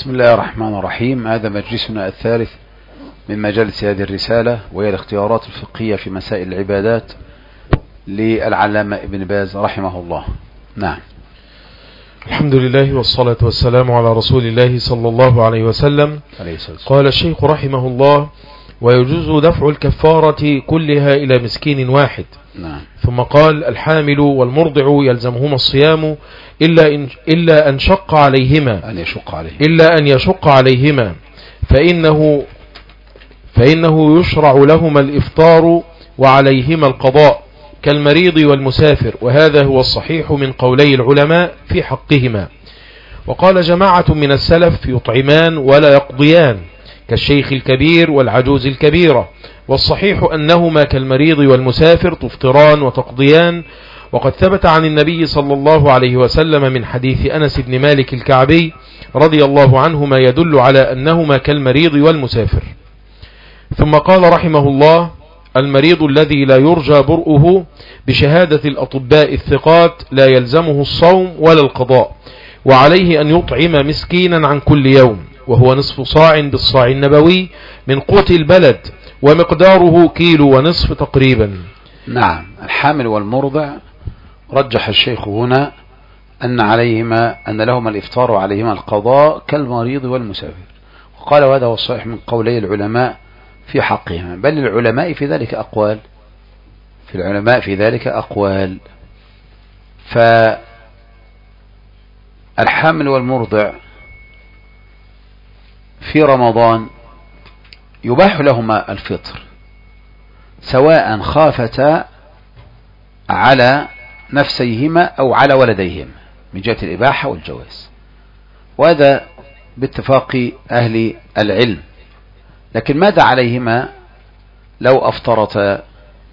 بسم الله الرحمن الرحيم. هذا مجلسنا الثالث من مجالس هذه الرسالة، وهي الاختيارات الفقهية في مسائل العبادات للعلامة ابن باز رحمه الله. نعم. الحمد لله والصلاة والسلام على رسول الله صلى الله عليه وسلم. قال الشيخ رحمه الله: ويجوز دفع الكفارة كلها إلى مسكين واحد. نعم. ثم قال: الحامل والمرضع يلزمهما الصيام إلا أن يشق عليهما فإنه يشرع لهما الإفطار وعليهما القضاء كالمريض والمسافر، وهذا هو الصحيح من قولي العلماء في حقهما. وقال جماعة من السلف: يطعمان ولا يقضيان، كالشيخ الكبير والعجوز الكبيرة، والصحيح أنهما كالمريض والمسافر تفطران وتقضيان. وقد ثبت عن النبي صلى الله عليه وسلم من حديث أنس بن مالك الكعبي رضي الله عنه ما يدل على أنهما كالمريض والمسافر. ثم قال رحمه الله: المريض الذي لا يرجى برؤه بشهادة الأطباء الثقات لا يلزمه الصوم ولا القضاء، وعليه أن يطعم مسكينا عن كل يوم، وهو نصف صاع بالصاع النبوي من قوت البلد، ومقداره 1.5 كيلو تقريبا. نعم. الحامل والمرضع رجح الشيخ هنا أن لهما الإفطار وعليهما القضاء كالمريض والمسافر، وقال وهذا هو الصحيح من قولي العلماء في حقهما، بل العلماء في ذلك أقوال. فالحامل والمرضع في رمضان يباح لهما الفطر سواء خافتا على نفسيهما أو على ولديهما من جهة الإباحة والجواز، وهذا باتفاق أهل العلم. لكن ماذا عليهما لو أفطرتا؟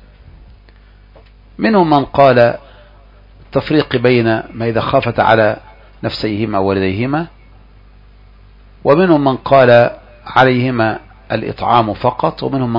منهم من قال التفريق بين ما إذا خافت على نفسيهما وولديهما، ومنهم من قال عليهما الإطعام فقط، ومنهم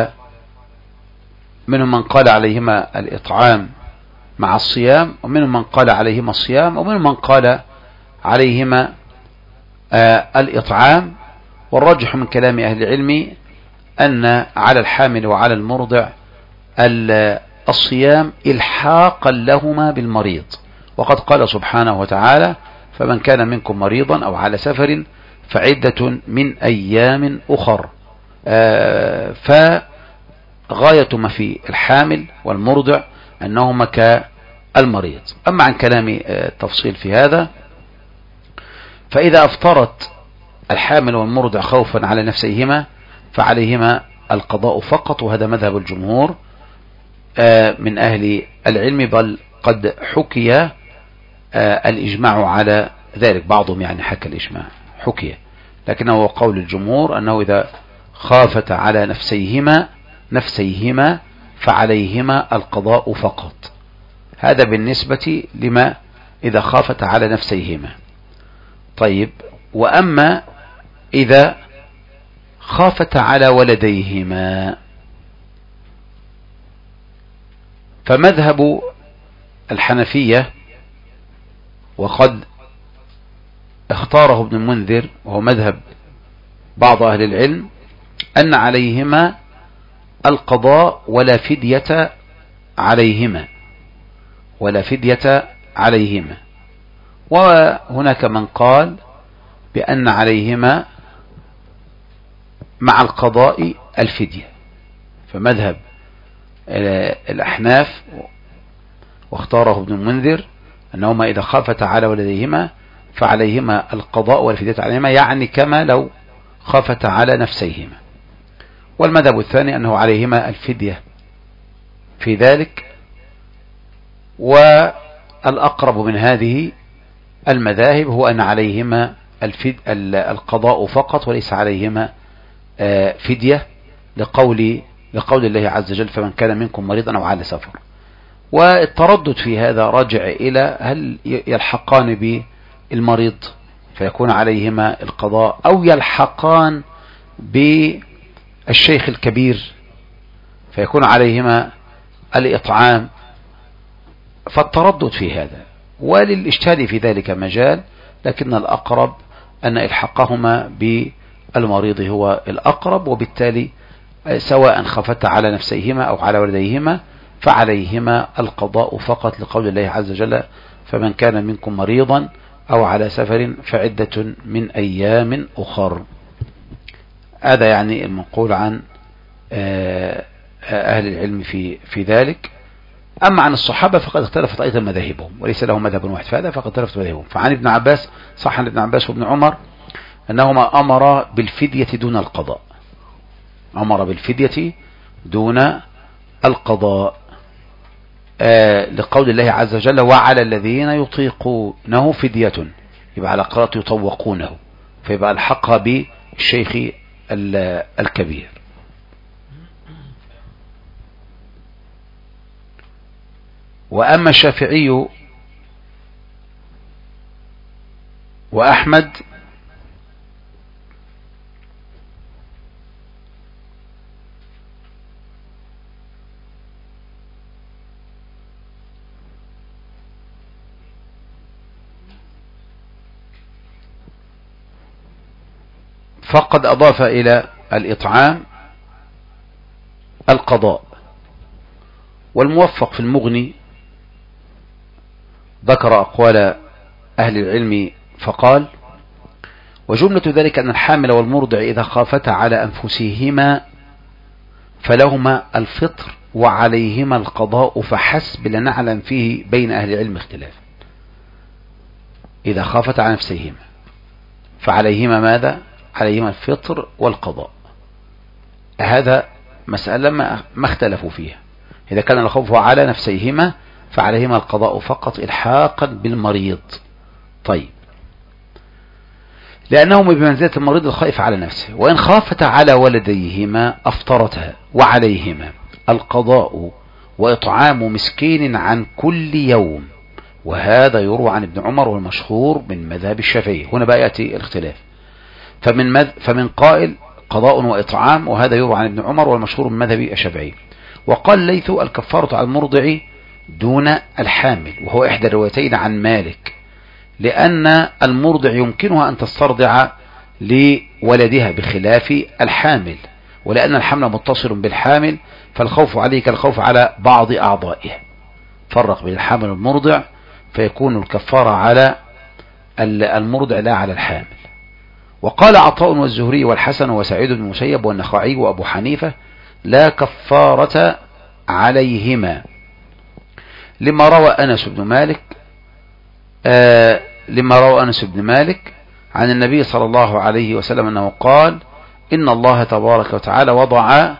من قال عليهما الإطعام مع الصيام، ومنهم من قال عليهما الصيام، ومنهم من قال عليهما الإطعام. والراجح من كلام أهل العلم أن على الحامل وعلى المرضع الصيام إلحاقا لهما بالمريض، وقد قال سبحانه وتعالى: فمن كان منكم مريضا أو على سفر فعدة من أيام أخر. فغاية ما في الحامل والمرضع أنهما كالمريض. أما عن كلام التفصيل في هذا، فإذا أفطرت الحامل والمرضع خوفا على نفسيهما فعليهما القضاء فقط، وهذا مذهب الجمهور من أهل العلم، بل قد حكي الإجماع على ذلك. بعضهم يعني حكى الإجماع، حكي، لكنه هو قول الجمهور أنه إذا خافت على نفسيهما فعليهما القضاء فقط. هذا بالنسبة لما إذا خافت على نفسيهما. طيب، وأما إذا خافت على ولديهما فمذهب الحنفية، وقد اختاره ابن المنذر وهو مذهب بعض أهل العلم، أن عليهما القضاء ولا فدية عليهما. وهناك من قال بأن عليهما مع القضاء الفدية، فمذهب الأحناف واختاره ابن المنذر أنهما إذا خافت على ولديهما فعليهما القضاء والفدية عليهما، يعني كما لو خافت على نفسيهما. والمذهب الثاني أنه عليهما الفدية في ذلك. والأقرب من هذه المذاهب هو أن عليهما القضاء فقط وليس عليهما فدية، لقول الله عز وجل: فمن كان منكم مريضا أو على سفر. والتردد في هذا راجع إلى هل يلحقان بالمريض فيكون عليهما القضاء، أو يلحقان بالشيخ الكبير فيكون عليهما الإطعام. فالتردد في هذا، وللاجتهاد في ذلك مجال، لكن الأقرب أن إلحاقهما بالمريض هو الأقرب، وبالتالي سواء خفت على نفسيهما أو على ولديهما فعليهما القضاء فقط، لقول الله عز وجل: فمن كان منكم مريضا أو على سفر فعدة من أيام أخر. هذا يعني المنقول عن أهل العلم في ذلك. أما عن الصحابة فقد اختلفت أيضا مذاهبهم، وليس لهم مذهب واحد، فهذا فقد اختلفت مذاهبهم. فعن ابن عباس، صح عن ابن عباس وابن عمر أنهما أمر بالفدية دون القضاء، أمر بالفدية دون القضاء، لقول الله عز وجل: وعلى الذين يطيقونه فدية، يبقى على قراءة يطوقونه، فيبقى الحقها بالشيخ الكبير. وأما الشافعي وأحمد فقد أضاف إلى الإطعام القضاء. والموفق في المغني ذكر أقوال أهل العلم فقال: وجملة ذلك أن الحامل والمرضع إذا خافتا على أنفسهما فلهما الفطر وعليهما القضاء فحسب، لا نعلم فيه بين أهل العلم اختلاف. إذا خافتا على نفسهما فعليهما ماذا؟ عليهما الفطر والقضاء. هذا مسألة ما اختلفوا فيها. إذا كان الخوف على نفسيهما فعليهما القضاء فقط إلحاقا بالمريض. طيب، لأنهم بمنزلة المريض الخائف على نفسه. وإن خافت على ولديهما أفطرتها وعليهما القضاء وإطعام مسكين عن كل يوم، وهذا يروى عن ابن عمر والمشهور من مذهب الشافعي. هنا بقى يأتي الاختلاف. فمن قائل قضاء وإطعام، وهذا يروى عن ابن عمر والمشهور من مذهب الشافعي. وقال ليث: الكفارة على المرضع دون الحامل، وهو إحدى الروايتين عن مالك، لأن المرضع يمكنها أن تسترضع لولدها بخلاف الحامل، ولأن الحمل متصل بالحامل فالخوف عليه كالخوف على بعض أعضائه. فرق بين الحامل والمرضع، فيكون الكفارة على المرضع لا على الحامل. وقال عطاء والزهري والحسن وسعيد بن المسيب والنخعي وأبو حنيفة: لا كفارة عليهما، لما روى أنس بن مالك عن النبي صلى الله عليه وسلم أنه قال: إن الله تبارك وتعالى وضع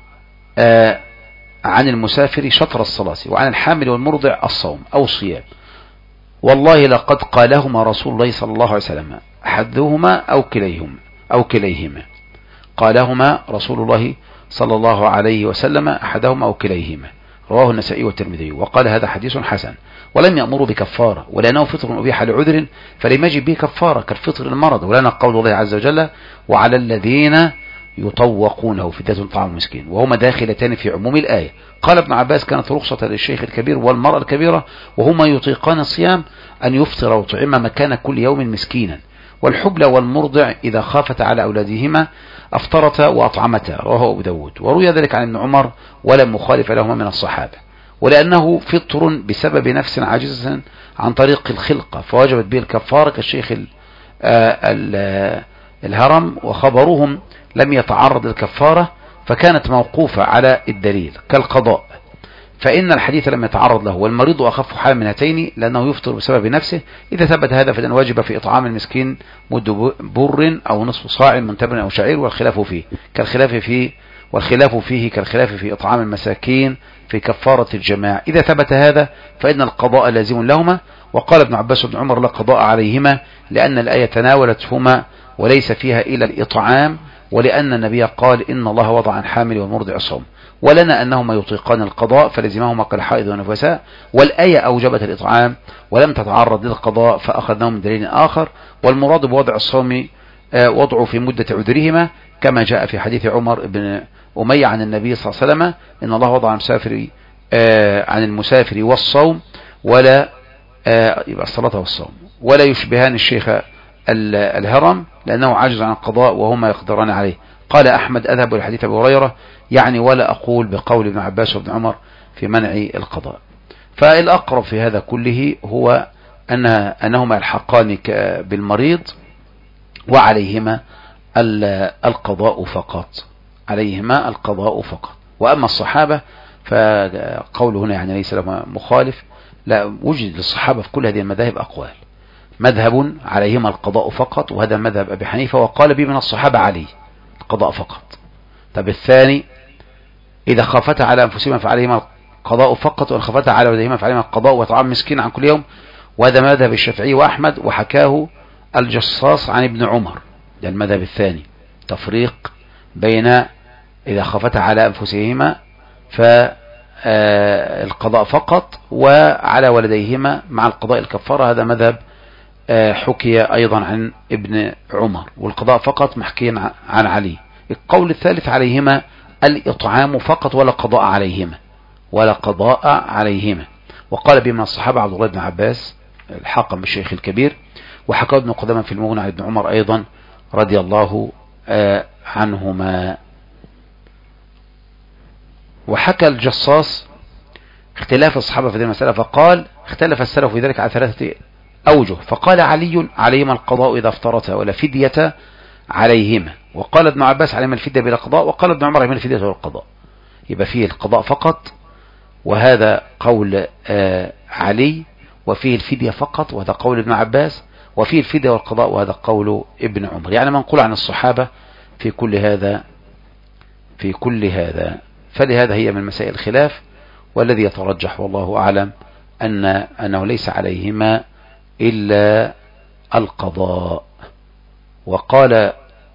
عن المسافر شطر الصلاة وعن الحامل والمرضع الصوم أو الصيام، والله لقد قالهما رسول الله صلى الله عليه وسلم، أحدهما أو كليهما. قالهما رسول الله صلى الله عليه وسلم أحدهما أو كليهما، رواه النسائي والترمذي، وقال: هذا حديث حسن. ولم يأمروا بكفارة، ولأنه فطر أبيح لعذر فلم يجب به كفارة كالفطر المرض. ولنا قول الله عز وجل: وعلى الذين يطوقونه فدية طعام مسكين، وهما داخلتان في عموم الآية. قال ابن عباس: كانت رخصة للشيخ الكبير والمرأة الكبيرة وهما يطيقان الصيام أن يفطر ويطعم مكان كل يوم مسكينا، والحبلى والمرضع إذا خافت على أولادهما أفطرتا وأطعمتا، رواه أبو داود. وروي ذلك عن ابن عمر ولم مخالف لهما من الصحابة، ولأنه فطر بسبب نفس عاجزة عن طريق الخلقة فوجبت به الكفارة كالشيخ الهرم، وخبرهم لم يتعرض الكفارة فكانت موقوفة على الدليل كالقضاء، فإن الحديث لم يتعرض له. والمريض أخف حال من هاتين لأنه يفطر بسبب نفسه. إذا ثبت هذا فإن واجب في إطعام المسكين مد بر أو نصف صاع من تمر أو شعير، والخلاف فيه كالخلاف في إطعام المساكين في كفارة الجماع. إذا ثبت هذا فإن القضاء لازم لهما. وقال ابن عباس وابن عمر: لا قضاء عليهما، لأن الآية تناولتهما وليس فيها إلا الإطعام، ولأن النبي قال: إن الله وضع عن حامل والمرضع الصوم. ولنا أنهما يطيقان القضاء فلزمهما كالحائض والنفساء، والآية أوجبت الإطعام ولم تتعرض للقضاء فأخذناه من دليل آخر. والمراد بوضع الصوم وضعه في مدة عذرهما، كما جاء في حديث عمر بن أمية عن النبي صلى الله عليه وسلم: إن الله وضع عن المسافر والصوم ولا يبقى الصلاة والصوم، ولا يشبهان الشيخ الهرم لأنه عاجز عن القضاء وهما يقدران عليه. قال أحمد أذهب لحديث أبي هريرة يعني ولا أقول بقول ابن عباس وابن عمر في منع القضاء. فالأقرب في هذا كله هو أنهما يلحقان بالمريض وعليهما القضاء فقط، عليهما القضاء فقط. وأما الصحابة فقوله هنا يعني ليس له مخالف، لا، وجد للصحابة في كل هذه المذاهب أقوال. مذهب عليهما القضاء فقط، وهذا مذهب أبي حنيفة وقال به من الصحابة علي القضاء فقط. طب الثاني إذا خافتا على أنفسهما فعليهما القضاء فقط، وإن خافتا على ولديهما فعليهما القضاء وطعام مسكين عن كل يوم. وهذا مذهب الشافعي وأحمد، وحكاه الجصاص عن ابن عمر، ده المذهب الثاني، تفريق بين إذا خافتا على أنفسهما فالقضاء فقط وعلى ولديهما مع القضاء الكفارة. هذا مذهب حكي أيضا عن ابن عمر، والقضاء فقط محكي عن علي. القول الثالث عليهما الإطعام فقط ولا قضاء عليهما، ولا قضاء عليهما. وقال به من الصحابة عبد الله بن عباس الحاكم بالشيخ الكبير، وحكى ابن قدامة في المغني عن ابن عمر أيضا رضي الله عنهما. وحكى الجصاص اختلاف الصحابة في هذه المسألة فقال اختلف السلف في ذلك على 3 أوجه. فقال علي عليهما القضاء إذا افترتا ولا فدية عليهما، وقال ابن عباس عليهما الفدية بلا قضاء، وقال ابن عمر عليهما الفدية بلا قضاء. يبقى فيه القضاء فقط وهذا قول علي، وفيه الفدية فقط وهذا قول ابن عباس، وفيه الفدية والقضاء وهذا قول ابن عمر. يعني منقول عن الصحابة في كل هذا. فلهذا هي من مسائل الخلاف، والذي يترجح والله أعلم أنه ليس عليهما إلا القضاء. وقال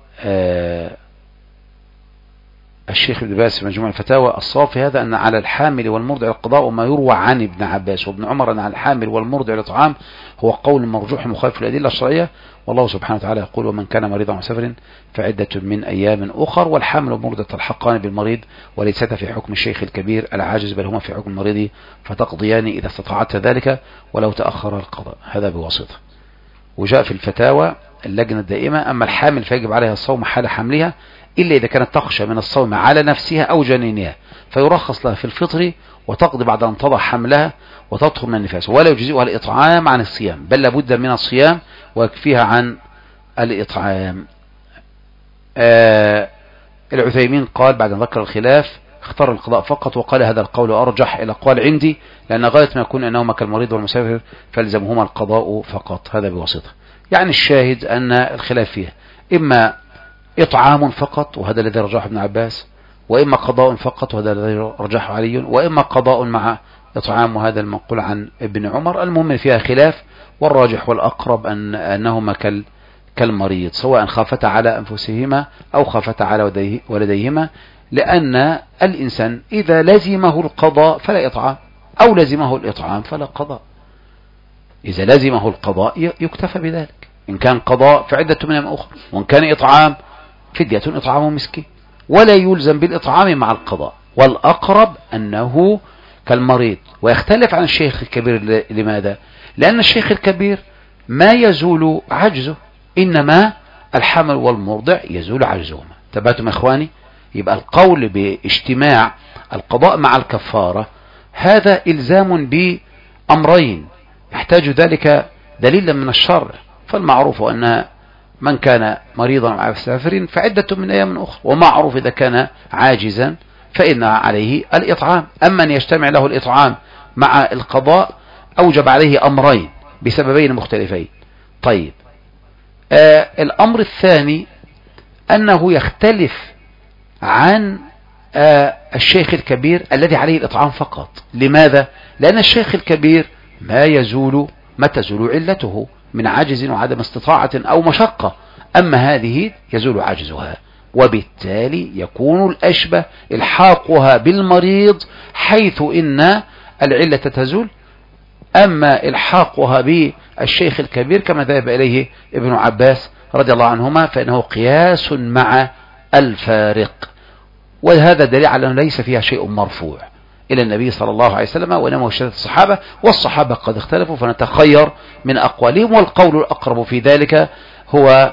الشيخ ابن باز في مجموع الفتاوى الصواب في هذا أن على الحامل والمرضع القضاء، وما يروى عن ابن عباس وابن عمر أن على الحامل والمرضع الإطعام هو قول مرجوح مخالف للأدلة الشرعية. والله سبحانه وتعالى يقول ومن كان مريضا وسفر فعدة من أيام أخر. والحامل والمرضع تلحقان بالمريض وليستا في حكم الشيخ الكبير العاجز، بل هما في حكم المريض فتقضيان إذا استطعت ذلك ولو تأخر القضاء. هذا بواسطة. وجاء في الفتاوى اللجنة الدائمة أما الحامل فيجب عليها الصوم حال حملها إلا إذا كانت تخشى من الصوم على نفسها أو جنينها، فيرخص لها في الفطر وتقضي بعد أن تضع حملها وتطهر من النفاس، ولا يجزئها الإطعام عن الصيام، بل لابد من الصيام ويكفيها عن الإطعام. العثيمين قال بعد أن ذكر الخلاف اختار القضاء فقط، وقال هذا القول أرجح إلى أقوال عندي، لأن غاية ما يكون أنهما كالمريض والمسافر فلزمهما القضاء فقط. هذا بواسطة. يعني الشاهد أن الخلاف فيها إما إطعام فقط وهذا الذي رجحه ابن عباس، وإما قضاء فقط وهذا الذي رجحه علي، وإما قضاء مع إطعام وهذا المنقول عن ابن عمر. المهم فيها خلاف، والراجح والأقرب أنهما كالمريض سواء خافتا على أنفسهما أو خافتا على ولديهما، لأن الإنسان إذا لزمه القضاء فلا إطعام، أو لزمه الإطعام فلا قضاء. إذا لزمه القضاء يكتفى بذلك، إن كان قضاء فعدة من أيام أخرى، وإن كان إطعام فدية إطعام مسكين، ولا يلزم بالإطعام مع القضاء. والأقرب أنه كالمريض. ويختلف عن الشيخ الكبير. لماذا؟ لأن الشيخ الكبير ما يزول عجزه، إنما الحمل والمرضع يزول عجزهما. تبعتم إخواني؟ يبقى القول باجتماع القضاء مع الكفارة هذا إلزام بأمرين يحتاج ذلك دليلا من الشرع. فالمعروف أن من كان مريضا مع سافر فعدة من أيام أخرى، ومعروف إذا كان عاجزا فإن عليه الإطعام. أما أن يجتمع له الإطعام مع القضاء أوجب عليه أمرين بسببين مختلفين. طيب الأمر الثاني أنه يختلف عن الشيخ الكبير الذي عليه الإطعام فقط. لماذا؟ لأن الشيخ الكبير ما تزول علته من عجز وعدم استطاعة أو مشقة، أما هذه يزول عجزها، وبالتالي يكون الأشبه إلحاقها بالمريض حيث إن العلة تزول. أما إلحاقها بالشيخ الكبير كما ذهب إليه ابن عباس رضي الله عنهما فإنه قياس مع الفارق، وهذا دليل على أنه ليس فيها شيء مرفوع إلى النبي صلى الله عليه وسلم، وإنما وشهادة الصحابة، والصحابة قد اختلفوا فنتخير من أقوالهم. والقول الأقرب في ذلك هو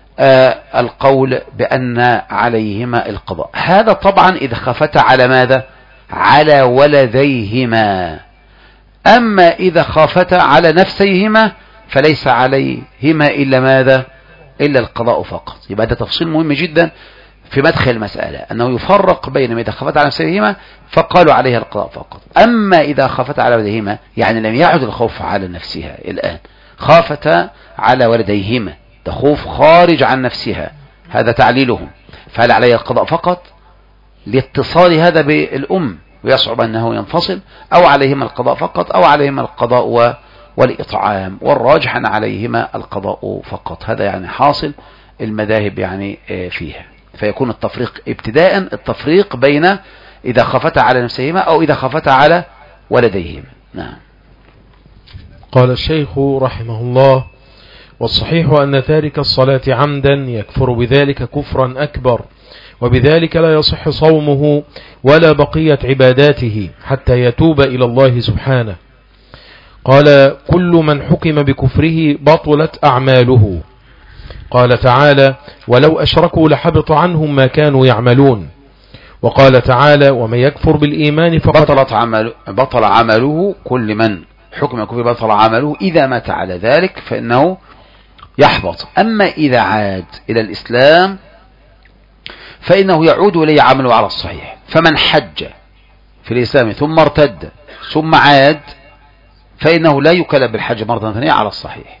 القول بأن عليهما القضاء. هذا طبعا إذا خافتا على ماذا؟ على ولديهما. أما إذا خافتا على نفسيهما فليس عليهما إلا ماذا؟ إلا القضاء فقط. يبقى ده تفصيل مهم جدا في مدخل المسألة، أنه يفرق بين ما إذا خافتا على نفسيهما فقالوا عليها القضاء فقط. أما إذا خافتا على ولديهما يعني لم يعد الخوف على نفسها الآن، خافتا على ولديهما، ده خوف خارج عن نفسها، هذا تعليلهم، فهل عليها القضاء فقط لاتصال هذا بالأم ويصعب أنه ينفصل، أو عليهما القضاء فقط، أو عليهما القضاء والإطعام، والراجح أن عليهما القضاء فقط. هذا يعني حاصل المذاهب يعني فيها. فيكون التفريق ابتداء التفريق بين إذا خافتا على نفسهما أو إذا خافتا على ولديهما. نعم. قال الشيخ رحمه الله: والصحيح أن تارك الصلاة عمدا يكفر بذلك كفرا أكبر، وبذلك لا يصح صومه ولا بقية عباداته حتى يتوب إلى الله سبحانه. قال: كل من حكم بكفره بطلت أعماله. قال تعالى: ولو أشركوا لحبط عنهم ما كانوا يعملون. وقال تعالى: ومن يكفر بالإيمان فقد بطل عمله. كل من حكم بكفره بطل عمله إذا مات على ذلك فإنه يحبط. أما إذا عاد إلى الإسلام فإنه يعود إليه عمله على الصحيح. فمن حج في الإسلام ثم ارتد ثم عاد فإنه لا يكلف بالحج مرة ثانية على الصحيح،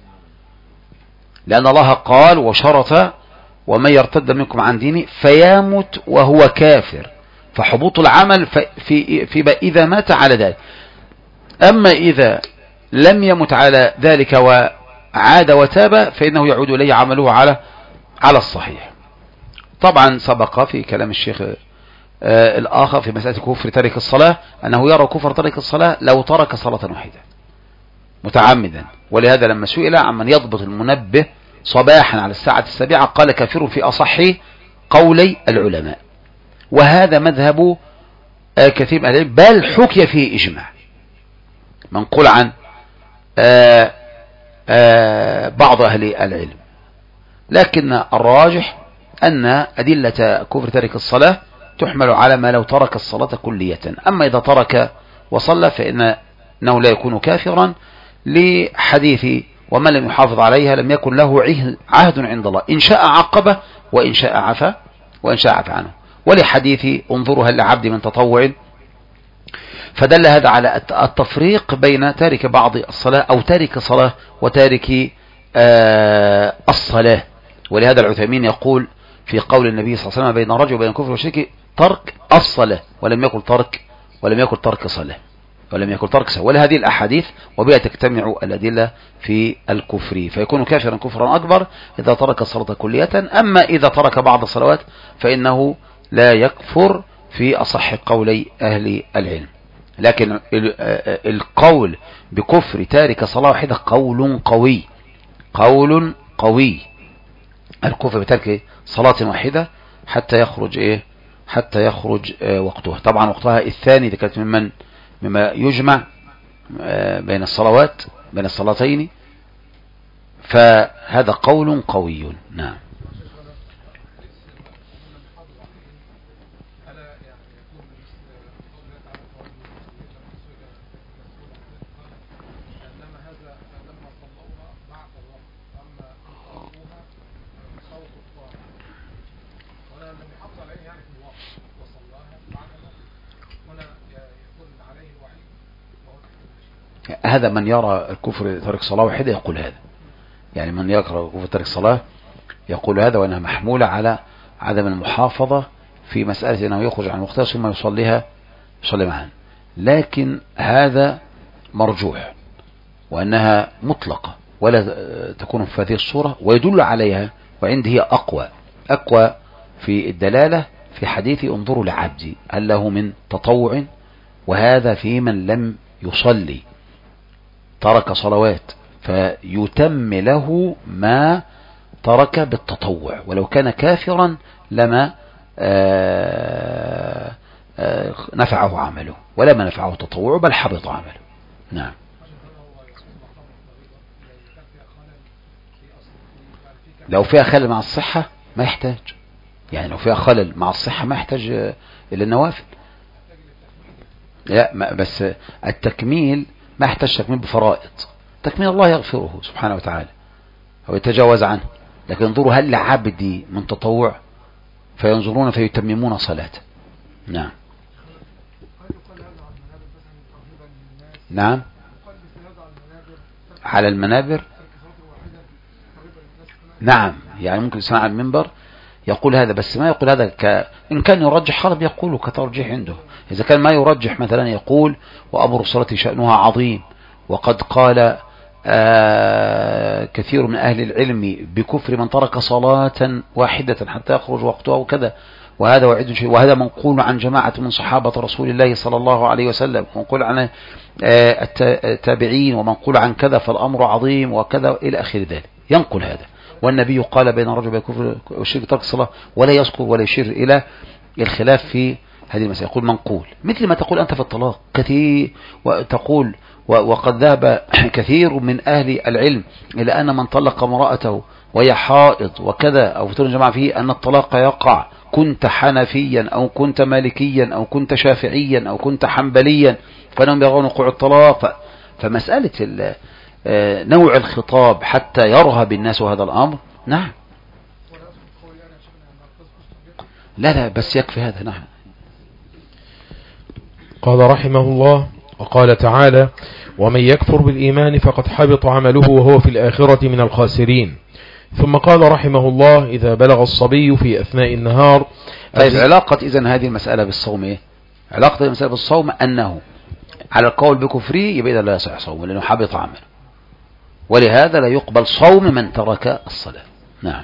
لأن الله قال وشرط: ومن يرتد منكم عن دينه فيمت وهو كافر، فحبوط العمل في إذا مات على ذلك. أما إذا لم يمت على ذلك وعاد وتاب فإنه يعود إليه عمله على الصحيح. طبعا سبق في كلام الشيخ الآخر في مسألة كفر تارك الصلاة أنه يرى كفر تارك الصلاة لو ترك صلاة واحدة متعمدا، ولهذا لما سئل عمن يضبط المنبه صباحا على الساعة 7 قال: كافر في أصح قولي العلماء. وهذا مذهب كثير من العلم، بل حكي فيه إجماع منقول عن بعض أهل العلم. لكن الراجح أن أدلة كفر تارك الصلاة تحمل على ما لو ترك الصلاة كلية. أما إذا ترك وصلى فإنه لا يكون كافرا، لحديث: ومن لم يحافظ عليها لم يكن له عهد عند الله، إن شاء عقبه وإن شاء عفا عنه. ولحديث: انظروا هل لعبد من تطوع. فدل هذا على التفريق بين تارك بعض الصلاة أو تارك صلاة وتارك الصلاة. ولهذا العثيمين يقول في قول النبي صلى الله عليه وسلم: بين الرجل وبين الكفر والشرك ترك الصلاة، ولم يكن ترك صلاة. ولهذه الأحاديث وبها تجتمع الأدلة في الكفر، فيكون كافرا كفرا أكبر إذا ترك الصلاة كلية. أما إذا ترك بعض الصلوات فإنه لا يكفر في أصح قولي أهل العلم. لكن القول بكفر تارك صلاة واحدة قول قوي. الكفر بترك صلاة واحدة حتى يخرج وقتها. طبعا وقتها الثاني إذا كانت مما يجمع بين الصلاتين، فهذا قول قوي. نعم. هذا من يرى الكفر ترك صلاة واحدة يقول هذا، يعني من يقرأ كفر ترك صلاة يقول هذا، وأنها محمولة على عدم المحافظة في مسألة أنه يخرج عن وقتها ثم يصلي معها. لكن هذا مرجوح، وأنها مطلقة ولا تكون في هذه الصورة، ويدل عليها وعندي هي أقوى في الدلالة في حديث: انظروا لعبدي هل له من تطوع. وهذا في من لم يصلي ترك صلوات فيتم له ما ترك بالتطوع، ولو كان كافرا لما نفعه عمله، ولما نفعه تطوعه بل حبط عمله. نعم. لو فيها خلل مع الصحة ما يحتاج، يعني لو فيها خلل مع الصحة ما يحتاج إلى النوافل. لا بس التكميل ما يحتاج تكميل بفرائض، تكميل الله يغفره سبحانه وتعالى أو يتجاوز عنه. لكن انظروا هل لعبدي من تطوع فينظرون فيتممون صلاته. نعم نعم على المنابر. نعم يعني ممكن يسمع على المنبر يقول هذا، بس ما يقول هذا إن كان يرجح خلب يقوله كترجيح عنده. إذا كان ما يرجح مثلا يقول وأمر الصلاة شأنها عظيم، وقد قال كثير من أهل العلم بكفر من ترك صلاة واحدة حتى يخرج وقتها وكذا، وهذا وعيد شيء، وهذا منقول عن جماعة من صحابة رسول الله صلى الله عليه وسلم، ومنقول عن التابعين، ومنقول عن كذا، فالأمر عظيم وكذا إلى آخر ذلك. ينقل هذا، والنبي قال بين الرجل بالكفر والشرك ترك الصلاة، ولا يذكر ولا يشير إلى الخلاف في هذه المسألة. يقول منقول، مثل ما تقول أنت في الطلاق كثير، وتقول وقد ذهب كثير من أهل العلم إلى أن من طلق امرأته وهي حائض وكذا أو فتور جماعة فيه أن الطلاق يقع، كنت حنفيا أو كنت مالكيا أو كنت شافعيا أو كنت حنبليا، فإنهم يرون وقوع الطلاق. فمسألة نوع الخطاب حتى يرهب الناس هذا الأمر. نعم لا بس يكفي هذا. نعم. قال رحمه الله وقال تعالى ومن يكفر بالإيمان فقد حبط عمله وهو في الآخرة من الخاسرين. ثم قال رحمه الله إذا بلغ الصبي في أثناء النهار. طيب علاقة إذن هذه المسألة بالصوم إيه؟ علاقة المسألة بالصوم أنه على القول بكفره يبقى إذا لا يصح صوم لأنه حبط عمله، ولهذا لا يقبل صوم من ترك الصلاة. نعم.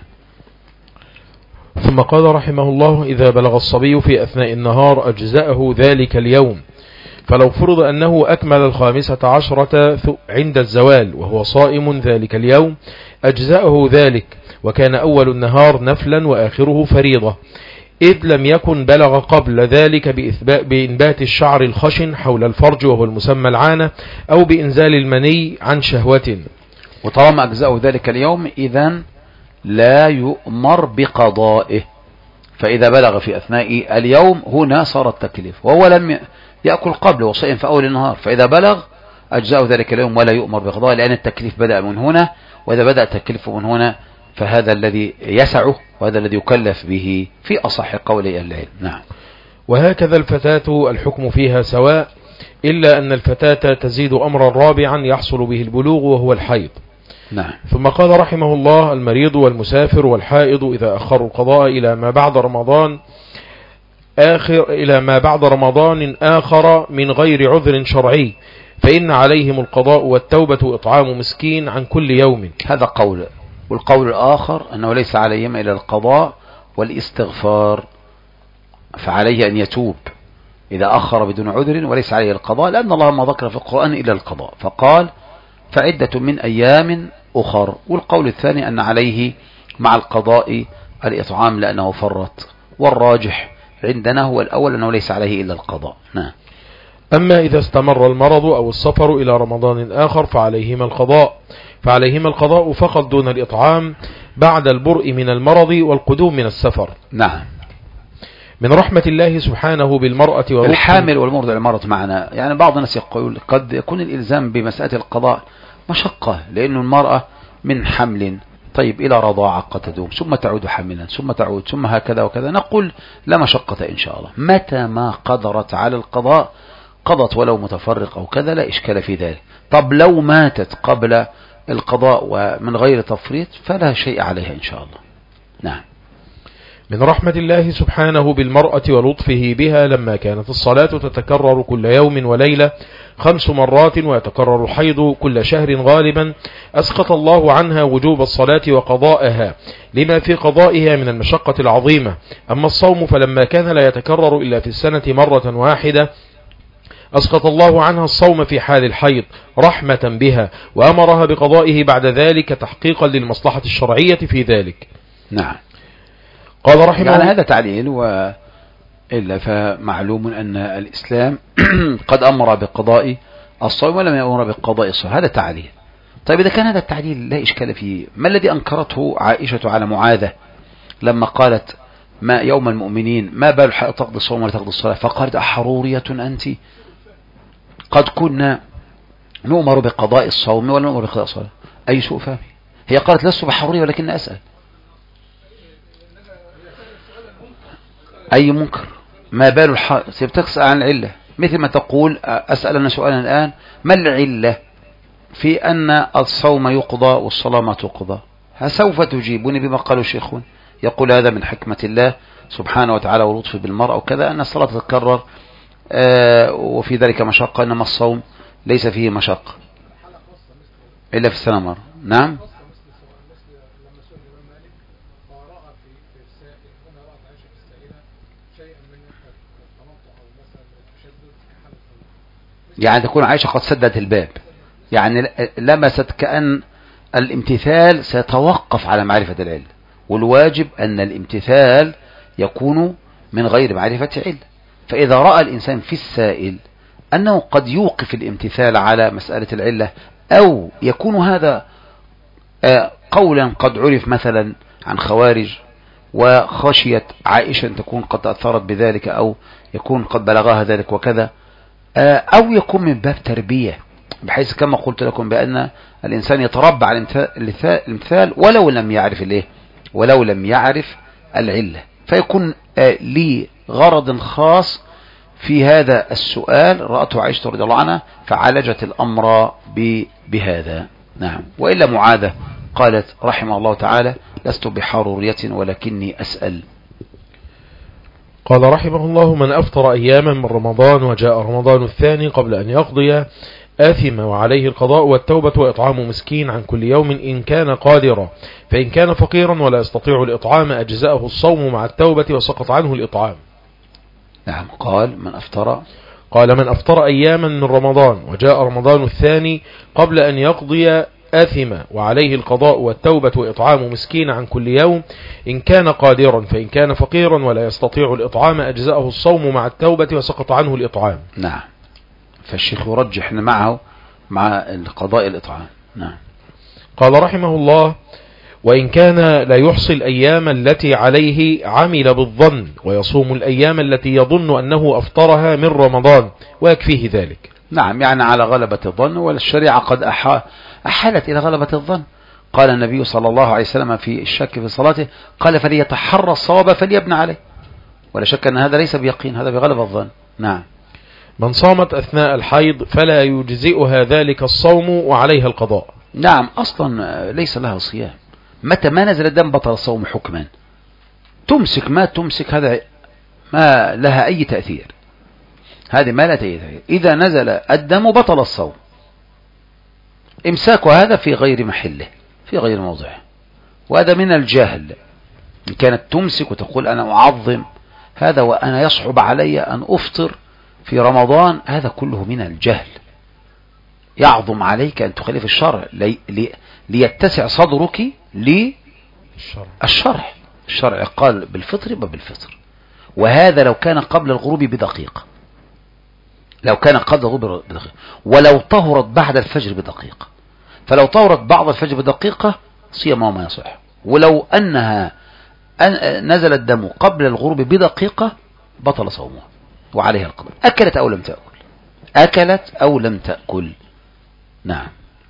ثم قال رحمه الله إذا بلغ الصبي في أثناء النهار أجزأه ذلك اليوم، فلو فرض أنه أكمل 15 عند الزوال وهو صائم ذلك اليوم أجزأه ذلك، وكان أول النهار نفلا وآخره فريضة، إذ لم يكن بلغ قبل ذلك بإنبات الشعر الخشن حول الفرج وهو المسمى العانة، أو بإنزال المني عن شهوة. وطالما أجزأه ذلك اليوم إذن لا يؤمر بقضائه، فإذا بلغ في أثناء اليوم هنا صار التكليف، وهو لم يأكل قبل وصائم في أول النهار، فإذا بلغ أجزأه ذلك اليوم ولا يؤمر بقضائه، لأن التكليف بدأ من هنا، وإذا بدأ التكليف من هنا فهذا الذي يسعه وهذا الذي يكلف به في أصح قولي العلم. نعم. وهكذا الفتاة الحكم فيها سواء، إلا أن الفتاة تزيد أمرا رابعا يحصل به البلوغ وهو الحيض. نعم. ثم قال رحمه الله المريض والمسافر والحائض إذا أخروا القضاء إلى ما بعد رمضان آخر من غير عذر شرعي فإن عليهم القضاء والتوبة وإطعام مسكين عن كل يوم. هذا قول. والقول الآخر أنه ليس عليهم إلا القضاء والاستغفار، فعليه أن يتوب إذا أخر بدون عذر، وليس عليه القضاء، لأن الله ما ذكر في القرآن إلا القضاء، فقال فعدة من أيام أخر. والقول الثاني أن عليه مع القضاء الإطعام لأنه فرط، والراجح عندنا هو الأول أنه ليس عليه إلا القضاء. نعم. أما إذا استمر المرض أو السفر إلى رمضان آخر فعليهما القضاء فقط دون الإطعام بعد البرء من المرض والقدوم من السفر. نعم. من رحمة الله سبحانه بالمرأة الحامل والمرضع المرض معنا، يعني بعض الناس يقول قد يكون الإلزام بمسألة القضاء مشقة، لأن المرأة من حمل طيب إلى رضاعة قد تدوم ثم تعود حاملا ثم تعود ثم هكذا وكذا، نقول لا مشقة إن شاء الله، متى ما قدرت على القضاء قضت ولو متفرق أو كذا لا إشكال في ذلك. طب لو ماتت قبل القضاء ومن غير تفريط فلا شيء عليها إن شاء الله. نعم. من رحمة الله سبحانه بالمرأة ولطفه بها لما كانت الصلاة تتكرر كل يوم وليلة 5 مرات ويتكرر الحيض كل شهر غالبا، أسقط الله عنها وجوب الصلاة وقضاءها لما في قضائها من المشقة العظيمة. أما الصوم فلما كان لا يتكرر إلا في السنة مرة واحدة أسقط الله عنها الصوم في حال الحيض رحمة بها، وأمرها بقضائه بعد ذلك تحقيقا للمصلحة الشرعية في ذلك. نعم. قال رحمه يعني هذا تعليل، وإلا فمعلوم أن الإسلام قد أمر بقضاء الصوم ولم يأمر بقضاء الصوم، هذا تعليل. طيب إذا كان هذا التعليل لا إشكال فيه، ما الذي أنكرته عائشة على معاذة لما قالت ما يوم المؤمنين ما بال الحائض تقضي الصوم ولا تقضي الصلاة، فقالت أحرورية أنت؟ قد كنا نؤمر بقضاء الصوم ولا نؤمر بقضاء الصلاة. أي سوء فهم، هي قالت لست بحرورية ولكن أسأل. أي منكر، ما بال الحائض بتسأل عن العلة، مثل ما تقول أسأل أنا سؤالا الآن ما العلة في أن الصوم يقضى والصلاة ما تقضى؟ سوف تجيبني بما قالوا شيخون، يقول هذا من حكمة الله سبحانه وتعالى ولطفه بالمرء وكذا أن الصلاة تتكرر وفي ذلك مشقة، إنما الصوم ليس فيه مشقة إلا في السنة مرة. نعم. يعني تكون عائشة قد سدت الباب، يعني لمست كأن الامتثال سيتوقف على معرفة العلة، والواجب أن الامتثال يكون من غير معرفة علة. فإذا رأى الإنسان في السائل أنه قد يوقف الامتثال على مسألة العلة، أو يكون هذا قولا قد عرف مثلا عن خوارج وخشيت عائشة أن تكون قد تأثرت بذلك، أو يكون قد بلغها ذلك وكذا، أو يكون من باب تربية، بحيث كما قلت لكم بأن الإنسان يتربى على الامتثال ولو لم يعرف العلة، فيكون لي غرض خاص في هذا السؤال رأته عائشة رضي الله عنها فعالجت الأمر بهذا. نعم. وإلا معاذة قالت رحمه الله تعالى لست بحرورية ولكني أسأل. قال رحمه الله من أفطر أياما من رمضان وجاء رمضان الثاني قبل أن يقضي آثم وعليه القضاء والتوبة وإطعام مسكين عن كل يوم إن كان قادرا، فإن كان فقيرا ولا يستطيع الإطعام أجزأه الصوم مع التوبة وسقط عنه الإطعام. نعم. قال من أفطر أياما من رمضان وجاء رمضان الثاني قبل أن يقضي آثم وعليه القضاء والتوبة وإطعام مسكين عن كل يوم إن كان قادرا، فإن كان فقيرا ولا يستطيع الإطعام أجزأه الصوم مع التوبة وسقط عنه الإطعام. نعم. فالشيخ يرجح معه مع القضاء الإطعام. نعم. قال رحمه الله وإن كان لا يحصي الأيام التي عليه عمل بالظن ويصوم الأيام التي يظن أنه أفطرها من رمضان ويكفيه ذلك. نعم. يعني على غلبة الظن، والشريعة قد أحالت إلى غلبة الظن. قال النبي صلى الله عليه وسلم في الشك في صلاته قال فليتحرى الصواب فليبنى عليه، ولا شك أن هذا ليس بيقين، هذا بغلبة الظن. نعم. من صامت أثناء الحيض فلا يجزئها ذلك الصوم وعليها القضاء. نعم. أصلا ليس لها صيام، متى ما نزل الدم بطل الصوم حكما، تمسك ما تمسك هذا ما لها أي تأثير، هذه ما لها أي تأثير. إذا نزل الدم بطل الصوم، إمساك هذا في غير محله في غير موضعه، وهذا من الجهل. إن كانت تمسك وتقول أنا أعظم هذا وأنا يصعب علي أن أفطر في رمضان، هذا كله من الجهل. يعظم عليك أن تخالف الشرع ليتسع صدرك للشرع. الشرع قال بالفطر بالفطر، وهذا لو كان قبل الغروب بدقيقة، ولو طهرت بعد الفجر بدقيقة، فلو طهرت بعد الفجر بدقيقة صيامها ما يصح. ولو أنها نزل الدم قبل الغروب بدقيقة بطل صومها وعليها القضاء، أكلت أو لم تأكل. نعم.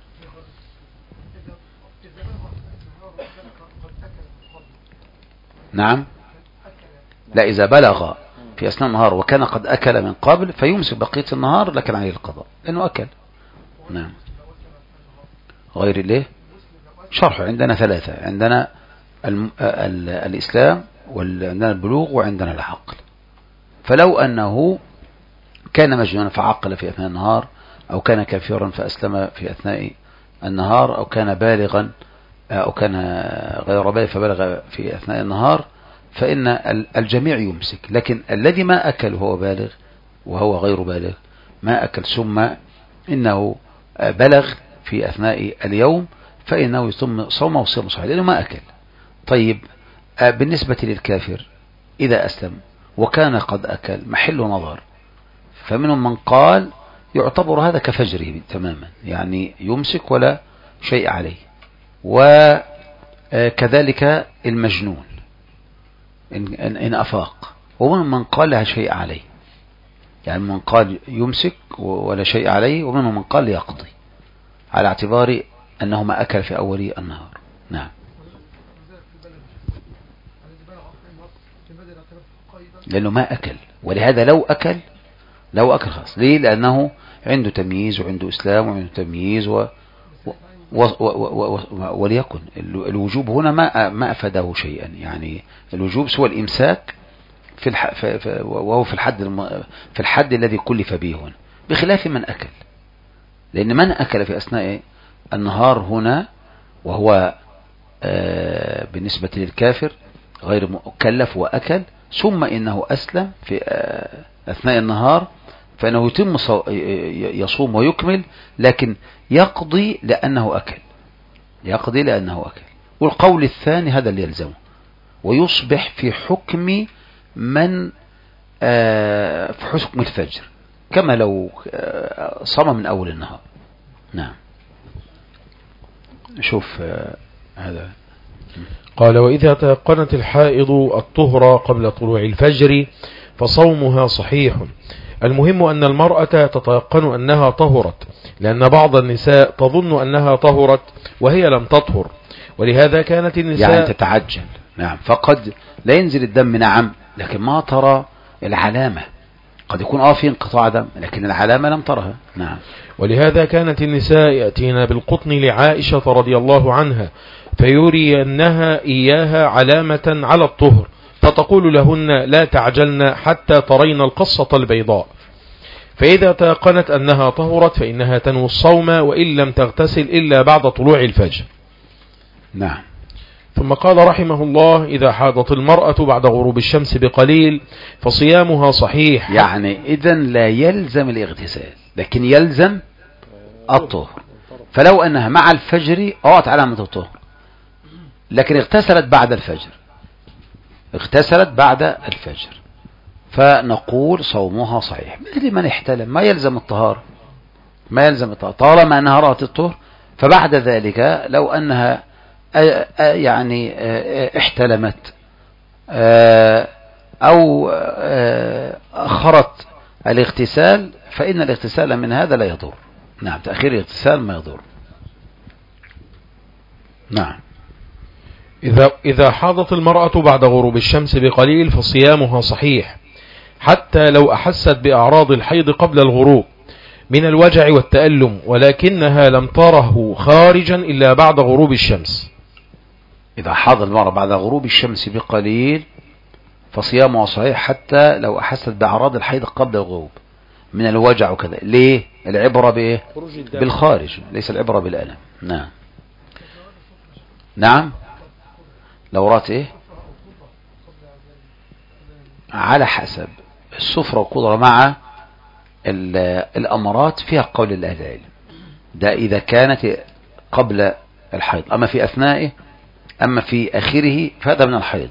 نعم. لا، إذا بلغ في أثناء النهار وكان قد أكل من قبل فيمسك بقية النهار لكن عليه القضاء لأنه أكل. نعم. غير الله شرح عندنا ثلاثة، عندنا الإسلام وعندنا البلوغ وعندنا العقل. فلو أنه كان مجنونا فعقل في أثناء النهار، أو كان كافرا فأسلم في أثناء النهار، أو كان بالغا أو كان غير بالغ فبلغ في أثناء النهار، فإن الجميع يمسك. لكن الذي ما أكل وهو بالغ وهو غير بالغ ما أكل ثم إنه بلغ في أثناء اليوم فإنه يتم صومه وصيام صحيح لأنه ما أكل. طيب بالنسبة للكافر إذا أسلم وكان قد أكل محل نظر، فمنهم من قال يعتبر هذا كفجره تماما، يعني يمسك ولا شيء عليه. وكذلك المجنون إن أفاق، ومن من قال لها شيء عليه، يعني من قال يمسك ولا شيء عليه، ومن من قال يقضي على اعتبار أنه ما أكل في أول النهار. نعم. لأنه ما أكل، ولهذا لو أكل خلاص. ليه؟ لأنه عنده تمييز وعنده إسلام وعنده تمييز وليكن الوجوب هنا ما أفاده شيئا، يعني الوجوب سوى الإمساك وهو في الحد الذي كلف به هنا، بخلاف من أكل. لأن من أكل في أثناء النهار هنا وهو بالنسبة للكافر غير مكلف وأكل، ثم إنه أسلم في أثناء النهار، فإنه يتم يصوم ويكمل، لكن يقضي لأنه أكل. والقول الثاني هذا اللي يلزمه، ويصبح في حكم من في حكم الفجر، كما لو صام من أول النهار. نعم. نشوف هذا. قال: وإذا تيقنت الحائض الطهر قبل طلوع الفجر فصومها صحيح. المهم أن المرأة تتيقن أنها طهرت، لأن بعض النساء تظن أنها طهرت وهي لم تطهر، ولهذا كانت النساء يعني تتعجل. نعم. فقد لا ينزل الدم، نعم، لكن ما ترى العلامة. قد يكون في انقطاع دم، لكن العلامة لم ترها. نعم. ولهذا كانت النساء يأتين بالقطن لعائشة رضي الله عنها فيرينها إياها علامة على الطهر، فتقول لهن: لا تعجلن حتى ترين القصة البيضاء. فإذا تيقنت أنها طهرت فإنها تنوي الصوم، وإن لم تغتسل إلا بعد طلوع الفجر. نعم. ثم قال رحمه الله: إذا حاضت المرأة بعد غروب الشمس بقليل فصيامها صحيح. يعني إذن لا يلزم الاغتسال، لكن يلزم الطهر. فلو أنها مع الفجر أعطت علامة الطهر، لكن اغتسلت بعد الفجر، فنقول صومها صحيح. مثل من احتلم ما يلزم الطهارة، طالما أنها رأت الطهر. فبعد ذلك لو أنها يعني احتلمت أو أخرت الاغتسال، فإن الاغتسال من هذا لا يضر. نعم. تأخير الاغتسال ما يضر. نعم. إذا حاضت المرأة بعد غروب الشمس بقليل فصيامها صحيح، حتى لو أحست بأعراض الحيض قبل الغروب من الوجع والتألم، ولكنها لم تره خارجا إلا بعد غروب الشمس. إذا حاضت المرأة بعد غروب الشمس بقليل فصيامها صحيح، حتى لو أحست بأعراض الحيض قبل الغروب من الوجع وكذا. ليه؟ العبرة بإيه؟ بالخارج، ليس العبرة بالألم. نعم. لو رأت إيه؟ على حسب السفرة والقدرة مع الأمرات فيها قول لأهل العلم. ده إذا كانت قبل الحيض، أما في أثنائه، أما في آخره فهذا من الحيض.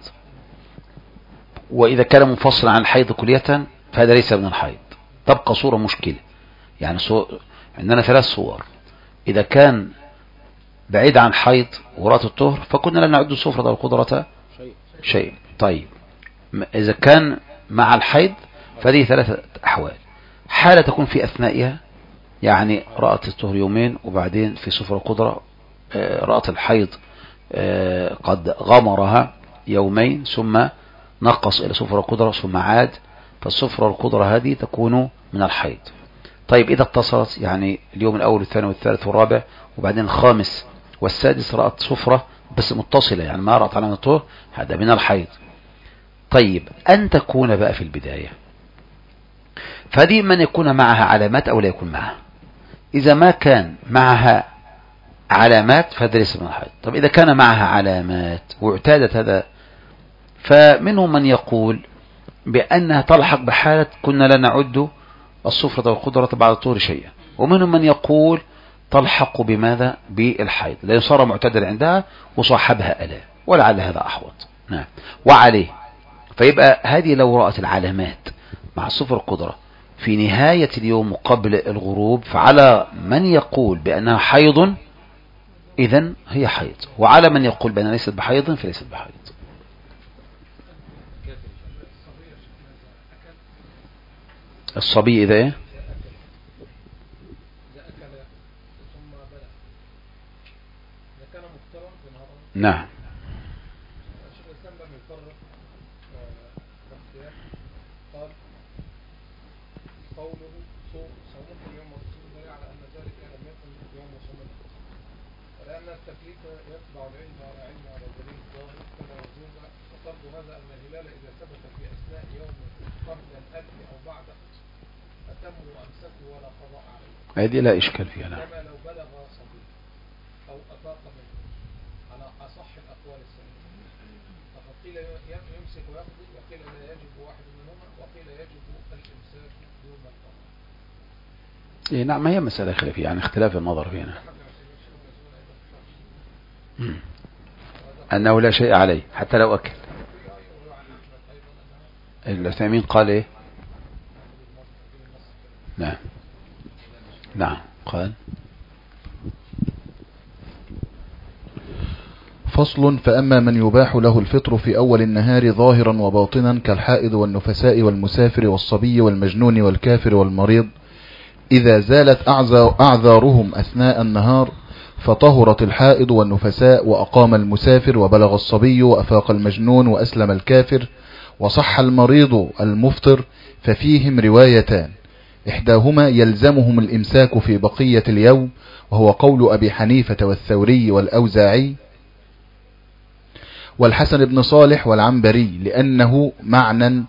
وإذا كان منفصل عن الحيض كلية فهذا ليس من الحيض. تبقى صورة مشكلة، يعني عندنا 3 صور. إذا كان بعيد عن حيض ورأت الطهر فكنا لا نعد السفرة والقدرة شيء. طيب، إذا كان مع الحيض فهذه 3 أحوال. حالة تكون في أثنائها، يعني رأت الطهر يومين وبعدين في سفرة القدرة رأت الحيض قد غمرها يومين، ثم نقص إلى سفرة القدرة ثم عاد، فالسفرة والقدرة هذه تكون من الحيض. طيب، إذا اتصلت، يعني اليوم الأول والثاني والثالث والرابع وبعدين الخامس والسادس رأت سفرة بس متصلة، يعني ما رأت علامة الطهر، هذا من الحيض. طيب، أن تكون بقى في البداية، فهذه من يكون معها علامات أو لا يكون معها. إذا ما كان معها علامات فهذا ليس من الحيض. طب إذا كان معها علامات واعتادت هذا، فمنهم من يقول بأنها تلحق بحالة كنا لا نعد السفرة والقدرة بعد الطهر شيئا، ومنهم من يقول تلحق بماذا؟ بالحيض، لأن صار معتدل عندها وصاحبها ألا، ولعل هذا أحوط. نعم. وعليه فيبقى هذه لو رأت العلامات مع السفرة والقدرة في نهاية اليوم قبل الغروب، فعلى من يقول بأنها حيض إذن هي حيض. وعلى من يقول بأنها ليست بحيض فليست بحيض. الصبي إذا إيه؟ نعم. هذه لا إشكال فيها. نعم. إيه نعم، هي مسألة خلافية يعني اختلاف النظر فينا. أنه لا شيء عليه حتى لو أكل. العثيمين قال إيه؟ نعم نعم قال فصل. فأما من يباح له الفطر في أول النهار ظاهرا وباطنا كالحائض والنفساء والمسافر والصبي والمجنون والكافر والمريض، إذا زالت أعذارهم أثناء النهار فطهرت الحائض والنفساء وأقام المسافر وبلغ الصبي وأفاق المجنون وأسلم الكافر وصح المريض المفطر، ففيهم روايتان، إحداهما يلزمهم الإمساك في بقية اليوم، وهو قول أبي حنيفة والثوري والأوزاعي والحسن بن صالح والعنبري، لأنه معنى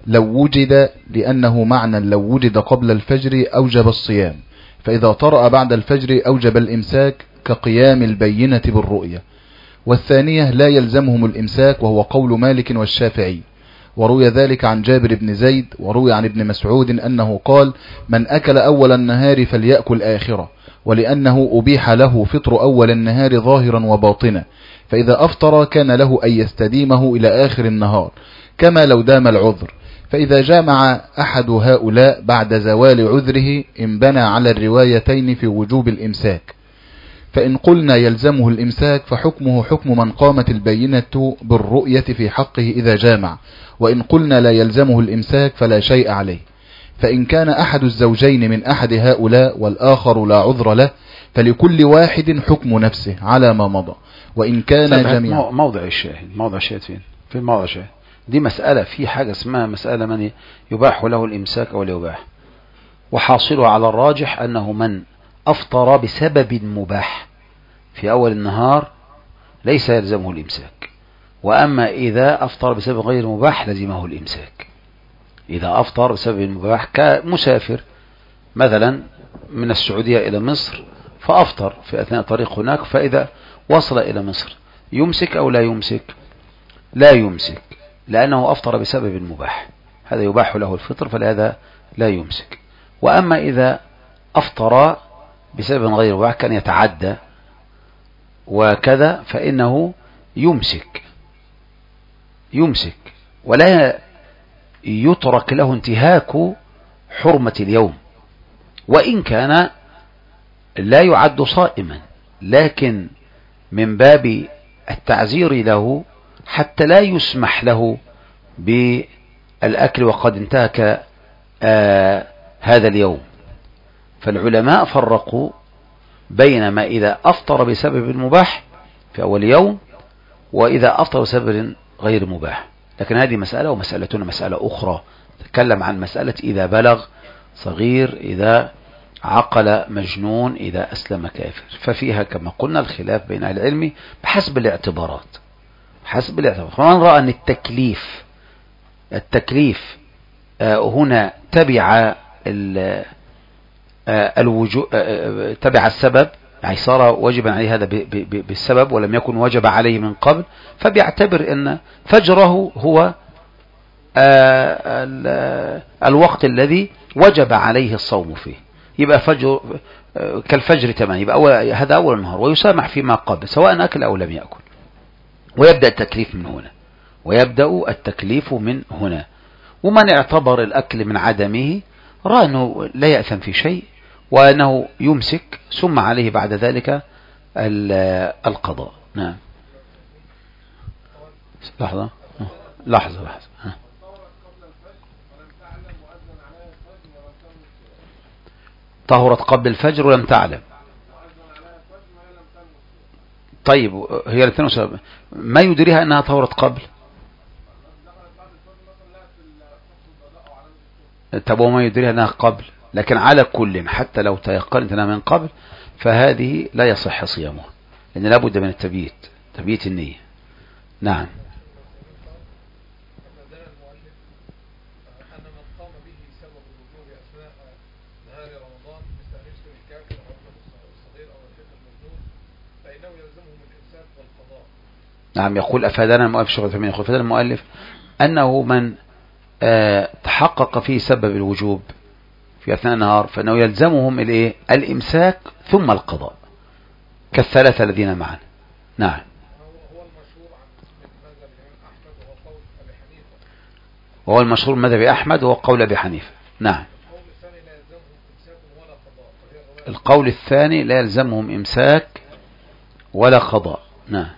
لو وجد قبل الفجر أوجب الصيام، فإذا طرأ بعد الفجر أوجب الإمساك كقيام البينة بالرؤية. والثانية لا يلزمهم الإمساك، وهو قول مالك والشافعي، وروي ذلك عن جابر بن زيد، وروي عن ابن مسعود أنه قال: من أكل أول النهار فليأكل آخرة، ولأنه أبيح له فطر أول النهار ظاهرا وباطنا، فإذا أفطر كان له أن يستديمه إلى آخر النهار كما لو دام العذر. فإذا جامع أحد هؤلاء بعد زوال عذره انبنى على الروايتين في وجوب الإمساك. فإن قلنا يلزمه الإمساك فحكمه حكم من قامت البينة بالرؤية في حقه إذا جامع، وإن قلنا لا يلزمه الإمساك فلا شيء عليه. فإن كان أحد الزوجين من أحد هؤلاء والآخر لا عذر له فلكل واحد حكم نفسه على ما مضى. وإن كان جميعا موضع الشاهد فين؟ في موضع الشاهد دي مسألة، في حاجة اسمها مسألة من يباح له الإمساك أو لا يباح، وحاصله على الراجح أنه من أفطر بسبب مباح في أول النهار ليس يلزمه الإمساك، وأما إذا أفطر بسبب غير مباح لزمه الإمساك. إذا أفطر بسبب مباح كمسافر مثلا من السعودية إلى مصر فأفطر في أثناء الطريق هناك، فإذا وصل إلى مصر يمسك أو لا يمسك؟ لا يمسك، لأنه أفطر بسبب مباح، هذا يباح له الفطر، فلهذا لا يمسك. وأما إذا أفطر بسبب غير مباح كان يتعدى وكذا فإنه يمسك ولا يترك له انتهاك حرمة اليوم، وإن كان لا يعد صائما، لكن من باب التعزير له حتى لا يسمح له بالأكل وقد انتهك هذا اليوم. فالعلماء فرقوا بين ما إذا أفطر بسبب مباح في أول يوم وإذا أفطر بسبب غير مباح. لكن هذه مسألة، ومسألتنا مسألة أخرى تتكلم عن مسألة إذا بلغ صغير، إذا عقل مجنون، إذا أسلم كافر، ففيها كما قلنا الخلاف بين أهل العلم بحسب الاعتبارات. فمن رأى أن التكليف هنا تبع تبع السبب، يعني صار واجبا عليه هذا بالسبب ولم يكن وجب عليه من قبل، فبيعتبر أن فجره هو الوقت الذي وجب عليه الصوم فيه، يبقى فجر كالفجر تمام، يبقى هذا أول النهار ويسامح فيما قبل سواء أكل أو لم يأكل. ويبدأ التكليف من هنا. ومن اعتبر الأكل من عدمه رأى أنه لا يأثم في شيء وأنه يمسك، ثم عليه بعد ذلك القضاء. نعم. لحظة لحظة. طهرت قبل الفجر ولم تعلم. طيب هي الاثنين سبب، ما يدريها انها طهرت قبل؟ طب وما يدريها انها قبل؟ لكن على كل حتى لو تيقنت انها من قبل فهذه لا يصح صيامها، لان لابد من التبييت، تبييت النية. نعم. نعم. يقول أفادنا المؤلف شيخ العثيمين، يقول أفادنا المؤلف أنه من تحقق فيه سبب الوجوب في أثناء النهار فإنه يلزمهم الإمساك ثم القضاء كالثلاثة الذين معنا. نعم. وهو المشهور مذهب أحمد وهو قول أبي حنيفة. نعم. القول الثاني لا يلزمهم إمساك ولا قضاء. نعم.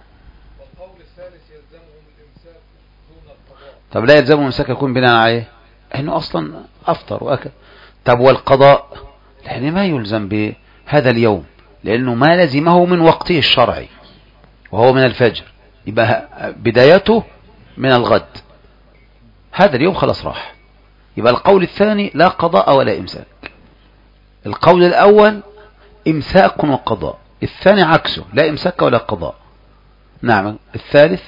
طب لا يلزمهم إمساك يكون بناء عليه إنه أصلا أفطر وأكل. طب والقضاء يعني ما يلزم بهذا اليوم لأنه ما لزمه من وقته الشرعي وهو من الفجر، يبقى بدايته من الغد، هذا اليوم خلاص راح. يبقى القول الثاني لا قضاء ولا إمساك. القول الأول إمساك وقضاء، الثاني عكسه لا إمساك ولا قضاء. نعم. الثالث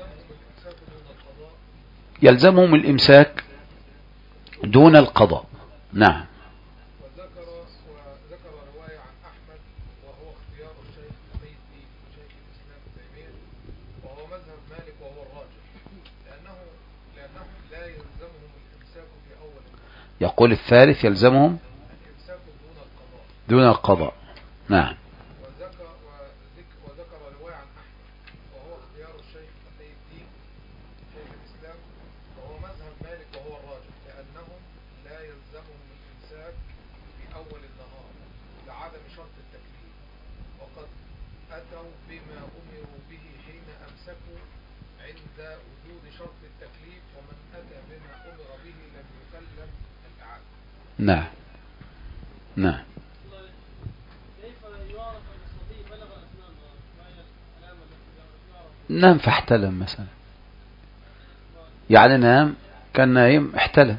يلزمهم الإمساك دون القضاء. نعم. وذكر رواية عن أحمد وهو اختيار الشيخ الحميدي شيخ الإسلام ابن تيمية وهو مذهب مالك وهو الراجح لأنهم لا يلزمهم الإمساك في أول النهار. يقول الثالث يلزمهم الإمساك دون القضاء. نعم. وذكر رواية عن أحمد وهو اختيار الشيخ الحميدي شيخ الإسلام وهو مذهب مالك وهو الراجح لأنهم لا يلزمهم الإمساك في أول النهار لعدم شرط التكليف، وقد أتوا بما أمروا به حين أمسكوا عند وجود شرط التكليف، ومن أتى بما أمر به لم يكلف الإعادة. نعم. نعم. نام فاحتلم مثلا، يعني نام كان نايم احتلم.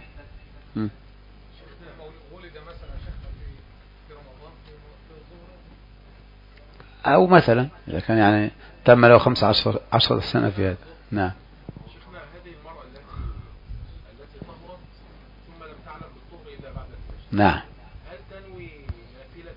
او مثلا اذا كان يعني تم له 15 سنة في هذا. نعم. شيخنا هذه المرأة التي طهرت ثم لم تعلم بالطهر الا بعد الفجر. نعم. هل تنوي نافلة؟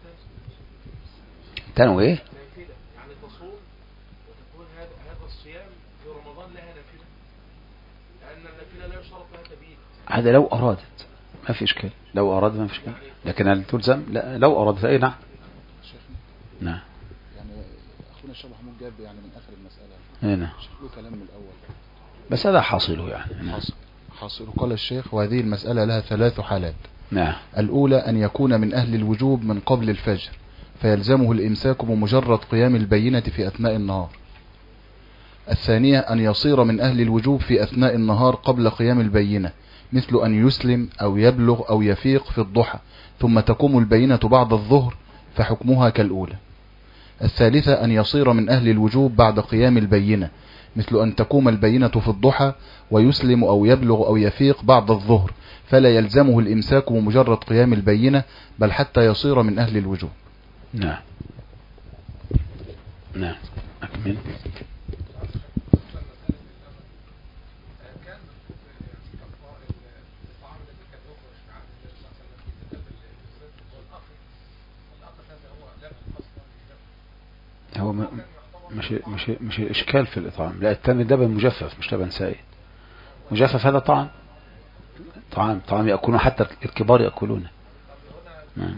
تنوي نافلة يعني تصوم وتكون هذا الصيام في رمضان لها نافلة، لأن النافلة لا يشترط لها تبييت. هذا لو أرادت ما في إشكال، لو أرادت ما في إشكال، لكن هل تلزم؟ لا، لو أرادت أي. نعم. نعم. يعني أخونا الشيخ محمود جاب يعني من آخر المسألة. نعم. شكله كلام من الأول بس هذا حاصله يعني. حاصله. قال الشيخ وهذه المسألة لها 3 حالات. نعم. الأولى أن يكون من أهل الوجوب من قبل الفجر فيلزمه الإمساك بمجرد قيام البينة في أثناء النهار. الثانية أن يصير من أهل الوجوب في أثناء النهار قبل قيام البينة، مثل أن يسلم أو يبلغ أو يفيق في الضحى ثم تقوم البينة بعد الظهر فحكمها كالأولى. الثالثة أن يصير من أهل الوجوب بعد قيام البينة، مثل أن تقوم البينة في الضحى ويسلم أو يبلغ أو يفيق بعد الظهر فلا يلزمه الإمساك بمجرد قيام البينة بل حتى يصير من أهل الوجوب. نعم. نعم. أكمل. هو مش الإشكال في الإطعام، لا التاني ده مجفف مش لبن سائل. مجفف هذا طعام يأكلونه حتى الكبار يأكلونه. نعم.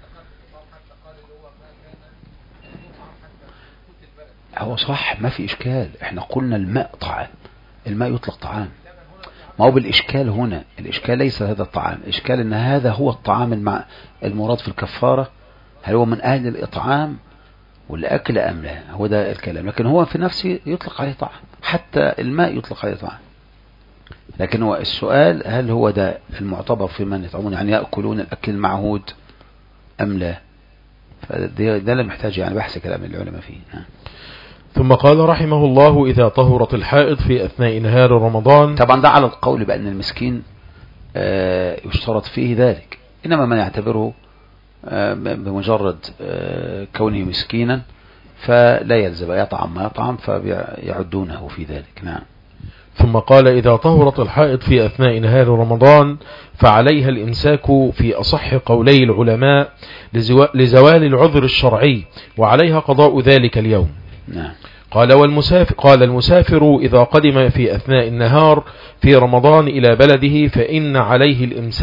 هو صح ما في إشكال، احنا قلنا الماء طعام، الماء يطلق طعام. ما هو بالإشكال هنا، الإشكال ليس هذا الطعام، الإشكال ان هذا هو الطعام المراد في الكفارة، هل هو من أهل الإطعام والأكل أم لا، هو ده الكلام. لكن هو في نفسه يطلق عليه طعام، حتى الماء يطلق عليه طعام. لكن هو السؤال هل هو ده المعتبر في من يطعمون، يعني يأكلون الأكل المعهود أم لا؟ ده اللي محتاج يعني بحث كلام العلماء فيه. ثم قال رحمه الله: إذا طهرت الحائض في أثناء نهار رمضان. طبعا ده على القول بأن المسكين يشترط فيه ذلك، إنما من يعتبره بمجرد كونه مسكينا فلا يلزم يطعم ما يطعم، فيعدونه في ذلك. نعم. ثم قال: إذا طهرت الحائض في أثناء نهار رمضان فعليها الإمساك في أصح قولي العلماء لزوال العذر الشرعي، وعليها قضاء ذلك اليوم. نعم. قال المسافر إذا قدم في أثناء النهار في رمضان إلى بلده فإن عليه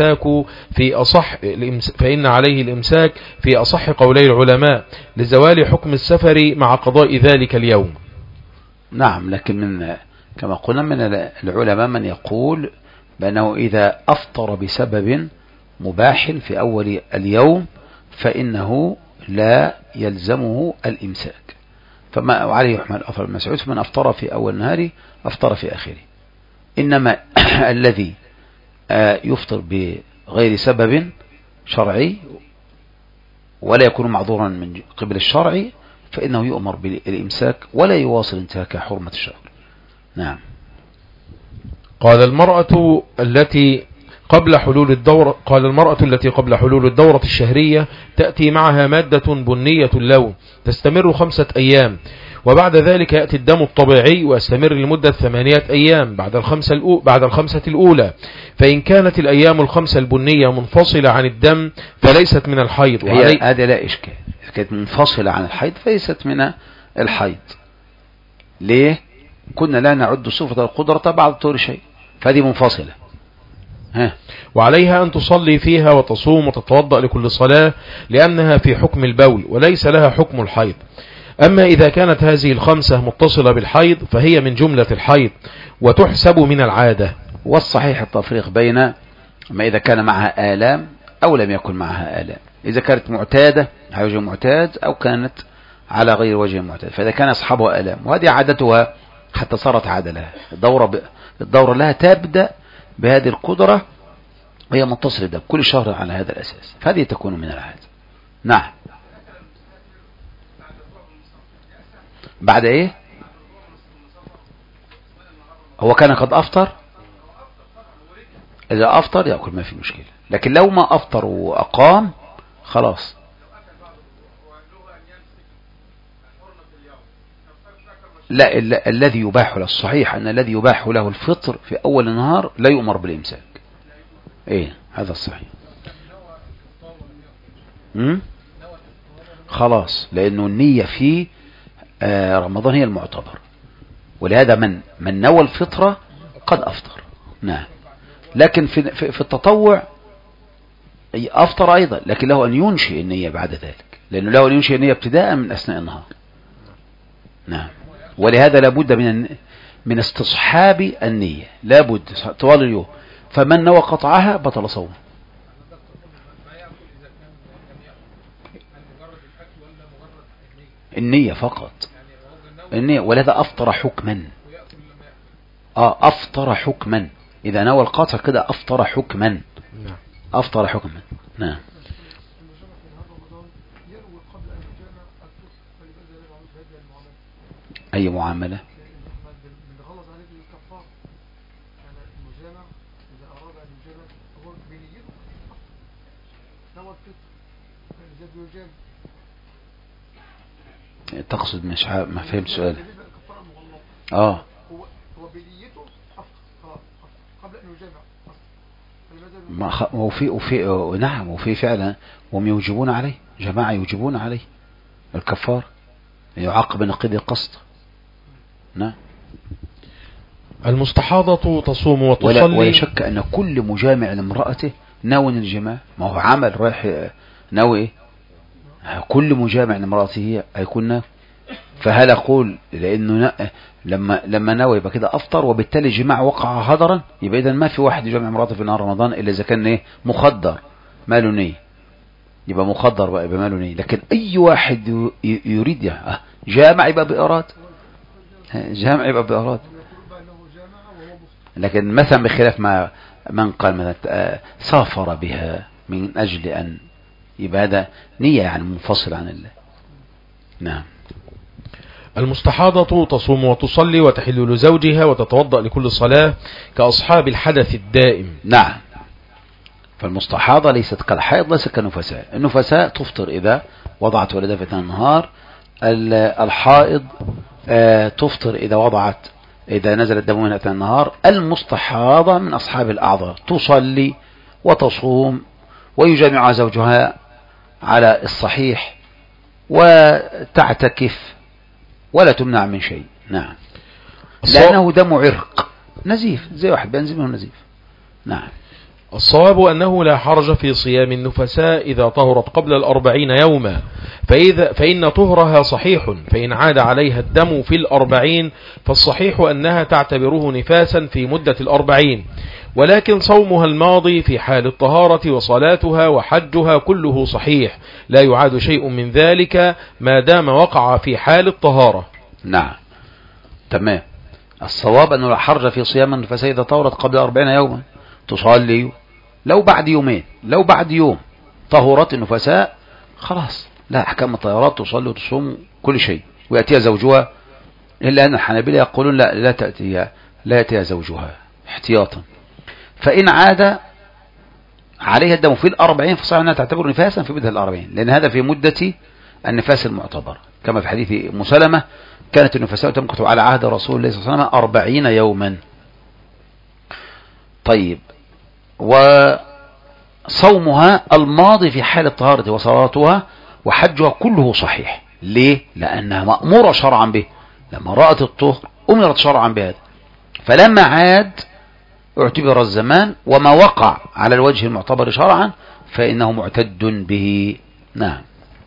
الإمساك في أصح قولي العلماء لزوال حكم السفر مع قضاء ذلك اليوم. نعم. لكن كما قلنا من العلماء من يقول بأنه إذا أفطر بسبب مباح في أول اليوم فإنه لا يلزمه الإمساك، فما عليه يحمل أثر المسعود، فمن أفطر في أول النهار أفطر في آخره. إنما الذي يفطر بغير سبب شرعي ولا يكون معذورا من قبل الشرع فإنه يؤمر بالإمساك ولا يواصل انتهاك حرمة الشهر. نعم. قال المرأة التي قبل حلول الدورة الشهرية تأتي معها مادة بنية اللون تستمر 5 أيام، وبعد ذلك يأتي الدم الطبيعي ويستمر لمدة 8 أيام بعد الخمسة الأولى. فإن كانت الأيام ال5 البنية منفصلة عن الدم فليست من الحيض. هذا لا إشكال، كانت منفصلة عن الحيض فليست من الحيض. ليه؟ كنا لا نعد صفة القدرة بعد طول شيء، فهذه منفصلة. وعليها أن تصلي فيها وتصوم وتتوضأ لكل صلاة لأنها في حكم البول وليس لها حكم الحيض. أما إذا كانت هذه ال5 متصلة بالحيض فهي من جملة الحيض وتحسب من العادة. والصحيح التفريق بين ما إذا كان معها آلام أو لم يكن معها آلام، إذا كانت معتادة على وجه معتاد أو كانت على غير وجه معتاد. فإذا كان أصحابها آلام وهذه عادتها حتى صارت عادة لها، الدورة لها تبدأ بهذه القدرة وهي متصلة ده كل شهر على هذا الأساس، فهذه تكون من العادة. نعم. بعد إيه؟ هو كان قد أفطر، إذا أفطر يأكل ما في مشكلة، لكن لو ما أفطر وأقام خلاص. لا، الذي يباح له الصحيح أن الذي يباح له الفطر في أول النهار لا يؤمر بالإمساك. إيه هذا الصحيح. خلاص، لأنه النية في رمضان هي المعتبر، ولهذا من نوى الفطرة قد أفطر. نعم. لكن في التطوع أفطر أيضا، لكن له أن ينشئ النية بعد ذلك، لأنه له أن ينشئ النية ابتداء من أثناء النهار. نعم. ولهذا لابد من استصحاب النية، لابد طوال اليوم. فمن نوى قطعها بطل صومه. النية فقط، النية. ولهذا أفطر حكما. أفطر حكما، إذا نوى القطع كده أفطر حكما. أفطر حكما. نعم. أي معاملة؟ تقصد مش ما فهمت سؤالي. هو بنيته قبل أن يجامع. نعم، وفي فعلا هم يوجبون عليه، جماعة يوجبون عليه الكفار، يعاقب نقيض القصد. نعم. المستحاضة تصوم وتصلي. ولا شك أن كل مجامع لامرأته ناوي الجماع، ما هو عمل رايح ناوي. كل مجامع لامرأته هيكون ناوي. فهل أقول لأنه لما ناوي يبقى كده أفطر وبالتالي الجماع وقع هدرا؟ يبقى إذن ما في واحد يجامع امرأته في نهار رمضان إلا إذا كان مخدر ما له نية. يبقى مخدر بقى بماله نية. لكن اي واحد يريد جامع يبقى بإراد، جامع يبقى بإراد. لكن مثلا بخلاف ما من قال مثلا سافر بها من أجل أن يبقى هذا نية يعني منفصل عن الله. نعم. المستحاضة تصوم وتصلي وتحل لزوجها وتتوضأ لكل صلاة كأصحاب الحدث الدائم. نعم. فالمستحاضة ليست كالحيض، ليست كالنفساء. النفساء تفطر إذا وضعت ولدها في أثناء النهار. الحائض تفطر إذا نزل الدم من أثناء النهار. المستحاضة من أصحاب الأعذار، تصلي وتصوم ويجامع زوجها على الصحيح وتعتكف ولا تمنع من شيء. نعم. لأنه دم عرق نزيف، زي واحد بينزل منه نزيف. نعم. الصواب أنه لا حرج في صيام النفساء إذا طهرت قبل 40 يوما، فإن طهرها صحيح، فإن عاد عليها الدم في 40 فالصحيح أنها تعتبره نفاسا في مدة 40، ولكن صومها الماضي في حال الطهارة وصلاتها وحجها كله صحيح، لا يعاد شيء من ذلك ما دام وقع في حال الطهارة. نعم تمام. الصواب أنه لا حرج في صيام النفساء إذا طهرت قبل 40 يوما، تصلي لو بعد يومين، لو بعد يوم طهرت النفساء خلاص لا أحكام الطهارات، تصلي وتصوم كل شيء ويأتيها زوجها. إلا أن الحنابلة يقولون لا يأتيها زوجها احتياطا. فإن عاد عليها الدم في 40 فصح أنها تعتبر نفاسا في مدة 40، لأن هذا في مدة النفاس المعتبر، كما في حديث مسلمة كانت النفساء تمكث على عهد رسول الله صلى الله عليه وسلم 40 يوما. طيب، وصومها الماضي في حال الطهارة وصلاتها وحجها كله صحيح. ليه؟ لأنها مأمورة شرعا به، لما رأت الطهر أمرت شرعا بهذا، فلما عاد اعتبر الزمان، وما وقع على الوجه المعتبر شرعا فإنه معتد به. نعم.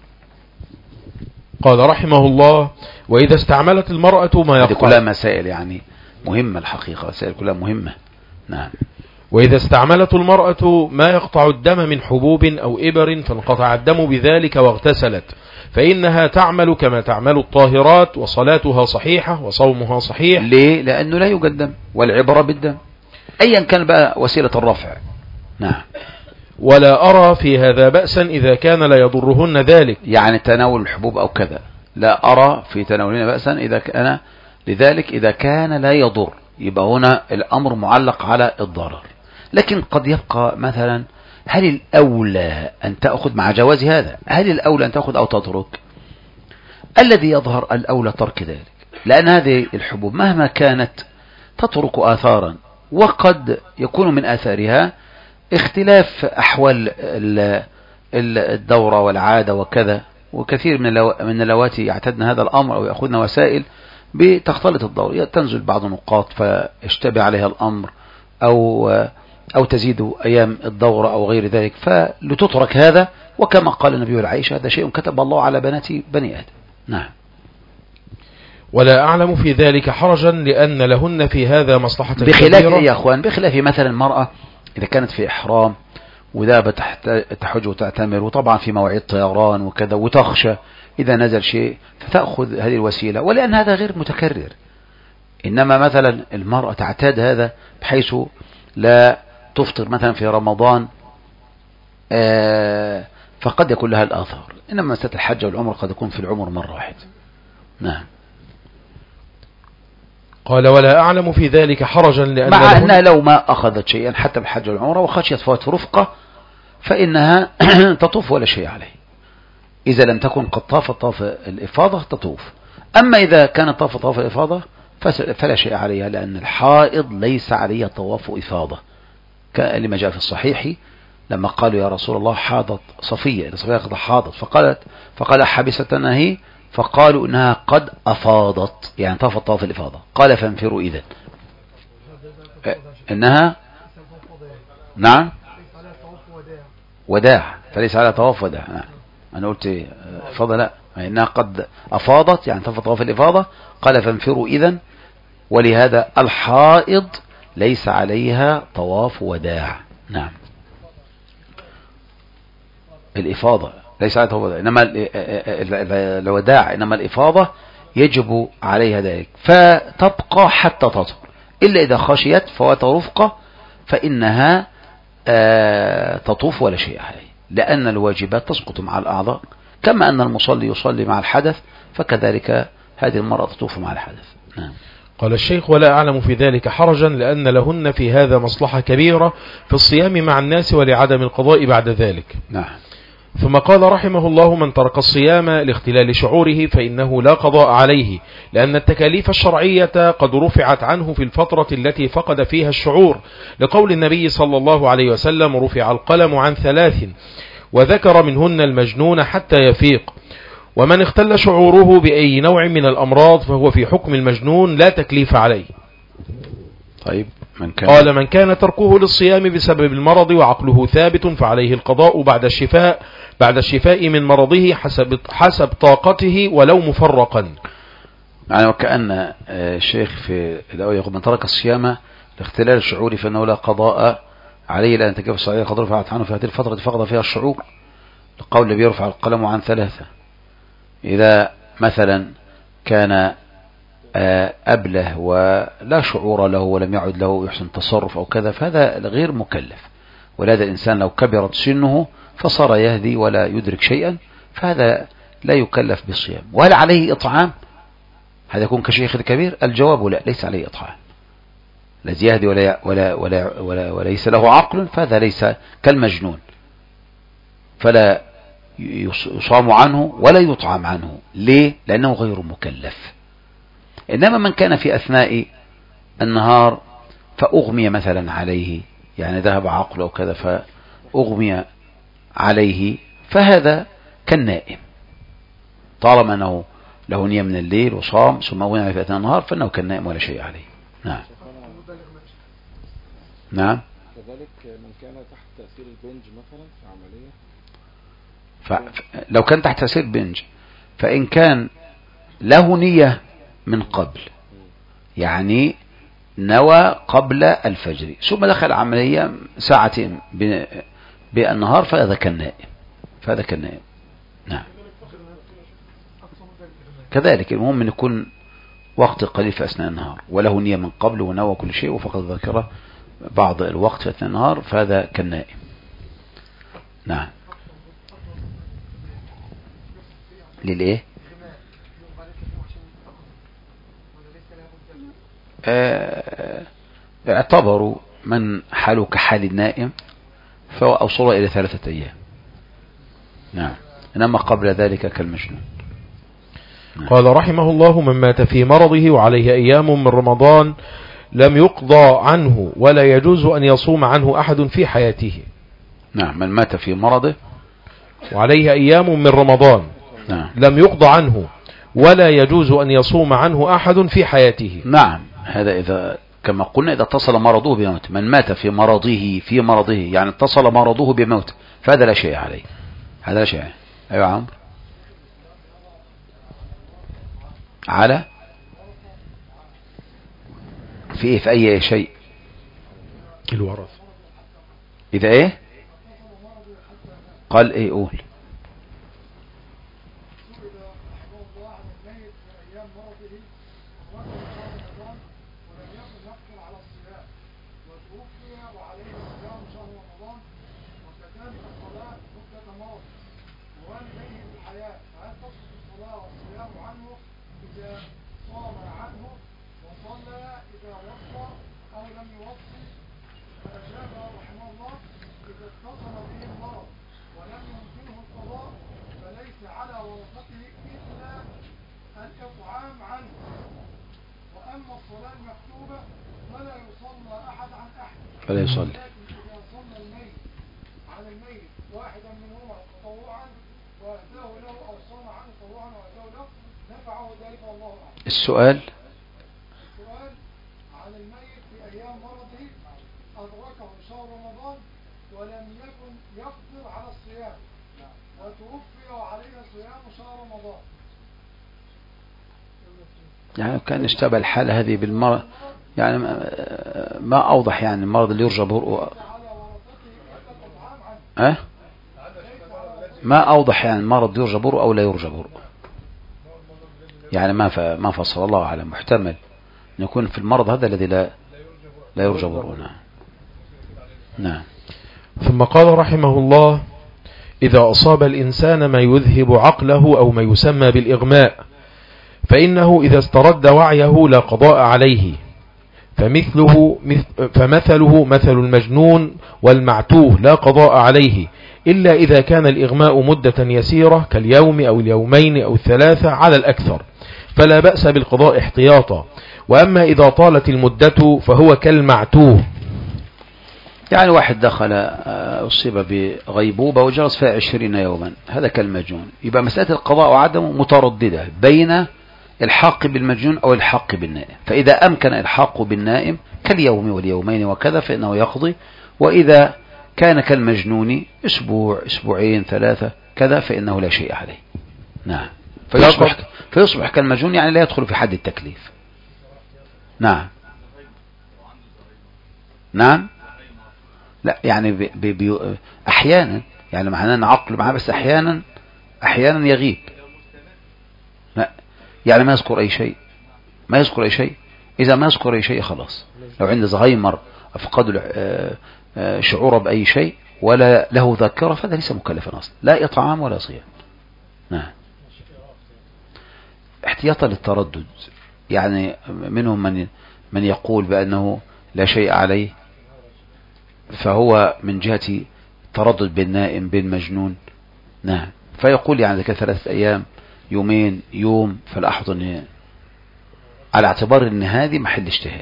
قال رحمه الله: وإذا استعملت المرأة ما يقطع. هذه كلها مسائل يعني مهمة الحقيقة، مسائل كلها مهمة. نعم. وإذا استعملت المرأة ما يقطع الدم من حبوب أو إبر فانقطع الدم بذلك واغتسلت، فإنها تعمل كما تعمل الطاهرات، وصلاتها صحيحة وصومها صحيح. ليه؟ لأنه لا يوجد دم، والعبرة بالدم أيا كان بقى وسيلة الرفع. نعم. ولا أرى في هذا بأسا إذا كان لا يضرهن ذلك، يعني تناول الحبوب أو كذا، لا أرى في تناولنا بأسا إذا كان لذلك، إذا كان لا يضر، يبقى هنا الأمر معلق على الضرر. لكن قد يبقى مثلا، هل الأولى أن تأخذ مع جواز هذا؟ هل الأولى أن تأخذ أو تترك؟ الذي يظهر الأولى ترك ذلك، لأن هذه الحبوب مهما كانت تترك آثارا، وقد يكون من آثارها اختلاف أحوال الدورة والعادة وكذا، وكثير من اللواتي يعتدن هذا الأمر أو يأخذن وسائل بتختلط الدورة، تنزل بعض النقاط فيشتبه عليها الأمر أو تزيد أيام الدورة أو غير ذلك، فلتترك هذا. وكما قال النبي العائشة: هذا شيء كتب الله على بنات بني آدم. نعم. ولا أعلم في ذلك حرجا، لأن لهن في هذا مصلحة بخلاف كبيرة. يا أخوان، بخلاف مثلا المرأة إذا كانت في إحرام وذهبت تحج وتعتمر، وطبعا في مواعيد طيران وكذا، وتخشى إذا نزل شيء فتأخذ هذه الوسيلة، ولأن هذا غير متكرر. إنما مثلا المرأة تعتاد هذا بحيث لا تفطر مثلا في رمضان، فقد يكون لها الآثار. إنما مسألة الحج والعمر قد يكون في العمر مرة واحدة. نعم. قال: ولا أعلم في ذلك حرجا، لأن مع أنها لو ما أخذت شيئا حتى بالحج والعمرة وخشيت فوات رفقة فإنها تطوف ولا شيء عليه، إذا لم تكن قد طافت طاف الإفاضة تطوف. أما إذا كانت طافت طاف الإفاضة فلا شيء عليها، لأن الحائض ليس عليها طواف إفاضة، لما جاء في الصحيح لما قالوا: يا رسول الله حاضت صفية، صفية قد حاضت، فقال: حبستنا هي؟ فقالوا إنها قد أفاضت، يعني طافت طواف الإفاضة. قال: فانفروا إذن. إنها نعم وداع، فليس على طواف وداع. نعم. أنا قلت إفاضة، لا، إنها قد أفاضت يعني طافت طواف الإفاضة. قال: فانفروا إذن. ولهذا الحائض ليس عليها طواف وداع. نعم. الإفاضة ليس عليها الوداع، إنما الوداع، إنما الإفاضة يجب عليها ذلك، فتبقى حتى تطهر، إلا إذا خشيت فوات رفقة فإنها تطوف ولا شيء عليه، لأن الواجبات تسقط مع الأعضاء، كما أن المصلي يصلي مع الحدث فكذلك هذه المرأة تطوف مع الحدث. نعم. قال الشيخ: ولا أعلم في ذلك حرجا، لأن لهن في هذا مصلحة كبيرة في الصيام مع الناس ولعدم القضاء بعد ذلك. نعم. ثم قال رحمه الله: من ترك الصيام لاختلال شعوره فإنه لا قضاء عليه، لأن التكاليف الشرعية قد رفعت عنه في الفترة التي فقد فيها الشعور، لقول النبي صلى الله عليه وسلم: رفع القلم عن 3، وذكر منهن المجنون حتى يفيق. ومن اختل شعوره بأي نوع من الأمراض فهو في حكم المجنون لا تكليف عليه. طيب، قال: من كان تركه للصيام بسبب المرض وعقله ثابت فعليه القضاء بعد الشفاء من مرضه حسب طاقته ولو مفرقا. يعني وكأن الشيخ في الأول يقول: من ترك الصيام لاختلال الشعور فإنه لا قضاء عليه، لأن تكليف الصحيح قد رفعت عنه في هذه الفترة فقد فيها الشعور، القول الذي يرفع القلم عن 3. إذا مثلا كان أبله ولا شعور له ولم يعد له يحسن تصرف أو كذا، فهذا غير مكلف. ولهذا الإنسان لو كبرت سنه فصار يهدي ولا يدرك شيئا، فهذا لا يكلف بالصيام. وهل عليه إطعام؟ هذا يكون كشيخ الكبير؟ الجواب لا، ليس عليه إطعام. الذي يهدي وليس له عقل فهذا ليس كالمجنون، فلا يصام عنه ولا يطعم عنه. ليه؟ لأنه غير مكلف. إنما من كان في أثناء النهار فأغمي مثلا عليه، يعني ذهب عقله أو كذا فأغمي عليه، فهذا كالنائم، طالما أنه له نية من الليل وصام ثم أغمي عليه في أثناء النهار فإنه كالنائم ولا شيء عليه. نعم. نعم. كذلك من كان تحت تأثير البنج مثلا في عملية، لو كان تحت تأثير بنج، فإن كان له نية من قبل، يعني نوى قبل الفجر ثم دخل عملية ساعتين بالنهار فهذا كالنائم. نعم. كذلك المهم أن يكون وقت قليل في أثناء النهار وله نية من قبل ونوى كل شيء وفقد ذكره بعض الوقت في أثناء النهار فهذا كالنائم. نعم. للإيه؟ اعتبروا من حاله كحال النائم فأوصل إلى 3 أيام. نعم. إنما قبل ذلك كالمجنون. نعم. قال رحمه الله: من مات في مرضه وعليه أيام من رمضان لم يقضى عنه ولا يجوز أن يصوم عنه أحد في حياته. نعم. من مات في مرضه وعليه أيام من رمضان، نعم، لم يقضى عنه ولا يجوز أن يصوم عنه أحد في حياته. نعم. هذا إذا كما قلنا إذا اتصل مرضه بموت. من مات في مرضه يعني اتصل مرضه بموت فهذا لا شيء عليه. هذا لا شيء عليه. أيوة عمرو. على في إيه؟ في أي شيء؟ الورث. إذا إيه؟ قال إيه؟ قول. فلا يصلي. السؤال عن الميت في أيام مرضه أدركه شهر رمضان ولم يكن يقدر على الصيام وتوفي وعليه صيام شهر رمضان، يعني كان اشتبه الحالة هذه بالمرض، يعني ما أوضح، يعني المرض اللي يرجى برؤه ما أوضح يعني المرض يرجى برؤ أو لا يرجى برؤ، يعني ما فصل الله على محتمل أن يكون في المرض هذا الذي لا يرجى برؤ. نعم. ثم قال رحمه الله: إذا أصاب الإنسان ما يذهب عقله أو ما يسمى بالإغماء فإنه إذا استرد وعيه لا قضاء عليه، فمثله مثل المجنون والمعتوه لا قضاء عليه إلا إذا كان الإغماء مدة يسيرة كاليوم أو اليومين أو الثلاثة على الأكثر، فلا بأس بالقضاء احتياطا. وأما إذا طالت المدة فهو كالمعتوه. يعني واحد دخل أصيب بغيبوبة وجلس فيها 20 يوما، هذا كالمجنون. يبقى مسألة القضاء وعدمه مترددة بين الحاق بالمجنون أو الحاق بالنائم، فإذا أمكن الحاق بالنائم كاليوم واليومين وكذا فإنه يقضي، وإذا كان كالمجنون أسبوع أسبوعين ثلاثة كذا فإنه لا شيء عليه. نعم. فيصبح كالمجنون، يعني لا يدخل في حد التكليف. نعم. نعم. لا يعني أحيانا، يعني معناه أن عقل معاه، بس أحيانا يغيب. لا يعني ما يذكر أي شيء. إذا ما يذكر أي شيء خلاص. لو عند زهايمر أفقد شعوره بأي شيء ولا له ذاكرة فهذا ليس مكلفا أصلا، لا إطعام ولا صيام. نعم. احتياطا للتردد، يعني منهم من يقول بأنه لا شيء عليه، فهو من جهة تردد بالنائم بالمجنون. نعم. فيقول يعني ذلك 3 أيام يومين يوم، فالأحضن على اعتبار ان هذه محل اجتهاد.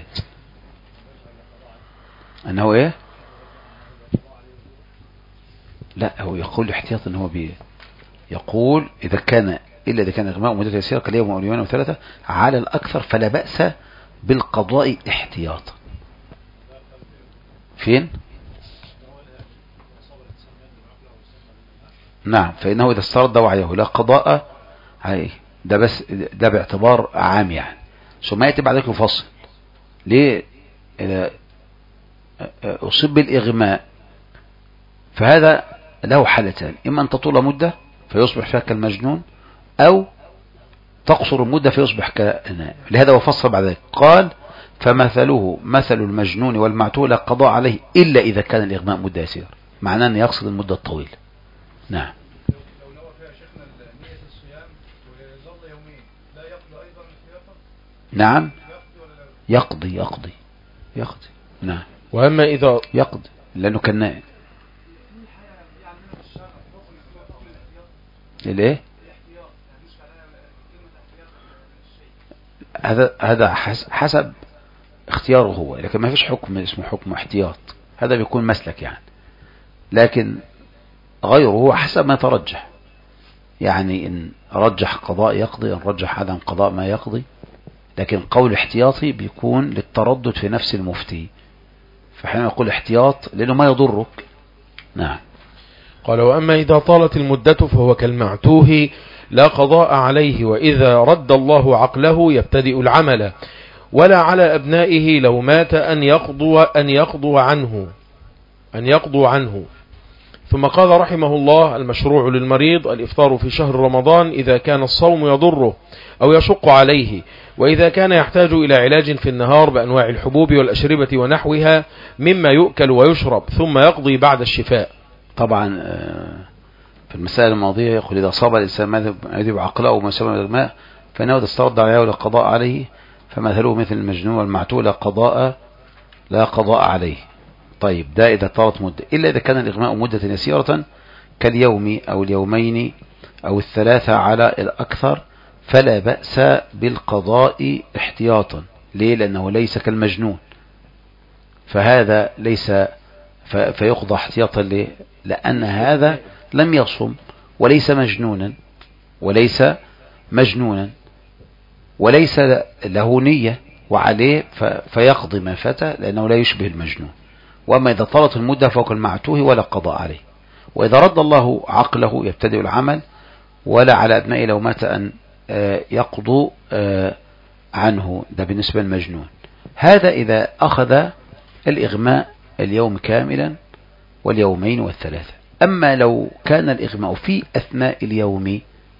انه ايه؟ لا هو يقول احتياط، ان هو يقول اذا كان اغماء مدة يسيرة كاليوم او اليومين او 3 على الاكثر فلا بأس بالقضاء احتياطا. فين؟ نعم. فإنه إذا استرد وعيه لا قضاء عليه، ده بس ده باعتبار عام يعني. ثم يأتي بعد ذلك يفصل ليه إذا أصيب بالإغماء، فهذا له حالتان: إما أن تطول مدة فيصبح فيها كالمجنون، أو تقصر المدة فيصبح كالنائم. لهذا وفصل بعد ذلك قال: فمثله مثل المجنون والمعتوه لا قضاء عليه إلا إذا كان الإغماء مدة يسيرة، معناه أن يقصد المدة الطويلة. نعم. لو نوى فيها شيخنا نية الصيام وظل يومين لا يقضي أيضا احتياطا؟ نعم. يقضي. نعم. وأما إذا يقضي لأنه كان نائم. ليه؟ هذا حسب اختياره هو، لكن ما فيش حكم اسمه حكم احتياط، هذا بيكون مسلك يعني. لكن غيره حسب ما ترجح، يعني إن رجح قضاء يقضي، إن رجح عدم قضاء ما يقضي. لكن قول احتياطي بيكون للتردد في نفس المفتي، فحين يقول احتياط لأنه ما يضرك. نعم. قال: وأما إذا طالت المدة فهو كالمعتوه لا قضاء عليه، وإذا رد الله عقله يبتدئ العمل، ولا على أبنائه لو مات أن يقضوا عنه. ثم قال رحمه الله: المشروع للمريض الإفطار في شهر رمضان إذا كان الصوم يضره أو يشق عليه، وإذا كان يحتاج إلى علاج في النهار بأنواع الحبوب والأشربة ونحوها مما يؤكل ويشرب، ثم يقضي بعد الشفاء. طبعا في المسائل الماضية يقول: إذا أصاب الإنسان ما يذهب عقله أو ما سمى بالإغماء فإنه إذا استرد عليه ولا قضاء عليه فمثله مثل المجنون والمعتوه لا قضاء عليه. طيب، ده إذا طالت مدة، إلا إذا كان الإغماء مدة يسيرة كاليوم أو اليومين أو 3 على الأكثر فلا بأس بالقضاء احتياطا. ليه؟ لأنه ليس كالمجنون، فهذا ليس فيقضى احتياطا. ليه؟ لأن هذا لم يصم وليس مجنونا وليس له نية وعليه فيقضي ما فتى لأنه لا يشبه المجنون. وأما إذا طالت المدة فوق المعتوه ولا قضاء عليه. وإذا رد الله عقله يبتدئ العمل، ولا على أبنائه لو مات أن يقضوا عنه. ده بالنسبة للمجنون. هذا إذا أخذ الإغماء اليوم كاملا واليومين والثلاثة. أما لو كان الإغماء في أثناء اليوم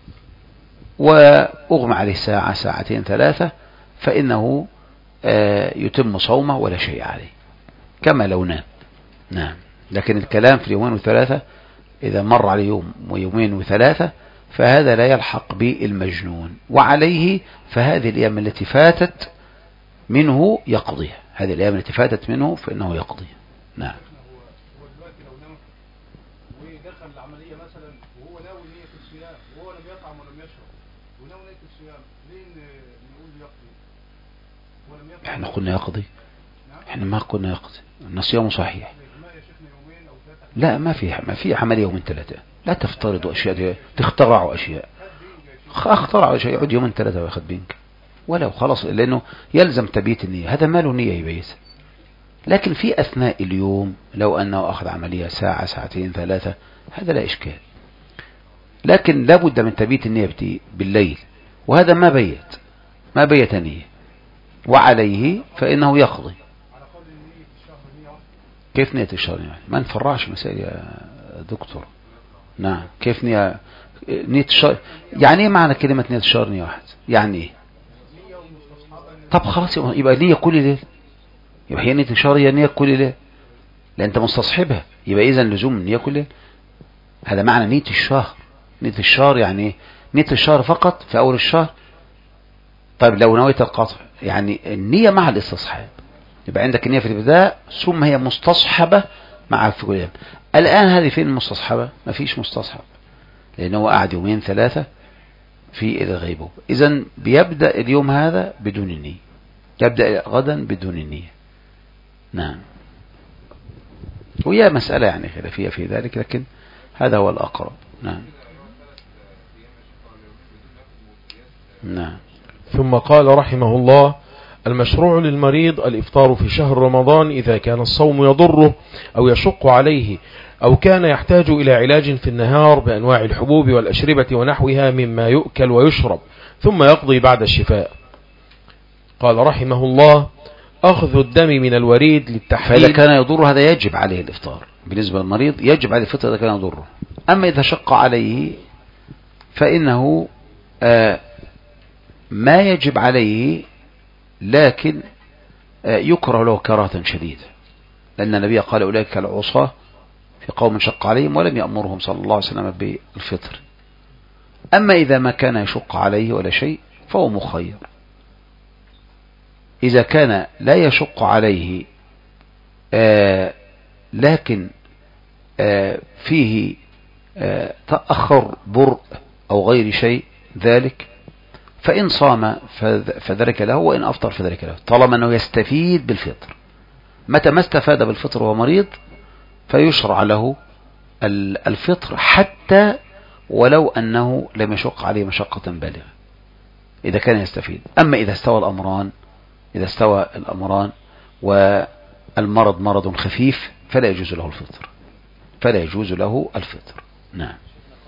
وأغمى عليه ساعة ساعتين ثلاثة فإنه يتم صومه ولا شيء عليه كما لو نام. نعم. لكن الكلام في اليومين وثلاثة إذا مر عليه يوم ويومين وثلاثة فهذا لا يلحق بالمجنون، وعليه فهذه الأيام التي فاتت منه يقضيها، هذه الأيام التي فاتت منه فإنه يقضيها. نعم. هو دلوقتي لو نام ودخل العملية مثلا وهو ناوي نية الصيام وهو لم يطعم ولم يشرب وناوي نية الصيام، ليه نقول يقضي؟ ولم يطعم. احنا قلنا يقضي؟ احنا ما قلنا يقضي، ان صيامه صحيح. لا ما في عملية يومين ثلاثة، لا تفترضوا أشياء، تخترعوا أشياء. اخترعوا أشياء يعود يومين ثلاثة وياخد بينك ولو خلاص، لأنه يلزم تبييت النية، هذا ما له نية يبيت. لكن في أثناء اليوم لو أنه أخذ عملية ساعة ساعتين ثلاثة هذا لا إشكال، لكن لابد من تبييت النية بالليل، وهذا ما بيت نية، وعليه فإنه يقضي. كيف نية الشهر يعني؟ ما نفرعش مسائل يا دكتور. نعم. كيف نية الشهر يعني ايه؟ معنى كلمة نية الشهر نية واحد يعني ايه؟ طب خلاص يبقى نية كل ليل، يبقى هي نية الشهر هي نية كل ليل، لأن انت مستصحبها، يبقى اذا لزوم نية كل ليل. هذا معنى نية الشهر. نية الشهر يعني ايه؟ نية الشهر فقط في أول الشهر. طيب لو نويت القطع يعني النية مع الاستصحاب، يبقى عندك النية في الابتداء ثم هي مستصحبة مع في كل يوم. الآن هذه فين المستصحبة؟ ما فيش مستصحب، لأنه قاعد يومين ثلاثة في الغيبوبة. إذن بيبدأ اليوم هذا بدون النية، يبدأ غدا بدون النية. نعم. وهي مسألة يعني خلافية في ذلك، لكن هذا هو الأقرب. نعم. نعم. ثم قال رحمه الله: المشروع للمريض الإفطار في شهر رمضان إذا كان الصوم يضره أو يشق عليه أو كان يحتاج إلى علاج في النهار بأنواع الحبوب والأشربة ونحوها مما يؤكل ويشرب، ثم يقضي بعد الشفاء. قال رحمه الله: أخذ الدم من الوريد للتحليل. فإذا كان يضره هذا يجب عليه الإفطار، بالنسبة للمريض يجب عليه الفطر إذا كان يضره. أما إذا شق عليه فإنه ما يجب عليه، لكن يكره له كراهة شديدة، لأن النبي قال أولئك العصاة في قوم شق عليهم ولم يأمرهم صلى الله عليه وسلم بالفطر. أما إذا ما كان يشق عليه ولا شيء فهو مخير. إذا كان لا يشق عليه لكن فيه تأخر برء أو غير شيء ذلك، فإن صام فذلك له، وإن أفطر فذلك له، طالما أنه يستفيد بالفطر. متى ما استفاد بالفطر وهو مريض فيشرع له الفطر حتى ولو أنه لم يشق عليه مشقة بالغة إذا كان يستفيد. أما إذا استوى الأمران والمرض مرض خفيف فلا يجوز له الفطر. نعم.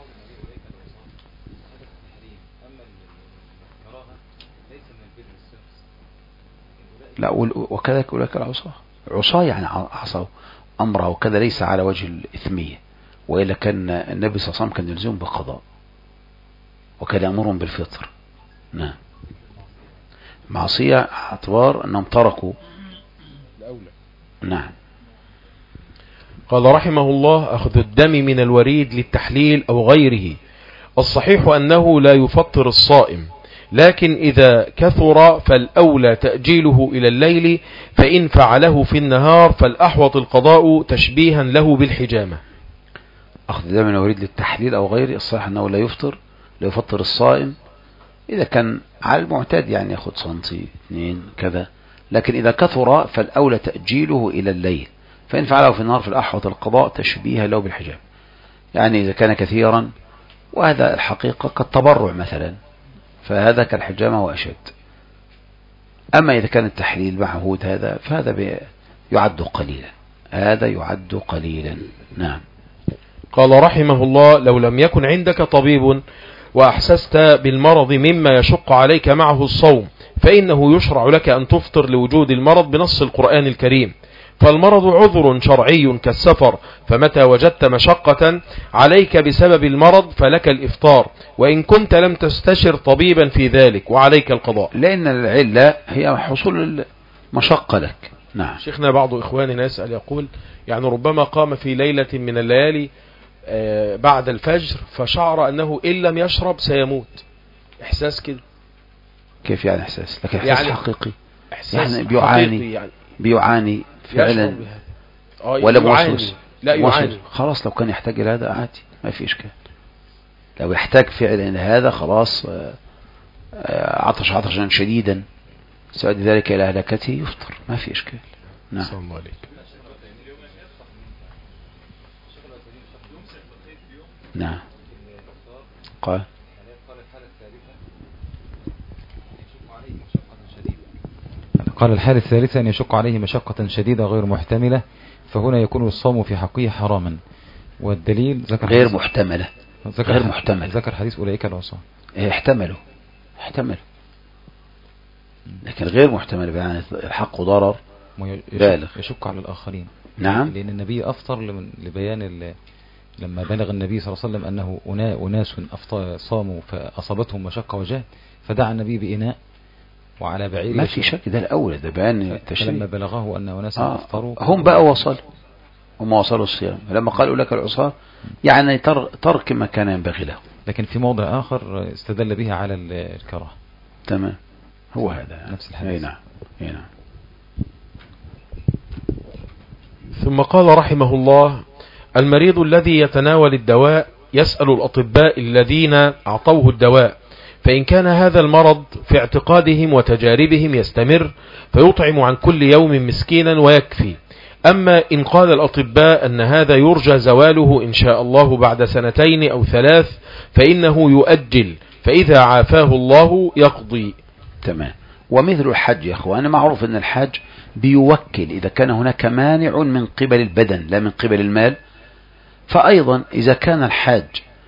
لا، وكذلك أولئك العصاة يعني عصوا أمره وكذا، ليس على وجه الإثمية، وإلا كان النبي صلى الله عليه وسلم كان يلزم بقضاء وكان يأمرهم بالفطر. نعم. معصية اعتبار أنهم تركوا الأولى. نعم. قال رحمه الله: أخذ الدم من الوريد للتحليل أو غيره. الصحيح أنه لا يفطر الصائم، لكن إذا كثر فالأولى تأجيله إلى الليل، فإن فعله في النهار فالأحوط القضاء تشبيها له بالحجامة. أخذ دم من الوريد للتحليل أو غيره، الصحيح أنه لا يفطر الصائم إذا كان على المعتاد، يعني يأخذ سنتي 2 كذا، لكن إذا كثر فالأولى تأجيله إلى الليل، فإن فعله في النهار فالأحوط القضاء تشبيها له بالحجامة. يعني إذا كان كثيرا، وهذا الحقيقة كالتبرع مثلا، فهذا كالحجامة وأشد. أما إذا كان التحليل معهود فهذا يعد قليلا. نعم. قال رحمه الله: لو لم يكن عندك طبيب وأحسست بالمرض مما يشق عليك معه الصوم، فإنه يشرع لك أن تفطر لوجود المرض بنص القرآن الكريم، فالمرض عذر شرعي كالسفر، فمتى وجدت مشقة عليك بسبب المرض فلك الإفطار، وإن كنت لم تستشر طبيبا في ذلك وعليك القضاء. لأن العلة هي حصول المشقة لك. نعم. شيخنا بعض إخواننا يسأل يقول يعني ربما قام في ليلة من الليالي بعد الفجر فشعر أنه إن لم يشرب سيموت. إحساس كده. كيف يعني إحساس؟ لكن إحساس يعني حقيقي. إحساس يعني بيعاني يعني بيعاني فعلا ولا موسوس؟ لا يعاني. خلاص لو كان يحتاج إلى هذا عادي ما في إشكال. لو يحتاج فعلا إلى هذا خلاص عطش عطشا شديدا سؤال ذلك إلى هلكته يفطر ما في إشكال. نعم. صلى الله عليك. نعم. قال الحالة الثالثة أن يشق عليه مشقة شديدة غير محتملة، فهنا يكون الصوم في حقه حراما. والدليل غير محتملة. غير محتمل. ذكر حديث أولئك العصاة. احتملوا لكن غير محتمل يعني الحق ضرر بالغ يشق على الآخرين. نعم. لأن النبي أفطر لبيان لما بلغ النبي صلى الله عليه وسلم أنه أناس صاموا فأصابتهم مشقة وجهد، فدعا النبي بإناء وعلى بعير. ما في شك ده الأول ده بيان التشريع. لما بلغه أن أناس أفطروا هم بقى وصلوا الصيام لما قالوا لك العصاة يعني ترك ما كان ينبغي له. لكن في موضع آخر استدل بها على الكراهة. تمام. هو هذا نفس الحديث. نعم. ثم قال رحمه الله: المريض الذي يتناول الدواء يسأل الأطباء الذين أعطوه الدواء، فإن كان هذا المرض في اعتقادهم وتجاربهم يستمر فيطعم عن كل يوم مسكينا ويكفي. أما إن قال الأطباء أن هذا يرجى زواله إن شاء الله بعد 2 أو 3 فإنه يؤجل، فإذا عافاه الله يقضي. تمام. ومثل الحج يا أخوان معروف أن الحج بيوكل إذا كان هناك مانع من قبل البدن لا من قبل المال. فأيضا إذا كان الحاج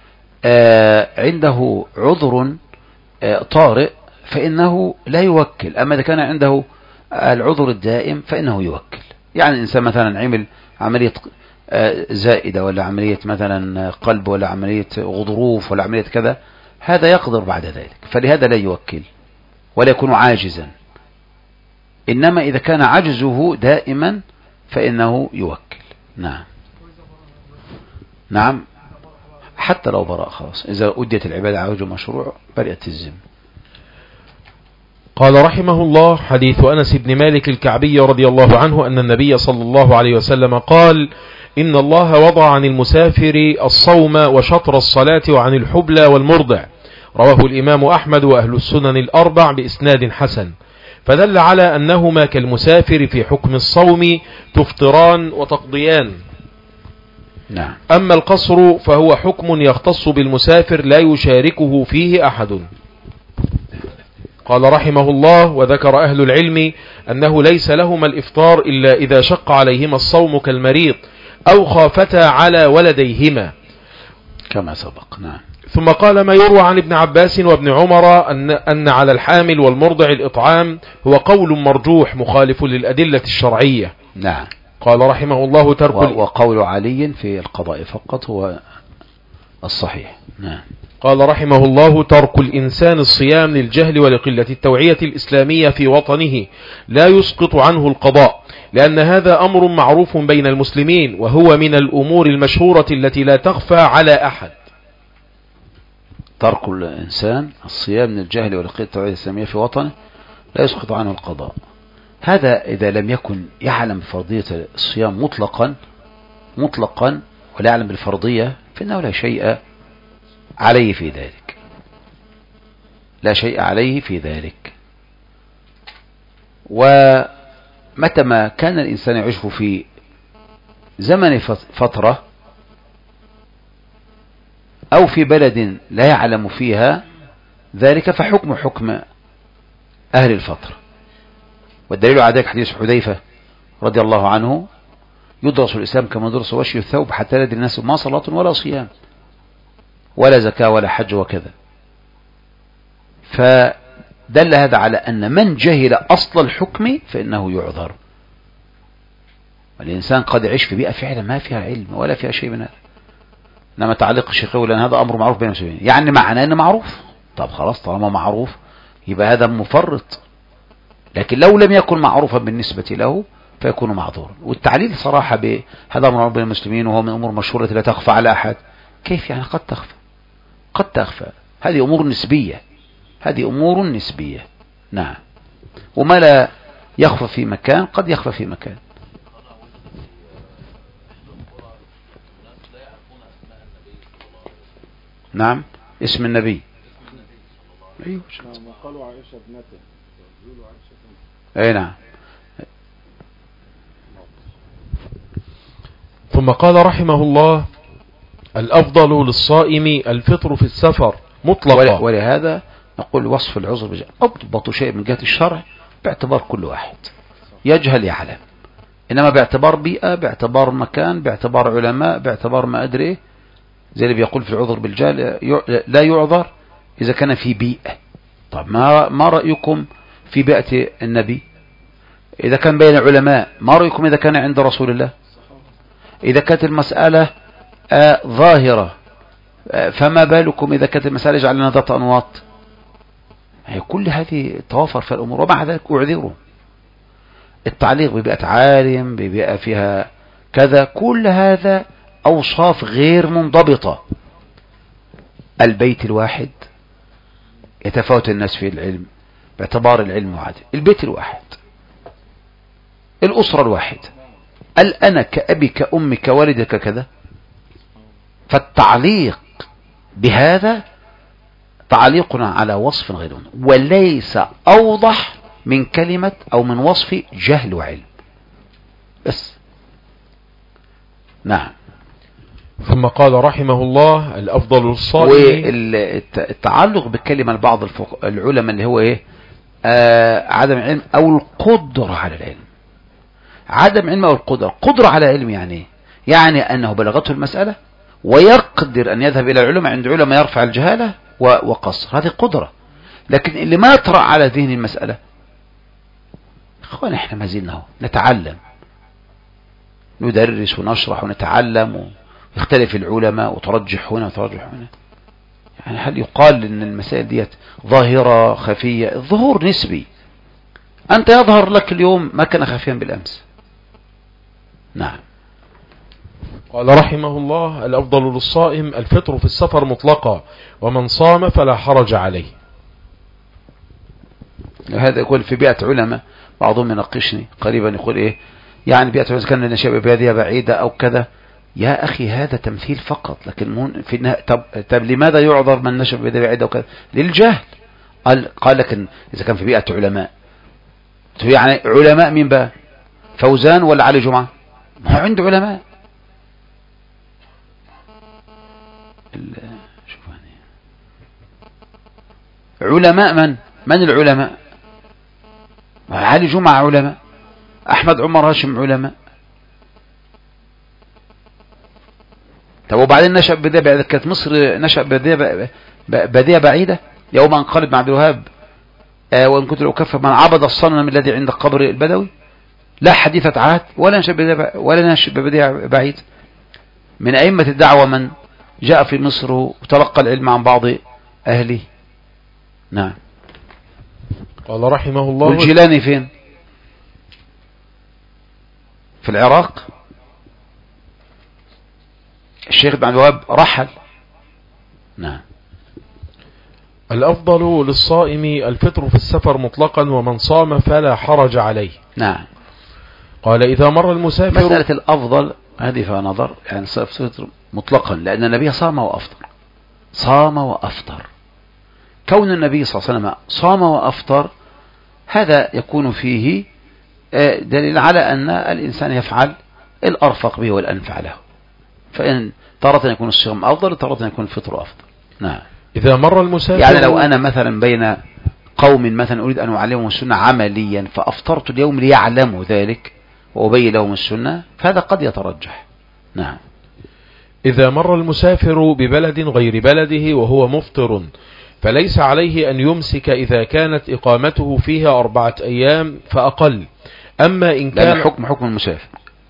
عنده عذر طارئ فإنه لا يوكل. أما إذا كان عنده العذر الدائم فإنه يوكل. يعني الإنسان مثلا عمل عملية زائدة ولا عملية مثلا قلب ولا عملية غضروف ولا عملية كذا، هذا يقدر بعد ذلك، فلهذا لا يوكل ولا يكون عاجزا. إنما إذا كان عجزه دائما فإنه يوكل. نعم. حتى لو براء خلاص إذا أديت العبادة على وجه مشروع برئت الذمة. قال رحمه الله: حديث أنس بن مالك الكعبي رضي الله عنه أن النبي صلى الله عليه وسلم قال: إن الله وضع عن المسافر الصوم وشطر الصلاة وعن الحبلى والمرضع. رواه الإمام أحمد وأهل السنن الأربع بإسناد حسن، فدل على أنهما كالمسافر في حكم الصوم تفطران وتقضيان. نعم. أما القصر فهو حكم يختص بالمسافر لا يشاركه فيه أحد. قال رحمه الله: وذكر أهل العلم أنه ليس لهما الإفطار إلا إذا شق عليهما الصوم كالمريض أو خافتا على ولديهما كما سبق. نعم. ثم قال: ما يروى عن ابن عباس وابن عمر أن على الحامل والمرضع الإطعام هو قول مرجوح مخالف للأدلة الشرعية. نعم. قال رحمه الله: وقول علي في القضاء فقط هو الصحيح. نعم. قال رحمه الله: ترك الإنسان الصيام للجهل ولقلة التوعية الإسلامية في وطنه لا يسقط عنه القضاء، لأن هذا أمر معروف بين المسلمين، وهو من الأمور المشهورة التي لا تخفى على أحد. ترك الإنسان الصيام من الجهل ولقلة التوعية الإسلامية في وطنه لا يسقط عنه القضاء. هذا إذا لم يكن يعلم فرضية الصيام مطلقا ولا يعلم بالفرضية فإنه لا شيء عليه في ذلك. لا شيء عليه في ذلك. ومتى ما كان الإنسان يعيش في زمن فترة أو في بلد لا يعلم فيها ذلك فحكم أهل الفترة. والدليل على ذلك حديث حذيفة رضي الله عنه: يدرس الإسلام كما يدرس وشي الثوب حتى لا يدري الناس ما صلاة ولا صيام ولا زكاة ولا حج وكذا. فدل هذا على أن من جهل أصل الحكم فإنه يعذر. والإنسان قد يعيش في بيئة فعلا ما فيها علم ولا فيها شيء من هذا. إنما تعليق الشيخ يقول أن هذا أمر معروف بين المسلمين، يعني معناه أنه معروف. طب خلاص طالما معروف يبقى هذا مفرط، لكن لو لم يكن معروفا بالنسبة له فيكون معذورا. والتعليل صراحة بهذا أمر معروف بين المسلمين وهو من أمور مشهورة لا تخفى على أحد. كيف يعني قد تخفى؟ قد تخفى، هذه أمور نسبية، هذه أمور نسبية. نعم، وما لا يخفى في مكان قد يخفى في مكان. نعم، اسم النبي. أيوه، قالوا عائشة ابنته، يقولوا عائشة. أي نعم. ثم قال رحمه الله: الأفضل للصائم الفطر في السفر مطلقا. ولهذا نقول وصف العذر أضبط شيء من جهة الشرع باعتبار كل واحد يجهل يعلم، إنما باعتبار بيئة، باعتبار مكان، باعتبار علماء، باعتبار ما أدري، زي اللي بيقول في العذر بالجهل لا يعذر إذا كان في بيئة. طب ما رأيكم في بيئة النبي إذا كان بين علماء؟ ما رأيكم إذا كان عند رسول الله؟ إذا كانت المسألة ظاهرة، فما بالكم إذا كانت المسألة جعلنا ذات أنواط؟ كل هذه توافر في الأمور، ومع ذلك أعذره. التعليق ببيئة عالم، ببيئة فيها كذا، كل هذا أوصاف غير منضبطة. البيت الواحد يتفاوت الناس في العلم باعتبار العلم وعدل. البيت الواحد، الأسرة الواحد، أنا كأبي كأمي كوالدك كذا. فالتعليق بهذا تعليقنا على وصف غير، وليس أوضح من كلمة أو من وصف جهل وعلم بس. نعم. ثم قال رحمه الله: الأفضل الصائم. والتعلق بالكلمة لبعض العلماء اللي هو إيه؟ عدم العلم أو القدرة على العلم. عدم علم أو القدرة. قدرة على علم يعني إيه؟ يعني أنه بلغته المسألة ويقدر أن يذهب إلى العلماء عند علماء يرفع الجهالة وقصر، هذه قدرة. لكن اللي ما يطرأ على ذهن المسألة، اخوان احنا ما زلنا نتعلم، ندرس ونشرح ونتعلم، ويختلف العلماء وترجح هنا وترجح هنا. يعني هل يقال ان المسائل ديت ظاهرة خفية؟ الظهور نسبي، انت يظهر لك اليوم ما كان خفيا بالامس. نعم. قال رحمه الله: الأفضل للصائم الفطر في السفر مطلقا، ومن صام فلا حرج عليه. هذا يقول في بيئة علماء، بعضهم يناقشني قريبا يقول ايه يعني بيئة علماء كان لنا شباب بادية بعيدة او كذا. يا اخي هذا تمثيل فقط، لكن في النهاية طب لماذا يعذر من نشأ ببادية بعيدة وكذا؟ للجهل. قال لكن اذا كان في بيئة علماء، يعني علماء مين بقى؟ فوزان ولا علي جمعة؟ ما هو عنده علماء. علماء من العلماء؟ علي جمعة علماء، أحمد عمر هاشم علماء. طب وبعدين نشأ بداية بعيدة، كانت مصر نشأ بداية بعيدة يوم انقلب مع عبد الوهاب وإن كنت لو كفر من عبد الصنم الذي عند قبر البدوي، لا حديثة عهد ولا نشأ بداية بعيد. من أئمة الدعوة من جاء في مصر وتلقى العلم عن بعض أهله. نعم. قال رحمه الله: والجيلاني فين؟ في العراق. الشيخ ابن عبد الوهاب رحل. نعم. الأفضل للصائم الفطر في السفر مطلقا، ومن صام فلا حرج عليه. نعم. قال: إذا مر المسافر. مسألة الأفضل هذه فيها نظر، يعني الفطر مطلقا، لأن النبي صام وأفطر. صام وأفطر. كون النبي صلى الله عليه وسلم صام وأفطر هذا يكون فيه دليل على أن الإنسان يفعل الأرفق به والأنفع له. فإن تارة يكون الصيام أفضل، تارة يكون الفطر أفضل. نعم. إذا مر المسافر، يعني لو أنا مثلا بين قوم مثلا أريد أن أعلمهم السنة عمليا فأفطرت اليوم ليعلموا ذلك وأبين لهم السنة، فهذا قد يترجح. نعم. إذا مر المسافر ببلد غير بلده وهو مفطر، فليس عليه أن يمسك إذا كانت إقامته فيها 4 أيام فأقل. أما إن كان حكم المسافر.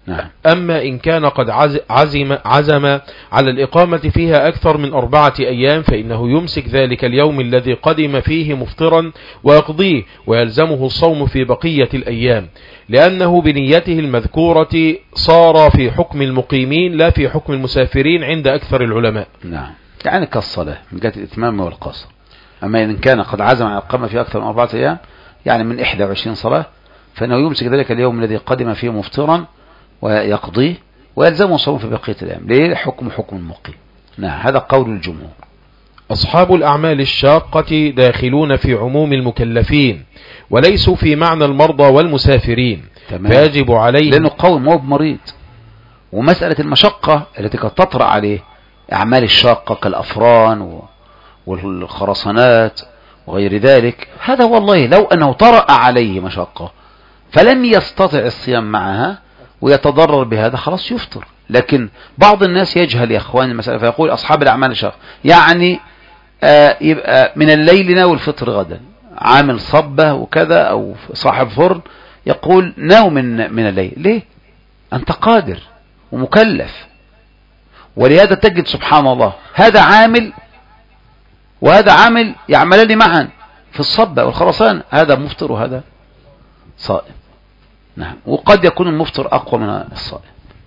نعم. أما إن كان قد عزم على الإقامة فيها أكثر من 4 أيام فإنه يمسك ذلك اليوم الذي قدم فيه مفطرا ويقضيه، ويلزمه الصوم في بقية الأيام، لأنه بنيته المذكورة صار في حكم المقيمين لا في حكم المسافرين عند أكثر العلماء. نعم، يعني كالصلاة من جهة الإتمام والقصر. أما إن كان قد عزم على الإقامة في أكثر من 4 أيام، يعني من 21 صلاة، فإنه يمسك ذلك اليوم الذي قدم فيه مفطرا ويقضيه، ويلزمه الصوم في بقية الأيام. ليه؟ حكم المقيم. نعم، هذا قول الجمهور. أصحاب الأعمال الشاقة داخلون في عموم المكلفين وليسوا في معنى المرضى والمسافرين. تمام. فيجب عليه، لأنه قول مو بمريض. ومسألة المشقة التي قد تطرأ عليه أعمال الشاقة كالأفران والخرسانات وغير ذلك، هذا والله لو أنه طرأ عليه مشقة فلم يستطع الصيام معها ويتضرر بهذا، خلاص يفطر. لكن بعض الناس يجهل يا أخوان المسألة فيقول أصحاب الأعمال الشاقة، يعني يبقى من الليل ناوي الفطر غدا، عامل صبة وكذا أو صاحب فرن يقول ناو من الليل. ليه؟ أنت قادر ومكلف. ولهذا تجد سبحان الله هذا عامل وهذا عامل يعملان معا في الصبة والخرسان، هذا مفطر وهذا صائم. نعم، وقد يكون المفطر أقوى من الصائم.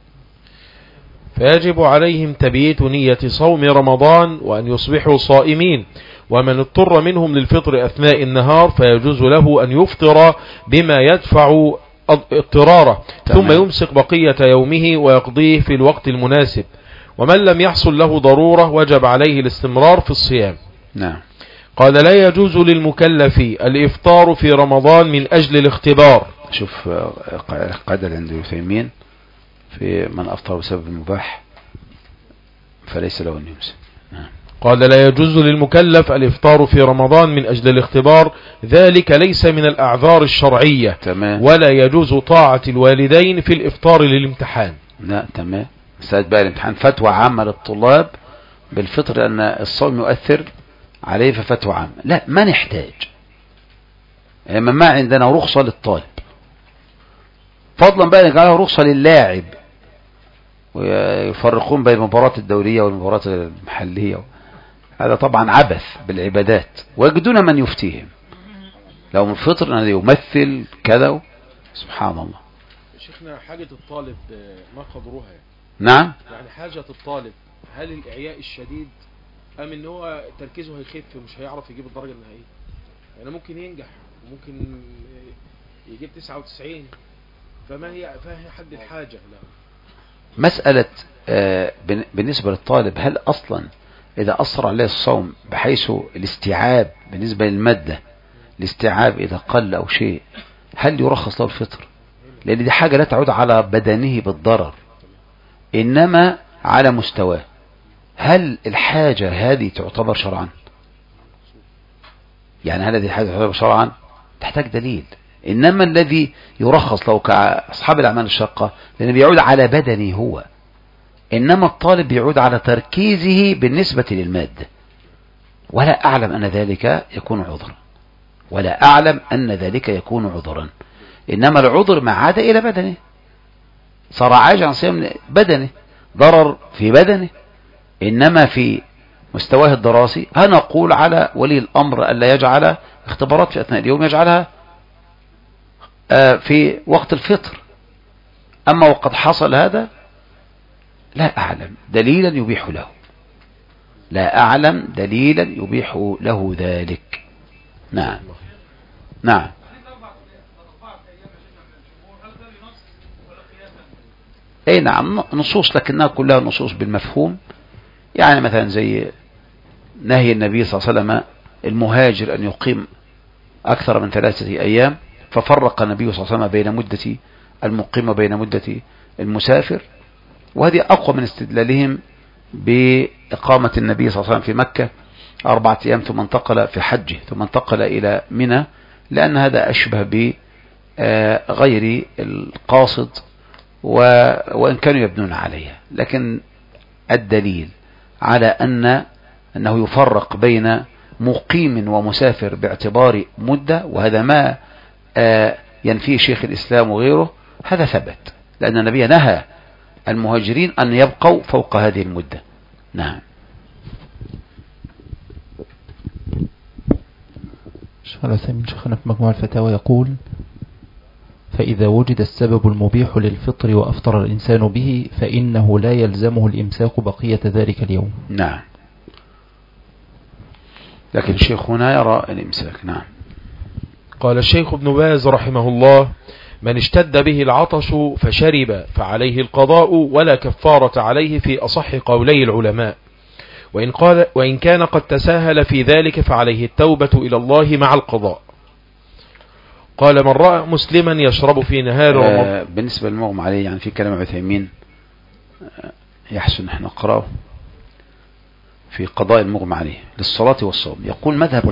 فيجب عليهم تبييت نية صوم رمضان وأن يصبحوا صائمين. ومن اضطر منهم للفطر أثناء النهار فيجوز له أن يفطر بما يدفع اضطراره، ثم يمسك بقية يومه ويقضيه في الوقت المناسب. ومن لم يحصل له ضرورة وجب عليه الاستمرار في الصيام. نعم. قال لا يجوز للمكلف الإفطار في رمضان من أجل الاختبار. شوف قاعدة عند يثيمين في من أفطر بسبب المباح فليس له أن يمسك. نعم. قال لا يجوز للمكلف الإفطار في رمضان من أجل الاختبار، ذلك ليس من الأعذار الشرعية. تمام. ولا يجوز طاعة الوالدين في الإفطار للامتحان. لا، تمام. مسألة بقى الامتحان فتوى عامة للطلاب بالفطر لأن الصوم يؤثر عليه ففتوى عامة. لا، ما نحتاج. ما عندنا رخصة للطالب، فضلا بقى نجعلها رخصة للاعب، ويفرقون بين المباريات الدولية والمباريات المحلية. هذا طبعا عبث بالعبادات، ويجدون من يفتيهم لو من فطر أن يمثل كذا. سبحان الله. شيخنا حاجة الطالب ما قدرها يعني. نعم، يعني حاجة الطالب هل الإعياء الشديد أم إن هو تركيزه هيخف ومش هيعرف يجيب الدرجة النهائية؟ يعني ممكن ينجح وممكن يجيب 99، فما هي حد الحاجة؟ لا. مسألة بالنسبة للطالب هل أصلا إذا أثر عليه الصوم بحيث الاستيعاب بالنسبة للمادة، الاستيعاب إذا قل أو شيء، هل يرخص له الفطر؟ لأن دي حاجة لا تعود على بدنه بالضرر، إنما على مستواه. هل الحاجة هذه تعتبر شرعا؟ يعني هل هذه الحاجة تعتبر شرعا؟ تحتاج دليل. إنما الذي يرخص له كأصحاب الأعمال الشاقة لأنه بيعود على بدنه هو، إنما الطالب بيعود على تركيزه بالنسبة للمادة. ولا أعلم أن ذلك يكون عذرا، ولا أعلم أن ذلك يكون عذرا. إنما العذر ما عاد إلى بدنه، صار عاجز عن صيام بدنه، ضرر في بدنه. إنما في مستواه الدراسي هنقول على ولي الأمر ألا يجعل اختبارات في أثناء اليوم، يجعلها في وقت الفطر. أما وقد حصل هذا لا أعلم دليلا يبيح له، لا أعلم دليلا يبيح له ذلك. نعم. نعم. اي نعم، نصوص لكنها كلها نصوص بالمفهوم. يعني مثلا زي نهي النبي صلى الله عليه وسلم المهاجر أن يقيم أكثر من 3 أيام، ففرق النبي صلى الله عليه وسلم بين مدة المقيم وبين مدة المسافر. وهذه أقوى من استدلالهم بإقامة النبي صلى الله عليه وسلم في مكة 4 أيام ثم انتقل في حجه ثم انتقل إلى منى، لأن هذا أشبه بغير القاصد وإن كانوا يبنون عليها. لكن الدليل على أنه يفرق بين مقيم ومسافر باعتبار مدة، وهذا ما ينفيه شيخ الإسلام وغيره، هذا ثبت. لأن النبي نهى المهاجرين أن يبقوا فوق هذه المدة. نعم. الشيخ العثيمين شيخنا في مجموع الفتاوى يقول: فإذا وجد السبب المبيح للفطر وأفطر الإنسان به فإنه لا يلزمه الإمساك بقية ذلك اليوم. نعم. لكن الشيخ هنا يرى الإمساك. نعم. قال الشيخ ابن باز رحمه الله: من اشتد به العطش فشرب فعليه القضاء ولا كفارة عليه في أصح قولي العلماء، وإن كان قد تساهل في ذلك فعليه التوبة إلى الله مع القضاء. قال: من رأى مسلما يشرب في نهار رمضان. بالنسبة للمغمى عليه يعني في كلام عثيمين يحسن احنا نقرأه في قضاء المغمى عليه للصلاة والصوم. يقول مذهب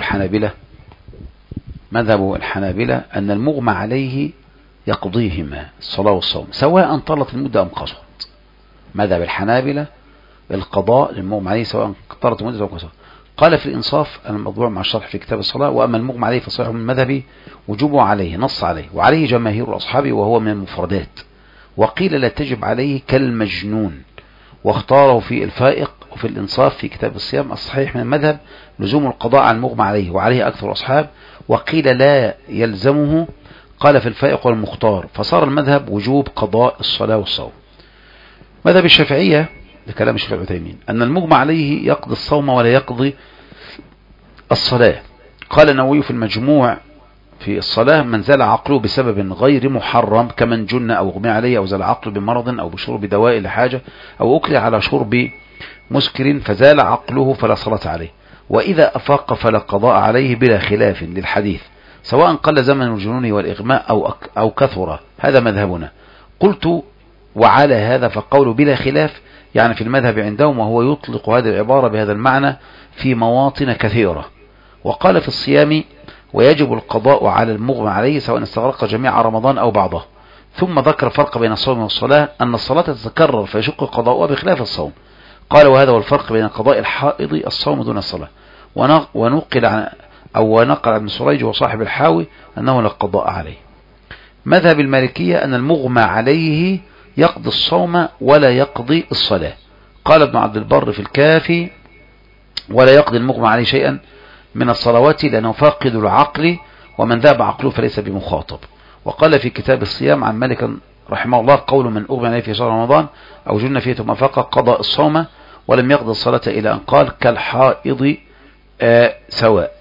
الحنابلة أن المغمى عليه يقضيهما الصلاة والصوم سواء طالت المدة أم قصرت. مذهب الحنابلة القضاء للمغمى عليه سواء طالت المدة أم قصرت. قال في الإنصاف الموضوع مع الشرح في كتاب الصلاة: وأما المغمى عليه فصحيح من مذهبي وجوبه عليه نص عليه وعليه جماهير أصحابه وهو من المفردات، وقيل لا تجب عليه كالمجنون، واختاره في الفائق وفي الإنصاف في كتاب الصيام. الصحيح من المذهب لزوم القضاء على المغمى عليه وعليه أكثر الأصحاب، وقيل لا يلزمه، قال في الفائق والمختار، فصار المذهب وجوب قضاء الصلاة والصوم. مذهب الشافعية لكلام الشيخ العثيمين أن المغمى عليه يقضي الصوم ولا يقضي الصلاة. قال النووي في المجموع في الصلاة: من زال عقله بسبب غير محرم كمن جن أو اغمي عليه أو زال عقله بمرض أو بشرب دواء لحاجة أو أكره على شرب مسكر فزال عقله فلا صلاة عليه، وإذا أفاق فلا قضاء عليه بلا خلاف للحديث سواء قل زمن الجنون والإغماء أو كثر. هذا مذهبنا. قلت: وعلى هذا فقول بلا خلاف يعني في المذهب عندهم، وهو يطلق هذه العبارة بهذا المعنى في مواطن كثيرة. وقال في الصيام: ويجب القضاء على المغمى عليه سواء استغرق جميع رمضان أو بعضه. ثم ذكر الفرق بين الصوم والصلاة أن الصلاة تتكرر فيشق قضاؤها بخلاف الصوم. قال: وهذا هو الفرق بين قضاء الحائض الصوم دون الصلاة. ونقل عن ابن سريج وصاحب الحاوي أنه لا قضاء عليه. مذهب المالكية أن المغمى عليه يقضي الصوم ولا يقضي الصلاة. قال ابن عبد البر في الكافي: ولا يقضي المغمى عليه شيئا من الصلوات لأنه فاقد العقل، ومن ذهب عقله فليس بمخاطب. وقال في كتاب الصيام عن مالك رحمه الله: قول من أغمى عليه في شهر رمضان أو جن فيه ثم فاق قضى الصوم ولم يقضي الصلاة إلى أن قال كالحائض سواء.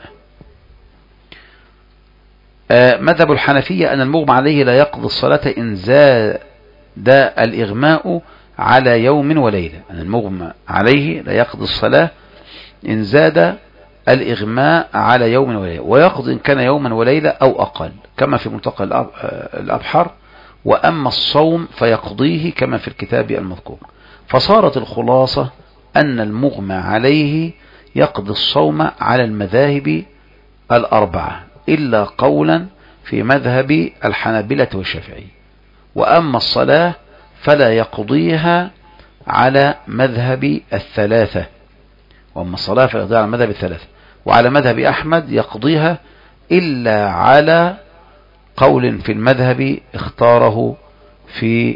مذهب الحنفية أن المغمى عليه لا يقضي الصلاة إن زاد الإغماء على يوم وليلة. أن المغمى عليه لا يقضي الصلاة إن زاد الإغماء على يوم وليلة، ويقضي إن كان يوما وليلة أو أقل كما في ملتقى الأبحر. وأما الصوم فيقضيه كما في الكتاب المذكور. فصارت الخلاصة أن المغمى عليه يقضي الصوم على المذاهب الأربعة إلا قولا في مذهب الحنابلة والشافعي. وأما الصلاة فلا يقضيها على مذهب الثلاثة. وأما الصلاة فلا يقضيها على مذهب الثلاثة. وعلى مذهب أحمد يقضيها إلا على قول في المذهب اختاره في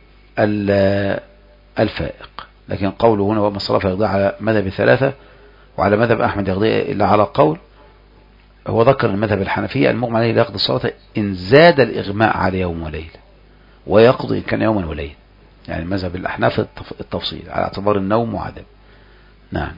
الفائق. لكن قوله هنا وأما الصلاة فلا يقضيها على مذهب الثلاثة وعلى مذهب أحمد يقضيها إلا على قول. هو ذكر المذهب الحنفية المغمى عليه لا يقضي الصلاة إن زاد الإغماء على يوم وليلة، ويقضي إن كان يوما وليلة. يعني مذهب الأحناف التفصيل على اعتبار النوم وعدم. نعم.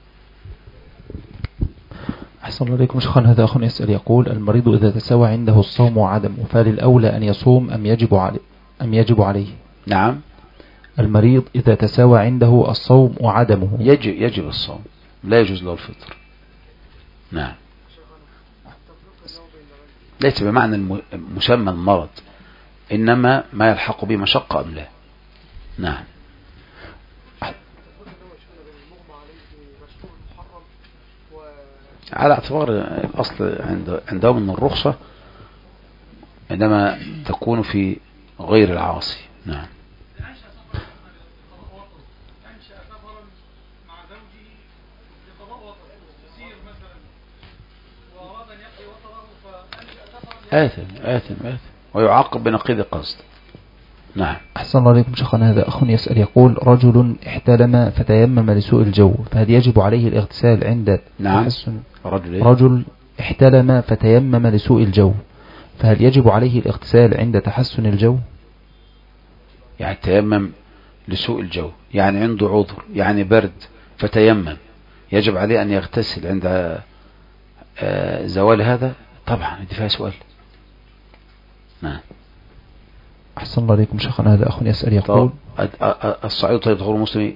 أحسن الله عليكم شيخنا. هذا أخ يسأل يقول: المريض إذا تساوى عنده الصوم وعدمه فللأولى أن يصوم أم يجب عليه؟ نعم. المريض إذا تساوى عنده الصوم وعدمه يجب الصوم، لا يجوز له الفطر. نعم. ليس بمعنى مسمى المرض، إنما ما يلحق به مشقة أم لا. نعم. على اعتبار الأصل عندهم أن الرخصة عندما تكون في غير العاصي. نعم. آثم ويعاقب بنقيض قصد. نعم. أحسن الله عليكم شيخنا. هذا أخ يسأل يقول رجل احتلم فتيمم لسوء الجو، فهل يجب عليه الاغتسال عند نعم. تحسن؟ رجل احتلم فتيمم لسوء الجو، فهل يجب عليه الاغتسال عند تحسن الجو؟ يعني تيمم لسوء الجو، يعني عنده عذر، يعني برد فتيمم، يجب عليه أن يغتسل عند زوال هذا؟ طبعا دي فيها سؤال. نعم. أحسن الله عليكم شيخنا. هذا أخ يسأل يقول الصعيد طيب طهور المسلم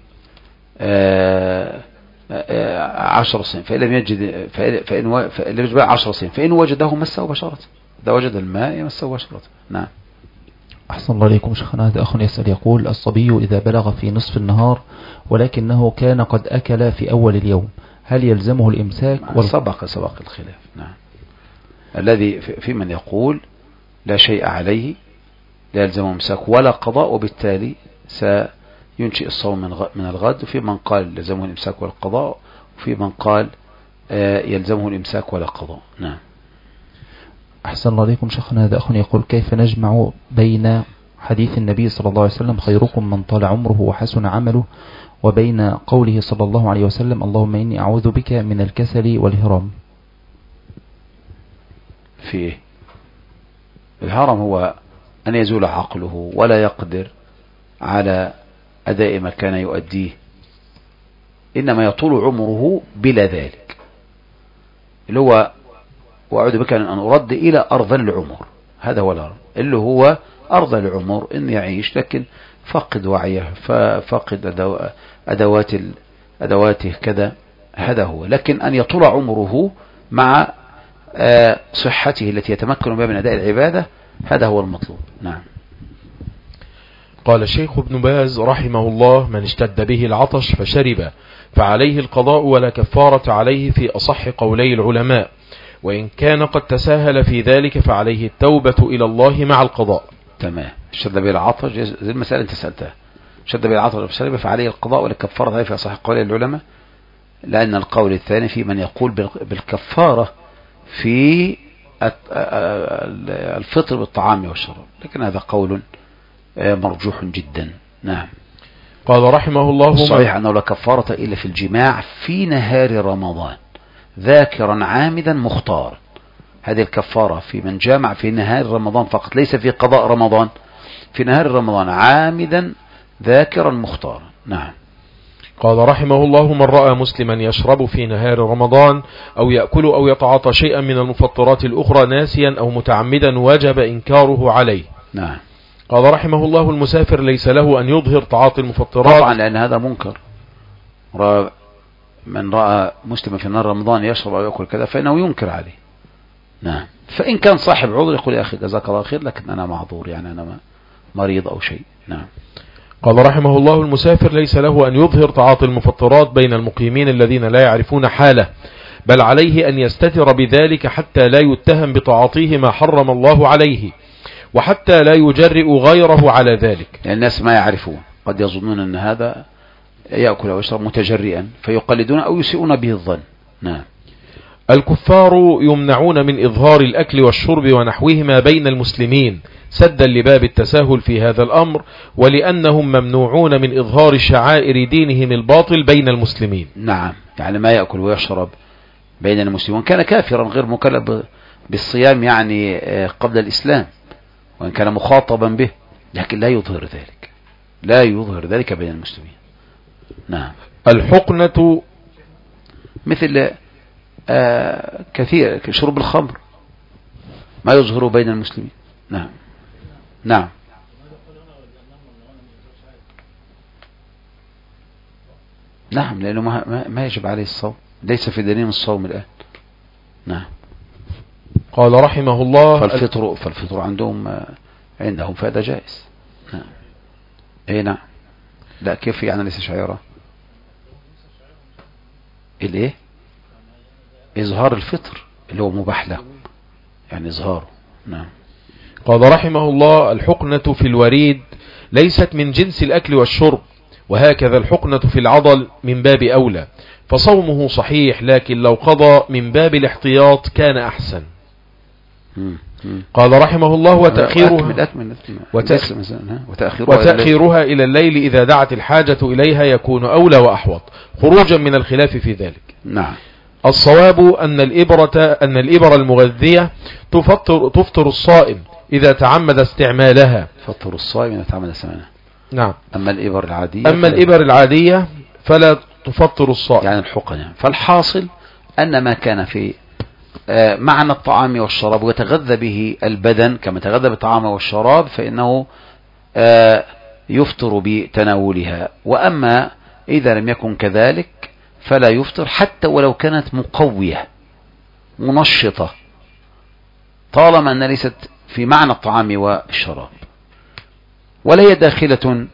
10 سنين، فإن لم يجد فإن يجب 10 سنين، فإن وجده مسه بشرة، إذا وجد الماء يمسه بشرة. نعم. أحسن الله عليكم شيخنا. هذا أخ يسأل يقول الصبي إذا بلغ في نصف النهار ولكنه كان قد أكل في أول اليوم، هل يلزمه الإمساك؟ سبق الخلاف. نعم. الذي في من يقول لا شيء عليه، لا يلزمه إمساك ولا قضاء، وبالتالي سينشئ الصوم من الغد، وفي من قال يلزمه الإمساك ولا قضاء، وفي من قال يلزمه الإمساك ولا قضاء. نعم. أحسن الله عليكم شيخنا. هذا أخ يقول كيف نجمع بين حديث النبي صلى الله عليه وسلم خيركم من طال عمره وحسن عمله، وبين قوله صلى الله عليه وسلم اللهم إني أعوذ بك من الكسل والهرم؟ في الهرم هو أن يزول عقله ولا يقدر على أداء ما كان يؤديه، إنما يطول عمره بلا ذلك، اللي هو وأعوذ بك أن أرد إلى أرذل العمر. هذا هو الهرم، اللي هو أرذل العمر، إن يعيش لكن فقد وعيه، فقد أدواته كذا، هذا هو. لكن أن يطول عمره مع صحته التي يتمكن بها من أداء العبادة، هذا هو المطلوب. نعم. قال الشيخ ابن باز رحمه الله من اشتد به العطش فشرب فعليه القضاء ولا كفارة عليه في أصح قولي العلماء، وإن كان قد تساهل في ذلك فعليه التوبة إلى الله مع القضاء. تمام. اشتد به العطش زي المسألة انت سألتها، اشتد به العطش فشرب فعليه القضاء ولا كفارة عليه في أصح قولي العلماء، لأن القول الثاني في من يقول بالكفارة في الفطر بالطعام والشراب، لكن هذا قول مرجوح جدا. نعم. قال رحمه الله الصحيح أنه لا كفارة إلا في الجماع في نهار رمضان ذاكرا عامدا مختارا. هذه الكفارة في من جامع في نهار رمضان فقط، ليس في قضاء رمضان، في نهار رمضان عامدا ذاكرا مختارا. نعم. قال رحمه الله من رأى مسلما يشرب في نهار رمضان أو يأكل أو يتعاطى شيئا من المفطرات الأخرى ناسيا أو متعمدا وجب إنكاره عليه. نعم. قال رحمه الله المسافر ليس له أن يظهر تعاطي المفطرات، طبعا لأن هذا منكر. من رأى مسلما في نهار رمضان يشرب أو يأكل كذا فإنه ينكر عليه. نعم. فإن كان صاحب عذر يقول يا أخي جزاك الله خير، لكن أنا معذور، يعني أنا مريض أو شيء. نعم. قال رحمه الله المسافر ليس له أن يظهر تعاطي المفطرات بين المقيمين الذين لا يعرفون حاله، بل عليه أن يستتر بذلك حتى لا يتهم بتعاطيه ما حرم الله عليه، وحتى لا يجرئ غيره على ذلك. يعني الناس ما يعرفون، قد يظنون أن هذا يأكل أو يشرب متجرئا فيقلدون أو يسيئون به الظن. نعم. الكفار يمنعون من إظهار الأكل والشرب ونحوهما بين المسلمين سدا لباب التساهل في هذا الأمر، ولأنهم ممنوعون من إظهار شعائر دينهم الباطل بين المسلمين. نعم. يعني ما يأكل ويشرب بين المسلمين، كان كافرا غير مكلف بالصيام يعني قبل الإسلام، وإن كان مخاطبا به، لكن لا يظهر ذلك، لا يظهر ذلك بين المسلمين. نعم. الحقنة مثل كثير شرب الخمر ما يظهر بين المسلمين. نعم. نعم. نعم. لأنه ما يجب عليه الصوم، ليس في دليل الصوم الآن. نعم. قال رحمه الله فالفطر عندهم فهذا جائز. نعم. اي نعم. لا كيف يعني ليس شعيرة؟ الايه؟ اظهار الفطر اللي هو مباح له، يعني اظهاره. نعم. قال رحمه الله الحقنة في الوريد ليست من جنس الأكل والشرب، وهكذا الحقنة في العضل من باب أولى، فصومه صحيح، لكن لو قضى من باب الاحتياط كان أحسن. قال رحمه الله وتأخيرها وتأخيرها إلى الليل إذا دعت الحاجة إليها يكون أولى وأحوط خروجا من الخلاف في ذلك. نعم. الصواب أن الإبر المغذية تفطر الصائم إذا تعمد استعمالها. تفطر الصائم إذا تعمد استعمالها. نعم. أما الإبر العادية فلا تفطر الصائم، يعني الحقن يعني. فالحاصل أن ما كان في معنى الطعام والشراب ويتغذى به البدن كما تغذى بالطعام والشراب فإنه يفطر بتناولها. وأما إذا لم يكن كذلك فلا يفطر حتى ولو كانت مقوية منشطة طالما أن ليست في معنى الطعام والشراب، ولا هي داخلة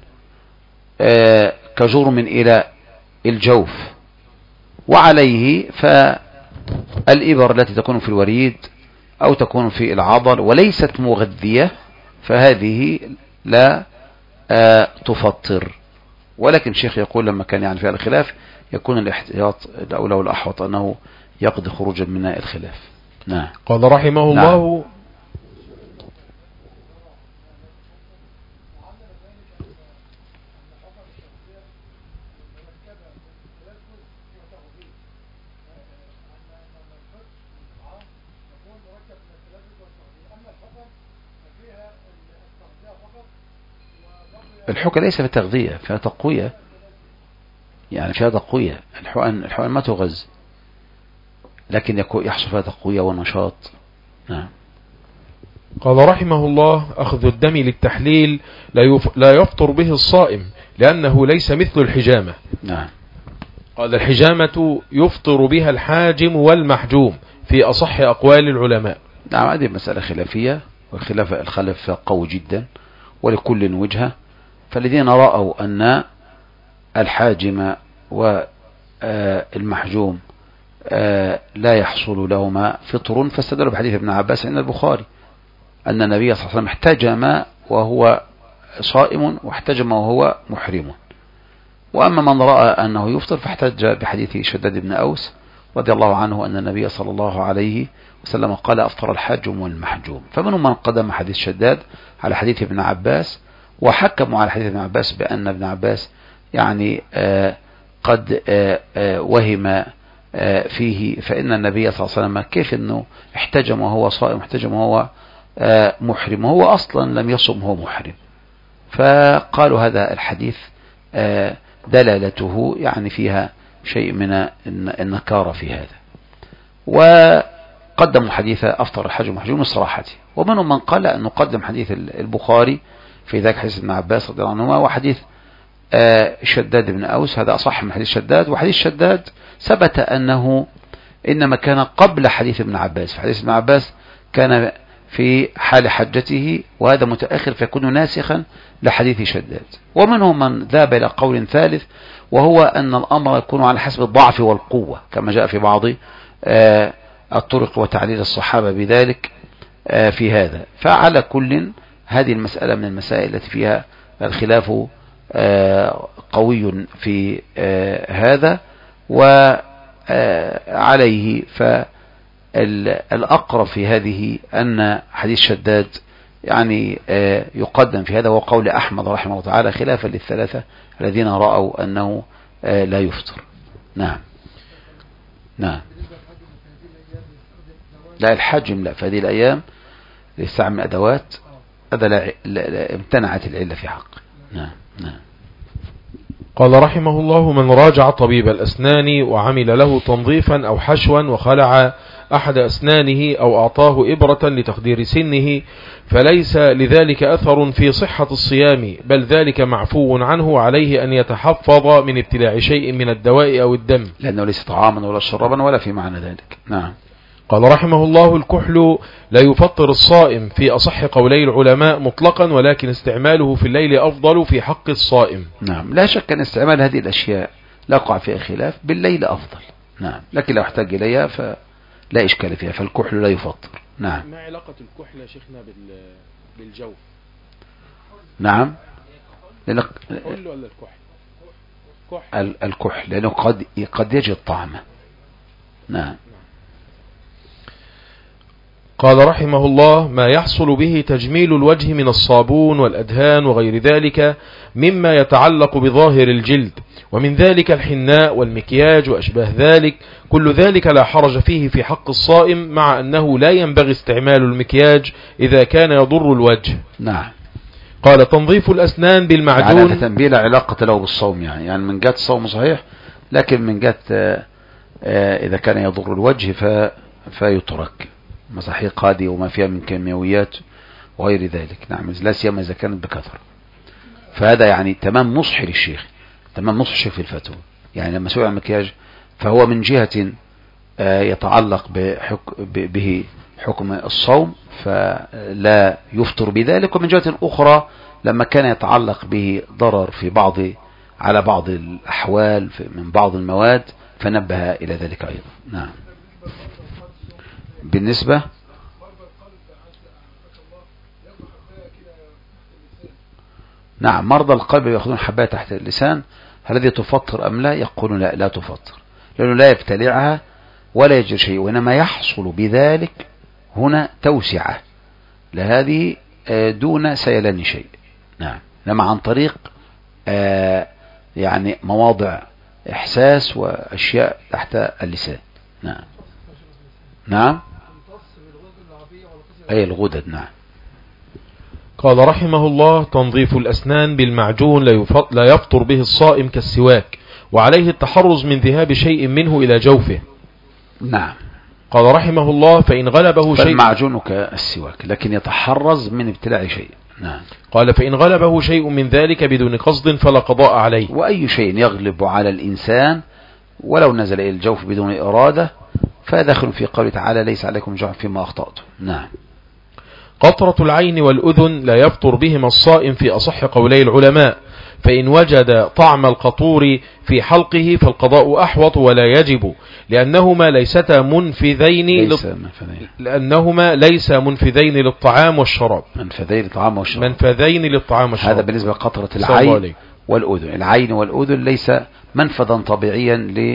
كجرم إلى الجوف. وعليه فالإبر التي تكون في الوريد أو تكون في العضل وليست مغذية فهذه لا تفطر. ولكن الشيخ يقول لما كان يعني في الخلاف يكون الاحتياط الأولى والأحوط أنه يقضي خروجا من الخلاف. نعم. قال رحمه الله الحقن ليس في تغذية، فيها تقوية، يعني فيها تقوية. الحقن ما تغذي لكن يحصل فيها تقوية ونشاط. نعم. قال رحمه الله أخذ الدم للتحليل لا يفطر به الصائم لأنه ليس مثل الحجامة. نعم. قال الحجامة يفطر بها الحاجم والمحجوم في أصح أقوال العلماء. نعم. هذه مسألة خلافية والخلاف قوي جدا ولكل وجهة. فالذين رأوا أن الحاجم والمحجوم لا يحصل لهما فطر فاستدلوا بحديث ابن عباس عند البخاري أن النبي صلى الله عليه وسلم احتجم وهو صائم واحتجم وهو محرم. وأما من رأى أنه يفطر فاحتج بحديث شداد بن أوس رضي الله عنه أن النبي صلى الله عليه وسلم قال أفطر الحاجم والمحجوم. فمنهم من قدم حديث شداد على حديث ابن عباس وحكموا على حديث ابن عباس بأن ابن عباس يعني قد وهم فيه، فإن النبي صلى الله عليه وسلم كيف أنه احتجم وهو صائم احتجم وهو محرم وهو أصلا لم يصم هو محرم. فقالوا هذا الحديث دلالته يعني فيها شيء من النكارة في هذا، وقدموا حديث أفطر الحاج محجوم الصراحة. ومنهم من قال أنه قدم حديث البخاري في ذاك حديث ابن عباس رضي الله عنهما وحديث شداد بن أوس، هذا أصح من حديث شداد. وحديث شداد ثبت أنه إنما كان قبل حديث ابن عباس، فحديث ابن عباس كان في حال حجته وهذا متأخر فيكون ناسخا لحديث شداد. ومنهم من ذهب إلى قول ثالث وهو أن الأمر يكون على حسب الضعف والقوة كما جاء في بعض الطرق وتعليل الصحابة بذلك في هذا. فعلى كل هذه المسألة من المسائل التي فيها الخلاف قوي في هذا. وعليه فالأقرب في هذه أن حديث شداد يعني يقدم في هذا وقول أحمد رحمه الله تعالى خلافا للثلاثة الذين رأوا أنه لا يفطر. نعم. نعم. لا الحجم لا، في هذه الأيام يستعمل أدوات هذا امتنعت العلة في حق. نعم. نعم. قال رحمه الله من راجع طبيب الأسنان وعمل له تنظيفا أو حشوا وخلع أحد أسنانه أو أعطاه إبرة لتخدير سنه فليس لذلك أثر في صحة الصيام، بل ذلك معفو عنه عليه أن يتحفظ من ابتلاع شيء من الدواء أو الدم لأنه ليس طعاما ولا شرابا ولا في معنى ذلك. نعم. قال رحمه الله الكحل لا يفطر الصائم في أصح قولي العلماء مطلقا، ولكن استعماله في الليل أفضل في حق الصائم. نعم. لا شك أن استعمال هذه الأشياء لا يقع فيها خلاف، بالليل أفضل. نعم. لكن لو احتاج إليها فلا إشكال فيها، فالكحل لا يفطر. نعم. ما علاقة الكحل يا شيخنا بالجوف؟ نعم. الكحل ولا الكحل؟ الكحل لأنه قد يجد طعمه. نعم. قال رحمه الله: ما يحصل به تجميل الوجه من الصابون والأدهان وغير ذلك مما يتعلق بظاهر الجلد، ومن ذلك الحناء والمكياج وأشباه ذلك، كل ذلك لا حرج فيه في حق الصائم، مع أنه لا ينبغي استعمال المكياج إذا كان يضر الوجه. نعم. قال: تنظيف الأسنان بالمعجون. هذا تنبيه لا علاقة له بالصوم، يعني من جهة الصوم صحيح، لكن من جهة إذا كان يضر الوجه فيترك، مساحيق هذه وما فيها من كيماويات وغير ذلك. نعم، لا سيما إذا كانت بكثرة. فهذا يعني تمام نصح للشيخ، تمام نصح الشيخ في الفتوى. يعني لما سئل عن المكياج فهو من جهة يتعلق به حكم الصوم فلا يفطر بذلك، ومن جهة أخرى لما كان يتعلق به ضرر على بعض الأحوال من بعض المواد فنبه إلى ذلك أيضا. نعم. بالنسبة نعم مرضى القلب يأخذون حباية تحت اللسان، هل هذه تفطر أم لا؟ يقولون لا تفطر، لأنه لا يبتلعها ولا يجري شيء، وإنما يحصل بذلك هنا توسعة لهذه دون سيلان شيء. نعم، لما عن طريق يعني مواضع إحساس وأشياء تحت اللسان. نعم. نعم، أي الغدد. نعم. قال رحمه الله: تنظيف الأسنان بالمعجون لا يفطر به الصائم كالسواك، وعليه التحرز من ذهاب شيء منه إلى جوفه. نعم. قال رحمه الله: فإن غلبه شيء، فالمعجون كالسواك لكن يتحرز من ابتلاع شيء. نعم. قال: فإن غلبه شيء من ذلك بدون قصد فلا قضاء عليه. وأي شيء يغلب على الإنسان ولو نزل إلى الجوف بدون إرادة فيدخل في قوله تعالى: ليس عليكم جرح فيما أخطأتم. نعم. قطرة العين والأذن لا يفطر بهما الصائم في أصح قولي العلماء، فإن وجد طعم القطور في حلقه فالقضاء أحوط ولا يجب، لأنهما ليستا منفذين منفذين للطعام والشراب. منفذين للطعام والشراب. هذا بالنسبة لقطرة العين والأذن. العين والأذن ليس منفذا طبيعيا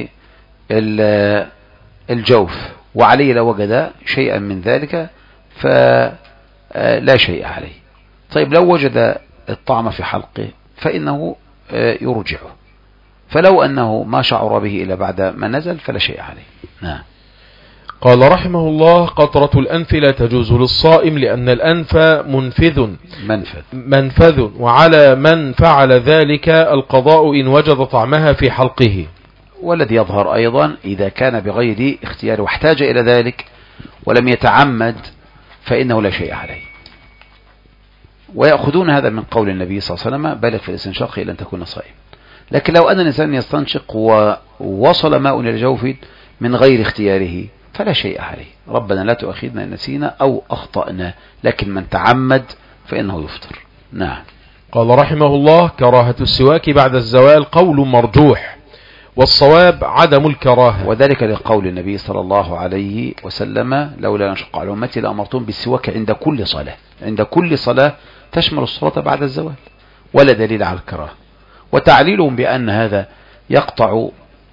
للجوف، وعليه لو وجد شيئا من ذلك فلا شيء عليه. طيب لو وجد الطعم في حلقه فإنه يرجعه، فلو أنه ما شعر به إلا بعد ما نزل فلا شيء عليه. نعم. قال رحمه الله: قطرة الأنف لا تجوز للصائم، لأن الأنف منفذ، وعلى من فعل ذلك القضاء إن وجد طعمها في حلقه. والذي يظهر أيضا إذا كان بغير اختيار واحتاج إلى ذلك ولم يتعمد فإنه لا شيء عليه. ويأخذون هذا من قول النبي صلى الله عليه وسلم: بالغ في الاستنشاق إلى أن تكون صائم. لكن لو أن الإنسان يستنشق ووصل ماء إلى الجوف من غير اختياره فلا شيء عليه. ربنا لا تؤاخذنا إن نسينا أو أخطأنا، لكن من تعمد فإنه يفطر. نعم. قال رحمه الله: كراهة السواك بعد الزوال قول مرجوح، والصواب عدم الكراهة، وذلك لقول النبي صلى الله عليه وسلم: لولا نشق على أمتي لأمرتهم بالسواك عند كل صلاة. عند كل صلاة تشمل الصلاة بعد الزوال، ولا دليل على الكراهة. وتعليلهم بأن هذا يقطع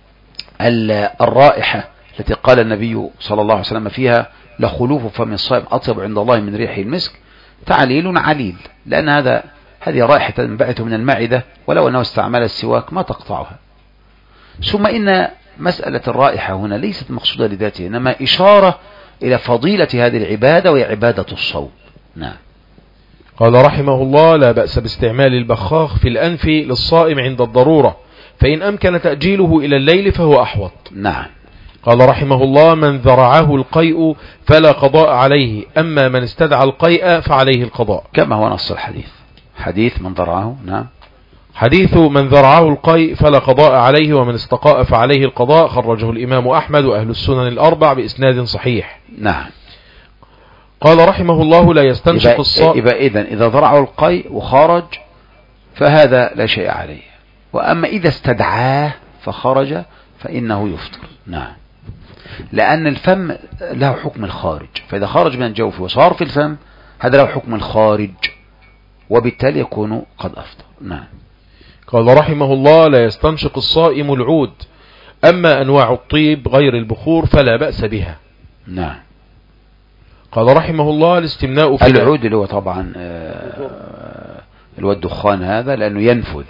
الرائحة التي قال النبي صلى الله عليه وسلم فيها: لخلوف فم الصائم أطيب عند الله من ريح المسك، تعليل عليل، لأن هذه رائحة تنبعث من المعدة، ولو أنه استعمل السواك ما تقطعها. ثم إن مسألة الرائحة هنا ليست مقصودة لذاتها، إنما إشارة إلى فضيلة هذه العبادة وهي عبادة الصوم. نعم. قال رحمه الله: لا بأس باستعمال البخاخ في الأنف للصائم عند الضرورة، فإن أمكن تأجيله إلى الليل فهو أحوط. نعم. قال رحمه الله: من ذرعه القيء فلا قضاء عليه، أما من استدعى القيء فعليه القضاء، كما هو نص الحديث. حديث من ذرعه. نعم. حديث من ذرعه القيء فلا قضاء عليه، ومن استقاء فعليه القضاء، خرجه الإمام أحمد وأهل السنن الأربع بإسناد صحيح. نعم. قال رحمه الله: لا يستنشق الصائم. إذا ذرعه القيء وخرج فهذا لا شيء عليه، وأما إذا استدعاه فخرج فإنه يفطر. نعم. لأن الفم له حكم الخارج، فإذا خرج من الجوف وصار في الفم هذا له حكم الخارج، وبالتالي يكون قد أفطر. نعم. قال رحمه الله: لا يستنشق الصائم العود، أما أنواع الطيب غير البخور فلا بأس بها. نعم. قال رحمه الله الاستمناء في العود اللي هو طبعا اللي هو الدخان هذا لأنه ينفذ.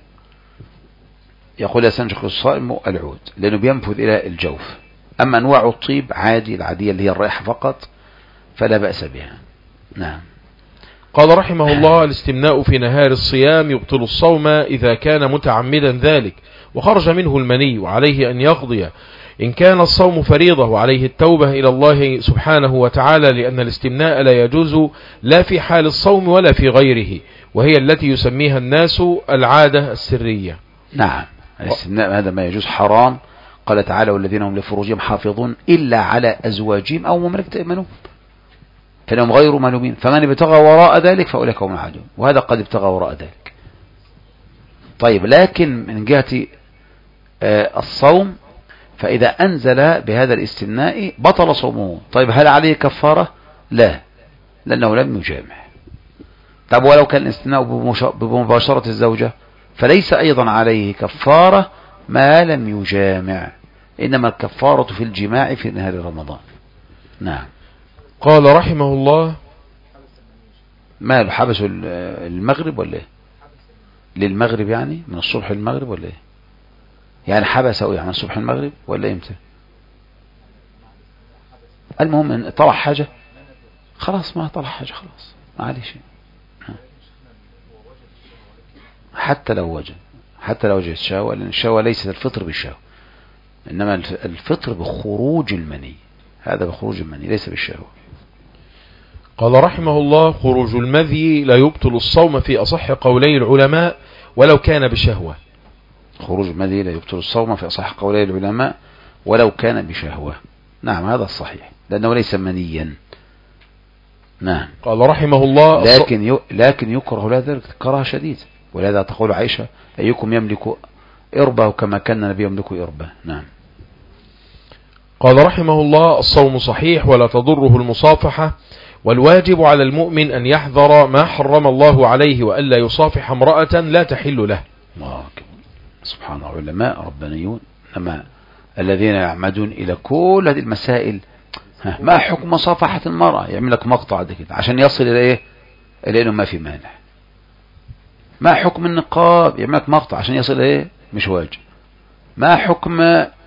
يقول يستنشق الصائم العود لأنه بينفذ إلى الجوف. أما أنواع الطيب عادي العادية اللي هي الرائحة فقط فلا بأس بها. نعم. قال رحمه الله الاستمناء في نهار الصيام يبطل الصوم إذا كان متعمدا ذلك وخرج منه المني وعليه أن يقضي. إن كان الصوم فريضة وعليه التوبة إلى الله سبحانه وتعالى لأن الاستمناء لا يجوز لا في حال الصوم ولا في غيره وهي التي يسميها الناس العادة السرية. نعم الاستمناء هذا ما يجوز حرام. قال تعالى والذين هم لفروجهم حافظون إلا على أزواجهم أو ما ملكت أيمانهم فإنهم غير ملومين فمن ابتغى وراء ذلك فأولئك هم العادون. وهذا قد ابتغى وراء ذلك. طيب لكن من جهة الصوم فإذا أنزل بهذا الاستمناء بطل صومه. طيب هل عليه كفارة؟ لا لأنه لم يجامع. طب ولو كان الاستمناء بمباشرة الزوجة فليس أيضا عليه كفارة ما لم يجامع إنما الكفارة في الجماع في نهار رمضان. نعم. قال رحمه الله ما حبسوا المغرب ولا ايه؟ للمغرب يعني من الصبح للمغرب ولا ايه؟ يعني حبسوا يعني من الصبح للمغرب ولا امتى؟ المهم ان طلع حاجة خلاص ما طلع حاجة خلاص ما عليه شيء. حتى لو وجد الشهوة لأن الشهوة ليست الفطر بالشهوة إنما الفطر بخروج المني. هذا بخروج المني ليس بالشهوة. قال رحمه الله خروج المذي لا يبطل الصوم في أصح قولي العلماء ولو كان بشهوة. خروج المذي لا يبطل الصوم في أصح قولي العلماء ولو كان بشهوة. نعم هذا الصحيح لأنه ليس منيا. نعم. قال رحمه الله لكن يكره لا ذلك كراهة شديد ولهذا تقول عائشة أيكم يملك إربه كما كان النبي يملك إربه. نعم. قال رحمه الله الصوم صحيح ولا تضره المصافحة والواجب على المؤمن أن يحذر ما حرم الله عليه وألا يصافح امرأة لا تحل له. سبحان الله علماء ربانيون أما الذين يعمدون إلى كل هذه المسائل. ما حكم مصافحة المرأة؟ يعمل لك مقطع كده عشان يصل إلى إيه؟ إلى إنه ما في مانع. ما حكم النقاب؟ يعمل لك مقطع عشان يصل إلى إيه؟ مش واجب. ما حكم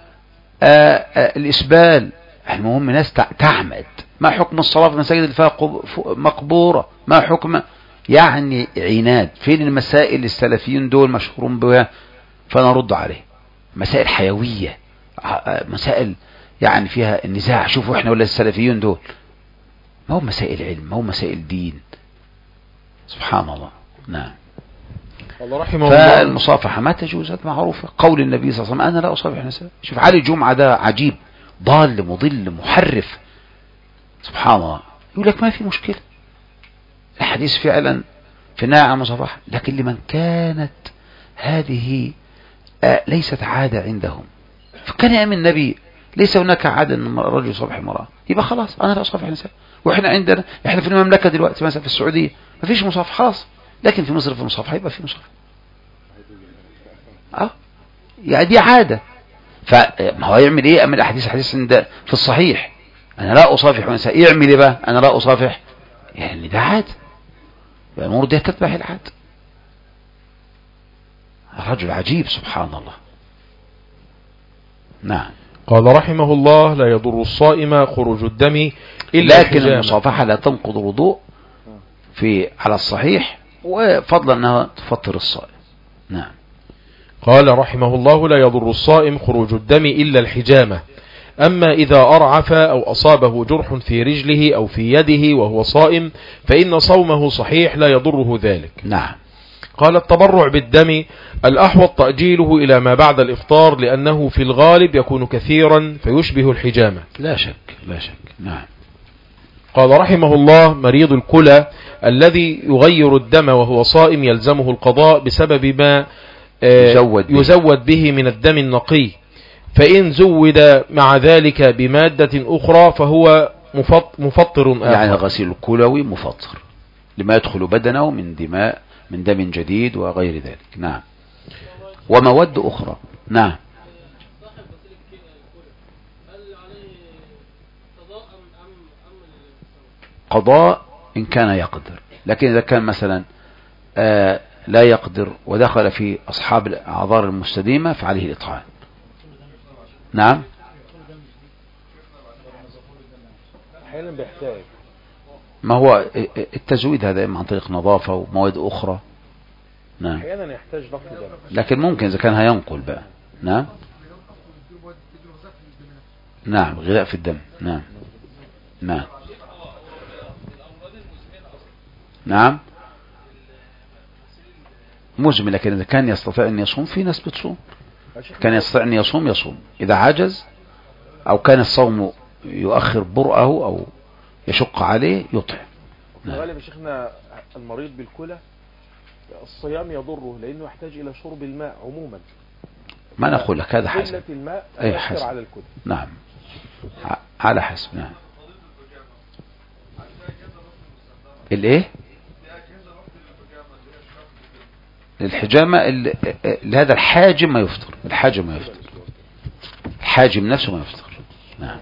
الإسبال؟ المهم ناس تعمد. ما حكم الصلاة في المساجد اللي فيها مقبورة؟ ما حكم يعني عناد. فين المسائل السلفيين دول مشهورون بها فنرد عليه؟ مسائل حيوية مسائل يعني فيها النزاع. شوفوا احنا ولا السلفيين دول ما هو مسائل علم ما هو مسائل دين. سبحان الله. نعم. فالمصافحة ما تجوز هذا معروفة. قول النبي صلى الله عليه وسلم أنا لا أصافح النساء. شوف علي جمعة ده عجيب ضال مضل محرف. سبحان الله. يقول لك ما في مشكلة الحديث فعلا في النهي عن المصافحة لكن لمن كانت هذه ليست عادة عندهم فكان يأمن النبي ليس هناك عادة أن الرجل يصافح المرأة يبقى خلاص أنا لا أصافح النساء. وإحنا عندنا إحنا في المملكة دلوقتي مثلا في السعودية ما فيش مصافحة خلاص لكن في مصر في المصافحة يبقى في مصافحة. يعني دي عادة. فما هو يعمل إيه؟ أمن الحديث عند في الصحيح أنا لا أصافح النساء. يعمل إيه بقى؟ أنا لا أصافح يعني ده عادة. الأمور دي تتبع العادة. الرجل عجيب سبحان الله. نعم. قال رحمه الله لا يضر الصائم خروج الدم إلا لكن المصافحة لا تنقض الوضوء على الصحيح وفضلا أنها تفطر الصائم. نعم. قال رحمه الله لا يضر الصائم خروج الدم إلا الحجامة. أما إذا أرعف أو أصابه جرح في رجله أو في يده وهو صائم فإن صومه صحيح لا يضره ذلك. نعم. قال التبرع بالدم الأحوط تأجيله إلى ما بعد الإفطار لأنه في الغالب يكون كثيرا فيشبه الحجامة. لا شك لا شك. نعم. قال رحمه الله مريض الكلى الذي يغير الدم وهو صائم يلزمه القضاء بسبب ما يزود به من الدم النقي فإن زود مع ذلك بمادة أخرى فهو مفطر آخر. يعني غسيل الكلوي مفطر لما يدخل بدنه من دم جديد وغير ذلك. نعم. ومواد أخرى. نعم. قضاء إن كان يقدر. لكن إذا كان مثلا لا يقدر ودخل في أصحاب الأعذار المستديمة فعليه الإطعام. نعم. أحيانا بيحتاج، ما هو التزويد هذا إما عن طريق نظافة ومواد أخرى. نعم. أحيانا يحتاج ضغط دم، لكن ممكن إذا كان هينقل بقى. نعم. نعم، غذاء في الدم. نعم. نعم. نعم مزمن، لكن إذا كان يستطيع أن يصوم في ناس بتصوم، كان يستطيع أن يصوم، إذا عجز أو كان الصوم يؤخر برأه أو يشق عليه يطعم. غالبا يا شيخنا المريض بالكلى الصيام يضره لأنه يحتاج إلى شرب الماء عموما. ما نقول لك هذا حسب. قلة الماء أي تؤثر حسب. على الكلى. نعم على حسب. نعم. الايه الحجامة هذا الحاجم ما يفطر، الحاجم نفسه ما يفطر. نعم.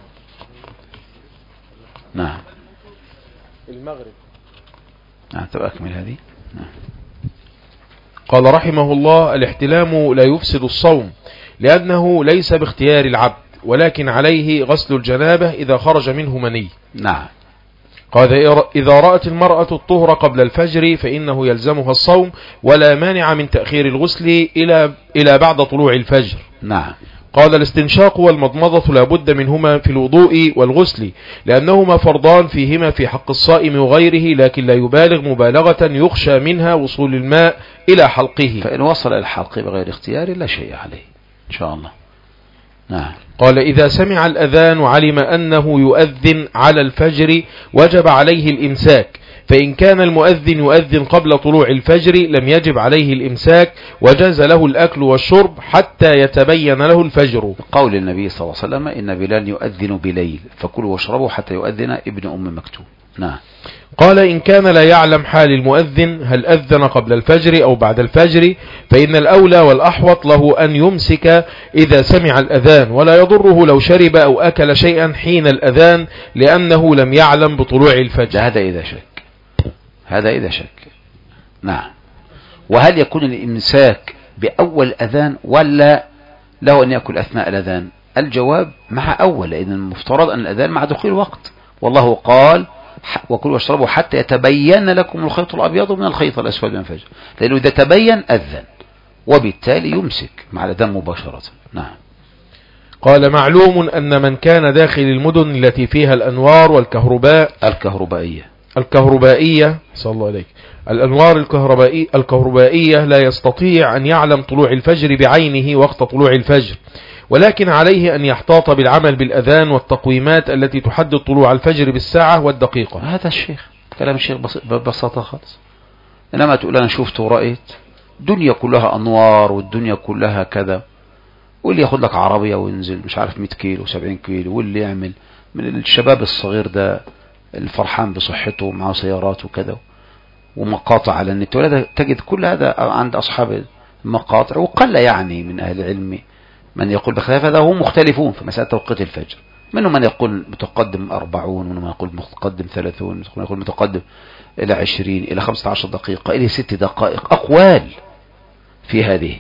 نعم. المغرب. نعم. طب أكمل هذه. نعم. قال رحمه الله: الاحتلام لا يفسد الصوم لأنه ليس باختيار العبد، ولكن عليه غسل الجنابة إذا خرج منه مني. نعم. قال: إذا رأت المرأة الطهر قبل الفجر فإنه يلزمها الصوم، ولا مانع من تأخير الغسل إلى بعد طلوع الفجر. نعم. قال: الاستنشاق والمضمضة لا بد منهما في الوضوء والغسل، لأنهما فرضان فيهما في حق الصائم وغيره، لكن لا يبالغ مبالغة يخشى منها وصول الماء إلى حلقه. فإن وصل إلى حلقه بغير اختيار لا شيء عليه إن شاء الله. نعم. قال: إذا سمع الأذان وعلم أنه يؤذن على الفجر وجب عليه الإمساك، فإن كان المؤذن يؤذن قبل طلوع الفجر لم يجب عليه الإمساك، وجاز له الأكل والشرب حتى يتبين له الفجر. قول النبي صلى الله عليه وسلم: إن بلال يؤذن بليل فكلوا واشربوا حتى يؤذن ابن أم مكتوم. نعم. قال: إن كان لا يعلم حال المؤذن هل أذن قبل الفجر أو بعد الفجر فإن الأولى والأحوط له أن يمسك إذا سمع الأذان، ولا يضره لو شرب أو أكل شيئا حين الأذان لأنه لم يعلم بطلوع الفجر. هذا إذا شك. نعم. وهل يكون الإمساك بأول أذان ولا له أن يأكل أثناء الأذان؟ الجواب مع أول، لأن المفترض أن الأذان مع دخول الوقت، والله قال: وكلوا واشربوا حتى يتبين لكم الخيط الأبيض من الخيط الأسود من الفجر، لأنه إذا تبين أذن، وبالتالي يمسك مع الأذان مباشرة. نعم. قال: معلوم أن من كان داخل المدن التي فيها الأنوار الكهربائية صلى الله عليك الأنوار الكهربائية لا يستطيع أن يعلم طلوع الفجر بعينه وقت طلوع الفجر، ولكن عليه أن يحتاط بالعمل بالأذان والتقويمات التي تحدد طلوع الفجر بالساعة والدقيقة. هذا الشيخ كلام الشيخ ببساطة خالص. إنما تقول أنا شفت ورأيت، دنيا كلها أنوار والدنيا كلها كذا، واللي ياخد لك عربية وينزل مش عارف 100 كيلو 70 كيلو، واللي يعمل من الشباب الصغير ده الفرحان بصحته معه سيارات وكذا ومقاطع على النت، ولا تجد كل هذا عند أصحاب المقاطع. وقل يعني من أهل العلم من يقول بخلاف هذا، هم مختلفون في مسألة توقيت الفجر، منهم من يقول متقدم 40، ومنهم من يقول متقدم 30، ومنهم من يقول متقدم إلى 20 إلى 15 دقيقة إلى 6 دقائق، أقوال في هذه.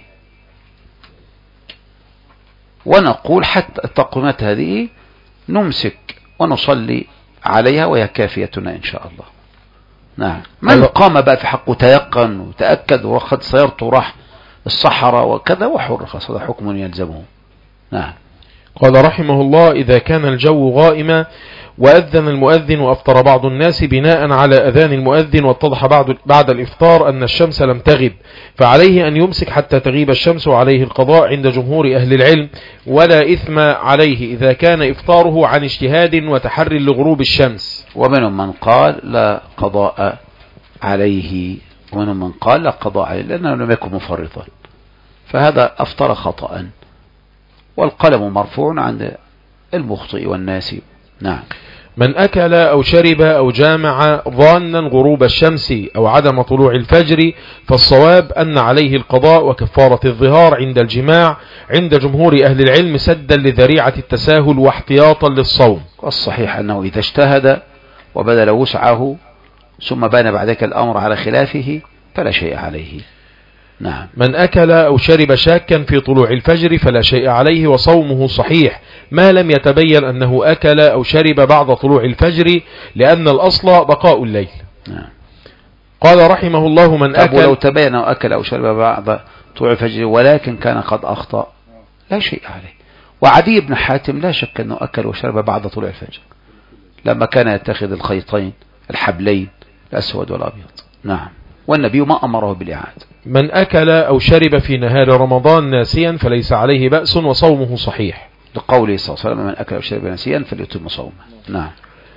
ونقول حتى التقويمات هذه نمسك ونصلي عليها وهي كافيتنا إن شاء الله. نعم. من قام بقى في حقه تيقن وتأكد وأخذ سيارته راح الصحراء وكذا وحر، خاص هذا حكم يلزمه. نعم. قال رحمه الله: إذا كان الجو غائما وأذن المؤذن وأفطر بعض الناس بناء على أذان المؤذن، واتضح بعد الإفطار أن الشمس لم تغب، فعليه أن يمسك حتى تغيب الشمس، وعليه القضاء عند جمهور أهل العلم، ولا إثم عليه إذا كان إفطاره عن اجتهاد وتحر لغروب الشمس. ومنهم من قال لا قضاء عليه، ومنهم من قال لا قضاء عليه لأنه لم يكن مفرطا، فهذا أفطر خطأ، والقلم مرفوع عند المخطئ والناسي. نعم. من أكل أو شرب أو جامع ظانا غروب الشمس أو عدم طلوع الفجر فالصواب أن عليه القضاء وكفارة الظهار عند الجماع عند جمهور أهل العلم، سدا لذريعة التساهل واحتياطا للصوم. والصحيح أنه إذا اجتهد وبذل وسعه ثم بان بعد ذلك الأمر على خلافه فلا شيء عليه. نعم. من أكل أو شرب شاكا في طلوع الفجر فلا شيء عليه وصومه صحيح ما لم يتبين أنه أكل أو شرب بعد طلوع الفجر لأن الأصل بقاء الليل. نعم. قال رحمه الله من أكل لو تبين أنه أكل أو شرب بعد طلوع الفجر ولكن كان قد أخطأ لا شيء عليه. وعدي بن حاتم لا شك أنه أكل وشرب بعد طلوع الفجر لما كان يتخذ الخيطين الحبلين الأسود والأبيض. نعم. والنبي ما أمره بالإعادة. من أكل أو شرب في نهار رمضان ناسيا فليس عليه بأس وصومه صحيح لقوله صلى الله عليه وسلم من أكل أو شرب ناسيا فليتم صومه. نعم.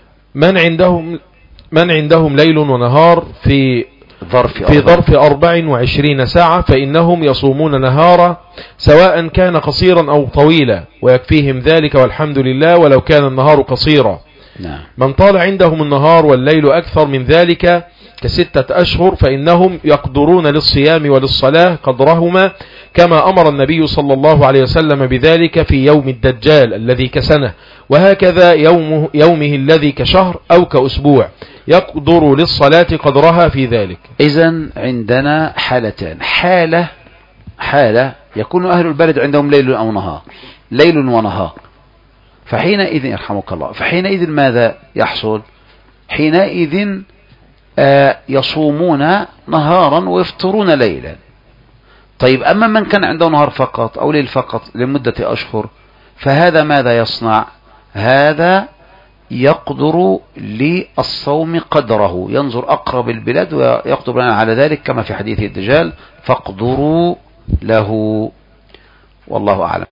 من عندهم ليل ونهار في ظرف 24 ساعة فإنهم يصومون نهارا سواء كان قصيرا أو طويلا ويكفيهم ذلك والحمد لله ولو كان النهار قصيرا. نعم. من طال عندهم النهار والليل أكثر من ذلك ك6 أشهر فإنهم يقدرون للصيام وللصلاة قدرهما كما أمر النبي صلى الله عليه وسلم بذلك في يوم الدجال الذي كسنة وهكذا يومه الذي كشهر أو كأسبوع يقدر للصلاة قدرها في ذلك. إذن عندنا حالتان. حالة يكون أهل البلد عندهم ليل أو نهار ليل ونهار فحينئذ يرحمك الله فحينئذ ماذا يحصل؟ حينئذ يصومون نهارا ويفطرون ليلا. طيب أما من كان عنده نهار فقط أو ليل فقط لمدة أشهر فهذا ماذا يصنع؟ هذا يقدر للصوم قدره ينظر أقرب البلاد ويقدر بناء على ذلك كما في حديث الدجال فاقدروا له والله أعلم.